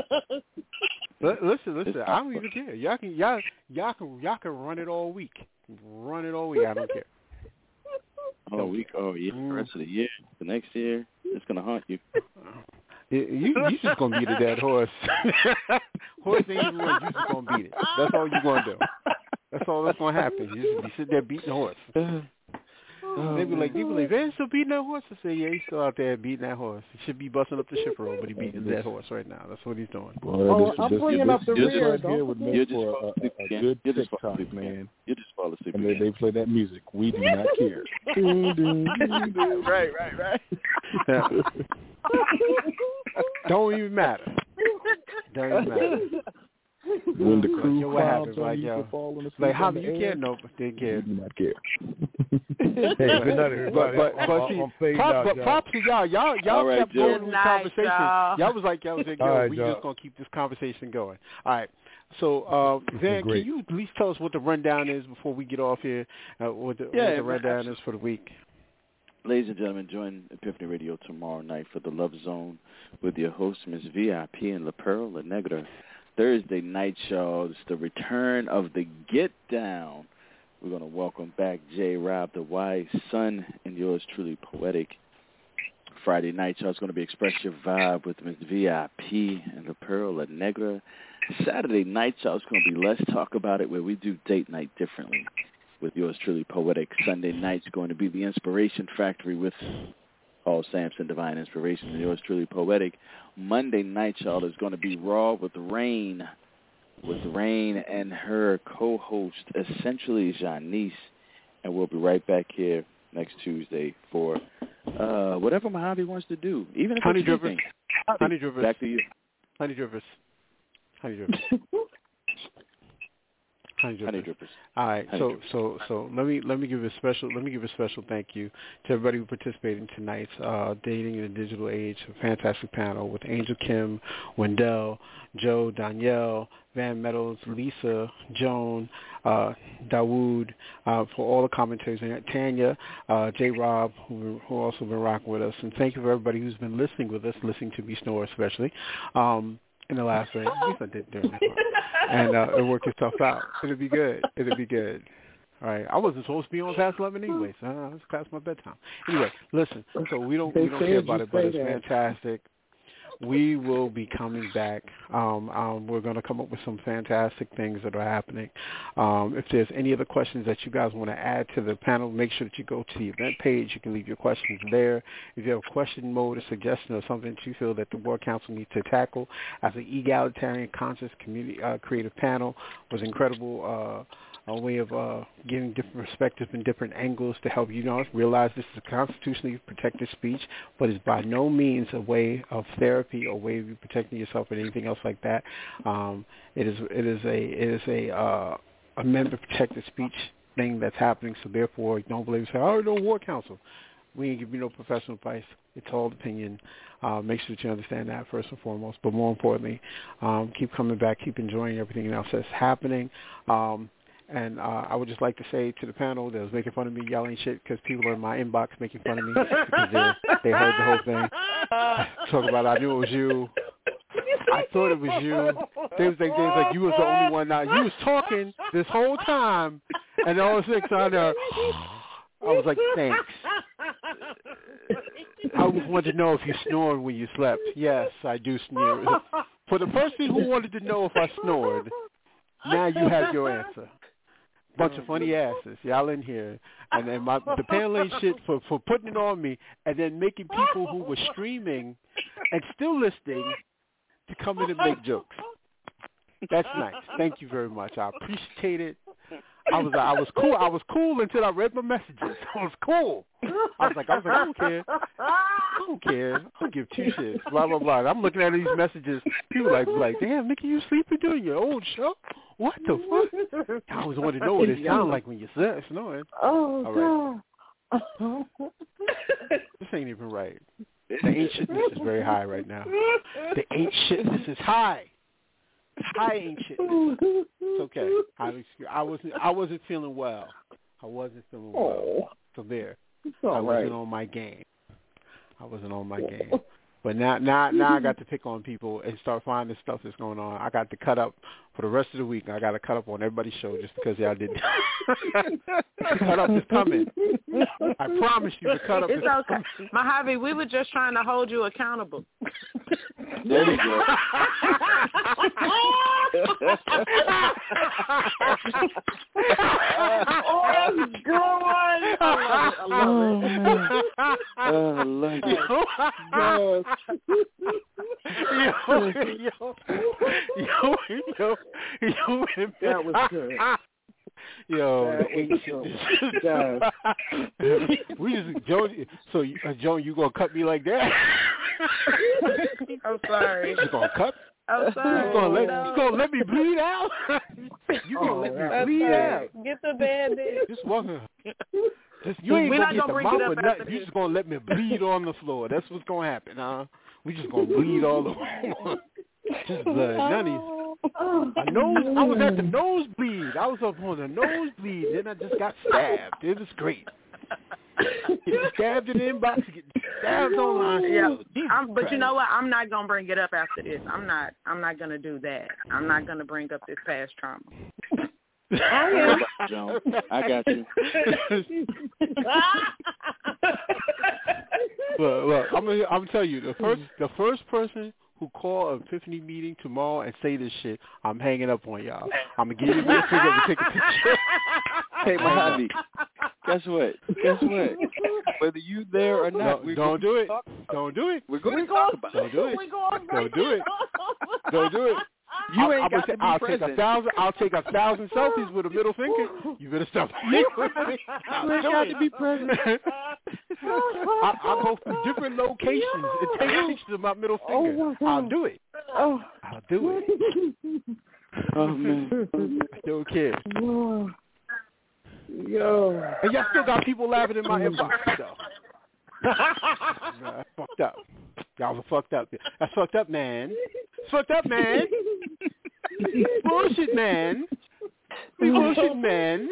Listen. I don't even care. Y'all can run it all week. I don't care. All week. Oh yeah. The rest of the year. The next year, it's gonna haunt you. You just gonna beat a dead horse. Horse ain't even one. You just gonna beat it. That's all you gonna do. That's all that's gonna happen. You just be sitting there beating the horse. They be like, Van's still beating that horse? I say, yeah, he's still out there beating that horse. He should be busting up the ship road, but he's beating that horse right now. That's what he's doing. I'm bringing up the rear. Right here would make for a good TikTok, man. You just fall asleep. And they play that music. We do not care. Right. Yeah. Don't even matter. When the crew what happens? Like, how do you care? No, but they care. We do not care. Hey, good night, everybody. But props to y'all. Y'all right, kept going with the conversation. Y'all was like, we just gonna keep this conversation going. All right. So, Van, can you at least tell us what the rundown is before we get off here? What the rundown is for the week? Ladies and gentlemen, join Epiphany Radio tomorrow night for the Love Zone with your host, Ms. VIP and La Pearl La Negra. Thursday night show. It's the return of the Get Down We're going to welcome back J. Rob, the wise son, and yours truly, Poetic. Friday night, y'all, it's going to be Express Your Vibe with Ms. VIP and the Pearl La Negra. Saturday night, y'all, it's going to be Let's Talk About It, where we do date night differently with yours truly, Poetic. Sunday night's going to be the Inspiration Factory with Paul Sampson, Divine Inspiration, and yours truly, Poetic. Monday night, y'all, is going to be Raw with Rain and her co-host, essentially Janice, and we'll be right back here next Tuesday for whatever Mojave wants to do. Even if Honey it's Drivers. Honey Drivers. Back to you. Honey Drivers. Honey Drivers. Honey Drippers. All right, so let me give a special thank you to everybody who participated in tonight's Dating in the Digital Age, a fantastic panel with Angel Kim, Wendell, Joe, Danielle, Van Meadows, Lisa, Joan, Dawood, for all the commentators, and Tanya, J. Rob, who also been rocking with us, and thank you for everybody who's been listening with us, listening to me snore especially. In the last way, at least I did during that part. And it'll work itself out. It'll be good. All right. I wasn't supposed to be on past 11 anyway, so it's past my bedtime. Anyway, listen. So we don't care about it, but it's fantastic. We will be coming back. We're going to come up with some fantastic things that are happening. If there's any other questions that you guys want to add to the panel, make sure that you go to the event page. You can leave your questions there. If you have a question mode, a suggestion, or something that you feel that the Board Council needs to tackle as an egalitarian, conscious, community creative panel, was incredible. A way of giving different perspectives and different angles to help you realize this is a constitutionally protected speech, but it's by no means a way of therapy or way of you protecting yourself or anything else like that. It is a member protected speech thing that's happening. So therefore, don't believe say, "Oh, no War Council." We ain't give you no professional advice. It's all opinion. Make sure that you understand that first and foremost. But more importantly, keep coming back, keep enjoying everything else that's happening. And I would just like to say to the panel that was making fun of me, y'all ain't shit, because people are in my inbox making fun of me because they heard the whole thing. Talk about I knew it was you. I thought it was you. They was like you was the only one. Now you was talking this whole time, and all of a sudden I was like, thanks. I wanted to know if you snored when you slept. Yes, I do snore. For the person who wanted to know if I snored, now you have your answer. Bunch of funny asses, y'all in here, and then the panel ain't shit for putting it on me, and then making people who were streaming and still listening to come in and make jokes. That's nice. Thank you very much. I appreciate it. I was cool. I was cool until I read my messages. I was cool. I was like, I don't care. I don't give two shits. Blah blah blah. I'm looking at these messages. People like, damn, Mickey, you sleeping during your old show? What the fuck? I always wanted to know what it sounded like when you said snoring. Oh, all right. This ain't even right. The ain't shitness is very high right now. The ain't shitness is high. High ain't shitness. It's okay. I wasn't feeling well. So there. I wasn't on my game. But now I got to pick on people and start finding stuff that's going on. I got to cut up for the rest of the week. I got to cut up on everybody's show just because y'all didn't. Cut up is coming. I promise you, the cut up is coming. Mojave, we were just trying to hold you accountable. There you go. Oh, God. I love it. I love it. That was good. We just Joan, you gonna cut me like that? I'm sorry. You gonna cut? I'm sorry. You gonna let me bleed out? You gonna let me bleed out? Get the Band-Aid. Just walk. You ain't gonna get the mouth or nothing. You just gonna let me bleed on the floor. That's what's gonna happen, huh? We just gonna bleed all over. Just blood. None of I was at the nosebleed. I was up on the nosebleed. Then I just got stabbed. It was great. Get stabbed in the inbox. Get stabbed online. Yeah, but you know what? I'm not gonna bring it up after this. I'm not gonna do that. I'm not gonna bring up this past trauma. I am. Joan. I got you. Look, I'm gonna tell you the first person who call an Epiphany meeting tomorrow and say this shit, I'm hanging up on y'all. I'm gonna give you a middle finger and take a picture. Hey, Mojave, guess what? Whether you there or not, don't do it. Don't do it. We're going to talk about it. Don't do it. Don't do it. Don't do it. You ain't got to be present. I'll take 1,000 selfies with a middle finger. You better stop. You ain't got to be present. I'll go from different locations and take pictures of my middle finger. I'll do it. I'll do it. Oh, man. I don't care. Yo. And y'all still got people laughing in my inbox, though. That's fucked up. Y'all are fucked up. That's fucked up, man. It's fucked up, man. Bullshit, man. Bullshit, man.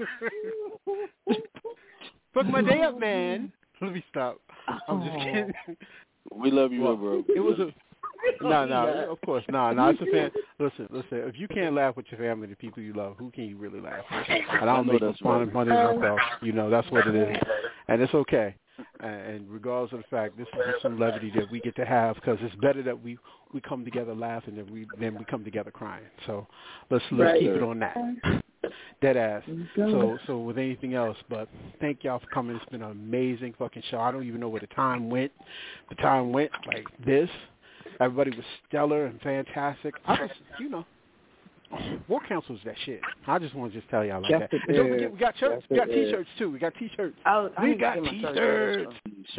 Fuck my day up, man. Let me stop. I'm just kidding. We love you, bro. It was a... No, of course, no. It's a fan. Listen. If you can't laugh with your family, the people you love, who can you really laugh with? And I don't make fun of myself. You know, that's what it is, and it's okay. And regardless of the fact, this is just some levity that we get to have because it's better that we come together laughing than we come together crying. So let's keep it on that. Dead ass. So with anything else, but thank y'all for coming. It's been an amazing fucking show. I don't even know where the time went. The time went like this. Everybody was stellar and fantastic. I was, War Council is that shit. I just want to tell y'all like that. And don't forget, we got shirts. We got T-shirts too. We got T-shirts. We got T-shirts.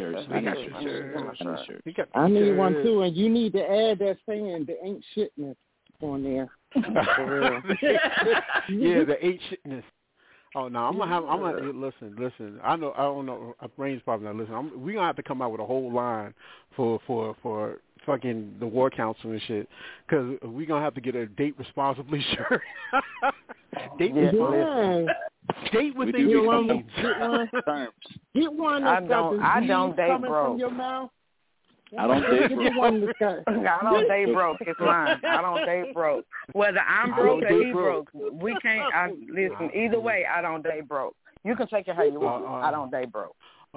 I need one too, and you need to add that saying, "the ain't shitness" on there. For real. Yeah, the ain't shitness. Oh no, I'm gonna listen. I don't know. Brain's probably not listening. We're gonna have to come out with a whole line for fucking the War Council and shit, because we're gonna have to get a date responsibly shirt. Date responsibly. Date within your means. Get one. I don't date broke. I don't date broke. I don't date broke. It's mine. I don't date broke. Whether I'm broke or he broke, we can't. Listen. Either way, I don't date broke. You can take it how you want. I don't date broke.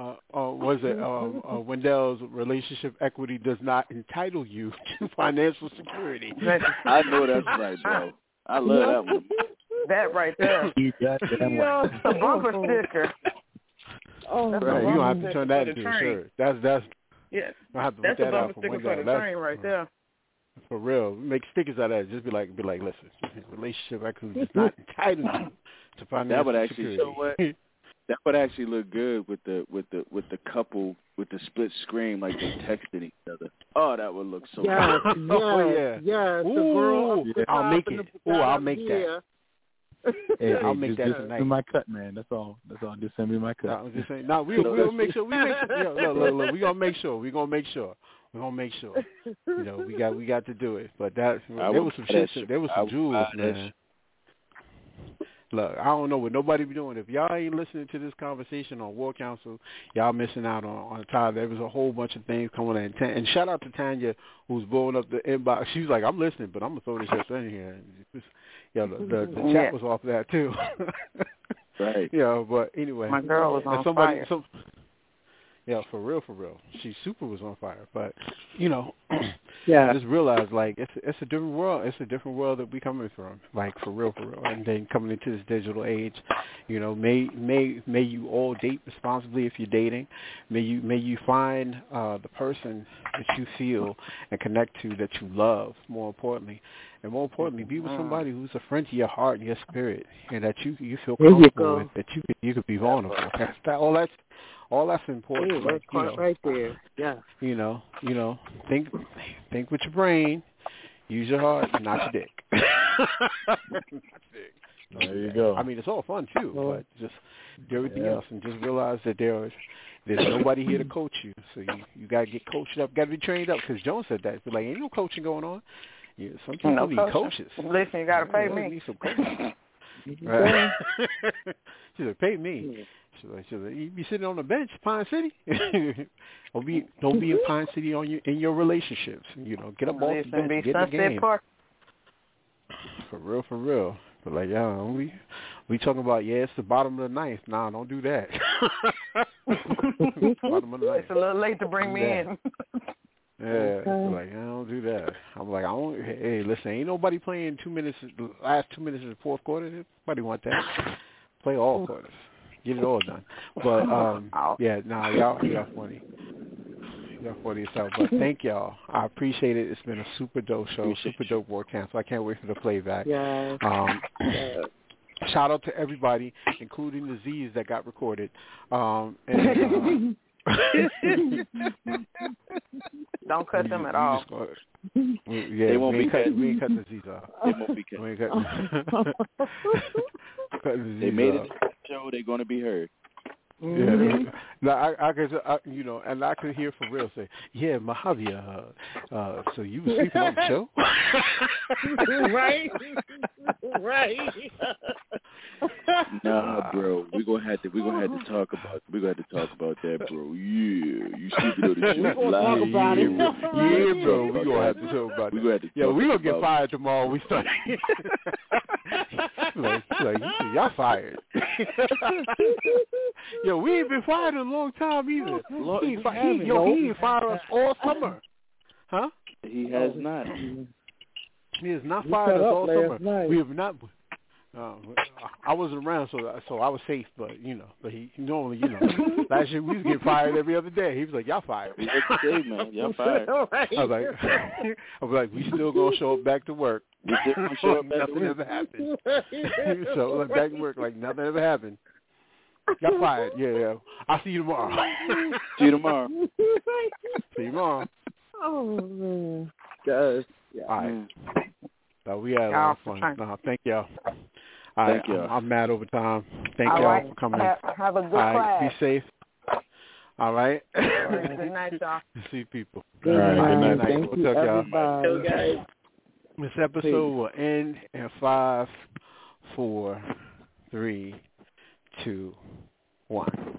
Wendell's relationship equity does not entitle you to financial security. I know that's right, bro. I love that one. That right there. You got that one. The bumper sticker. Oh, right. You're going to have to turn that into a shirt. That's yeah. Have to that's put a that bumper sticker for the train right there. For real. Make stickers out of that. Just be like, listen, relationship equity does not entitle you to financial that would actually security. show what. That would actually look good with the couple with the split screen, like they texted each other. Oh, that would look so good. Yes. Ooh, I'll make it. I'll make that. Hey, I'll make that just tonight. do my cut, man. That's all. Just send me my cut. No, I'm just saying. No, we'll make sure. Look. We gonna make sure. We're gonna make sure. We got to do it. But there was some shit. There was some jewels, man. Look, I don't know what nobody be doing. If y'all ain't listening to this conversation on War Council, y'all missing out on time. There was a whole bunch of things coming in. And shout out to Tanya, who's blowing up the inbox. She was like, I'm listening, but I'm going to throw this shit in here. The chat was off that, too. Right. But anyway. My girl was on fire. Yeah, for real. She super was on fire. But, I just realized, like, it's a different world. It's a different world that we coming from, like, for real. And then coming into this digital age, may you all date responsibly if you're dating. May you find the person that you feel and connect to that you love, more importantly. And more importantly, be with somebody who's a friend to your heart and your spirit, and that you feel comfortable with, that you could be vulnerable. All that's important. Ooh, that's right there. Yeah. Think with your brain, use your heart, not your dick. There you go. I mean, it's all fun too, but just do everything else, and just realize that there's nobody here to coach you. So you gotta get coached up, gotta be trained up. Because Joan said that. But like, ain't no coaching going on. Some people need coaches. Listen, you gotta pay me. Need some coaching. Right. She said, pay me. She said, you be sitting on the bench, Pine City. Don't be in Pine City in your relationships. Get up off the bench, get in the game. Park. For real. But like, yeah, we talking about, it's the bottom of the ninth. Nah, don't do that. Bottom of the ninth. It's a little late to bring me in. Yeah, like, I don't do that. I'm like, hey, listen, ain't nobody playing last 2 minutes of the fourth quarter. Nobody want that. Play all quarters. Get it all done. But, y'all funny. Y'all funny as hell. But thank y'all. I appreciate it. It's been a super dope show, super dope broadcast. So I can't wait for the playback. Yeah. Shout out to everybody, including the Z's that got recorded. Don't cut them at all. They won't be cut. We ain't cut the Z's off. They won't be cut. We ain't cut. They made it in the show. They're going to be heard. Yeah, now I could hear for real say, yeah, Mojave, so you was sleeping on the show? Right. Nah, bro, we're gonna have to talk about that, bro. Yeah, you sleeping on the show? We're gonna talk about it. Yeah, bro, we're gonna have to talk about it. We're gonna get fired tomorrow. We start. like, y'all fired. Yo, we ain't been fired in a long time either. He ain't fired us all summer. Huh? He has not. He has not fired us all summer. Night. We have not. I wasn't around, so I was safe. But he normally, last year we was getting fired every other day. He was like, "Y'all fired." Man, y'all fired. I was like, we still gonna show up back to work. We still gonna show up back to nothing work. ever happened. So back to work like nothing ever happened. Y'all fired. Yeah. I'll see you tomorrow. See you tomorrow. See you tomorrow. Oh man. Guys. Yeah. All right. So we had a lot of fun. No, thank y'all. Thank you. I'm mad over time. Thank y'all for coming. Have a good class. Be safe. All right. Good night, y'all. See people. Good night. Good night. Thank you, talk, everybody. y'all. Guys. This episode will end in 5, 4, 3, 2, 1.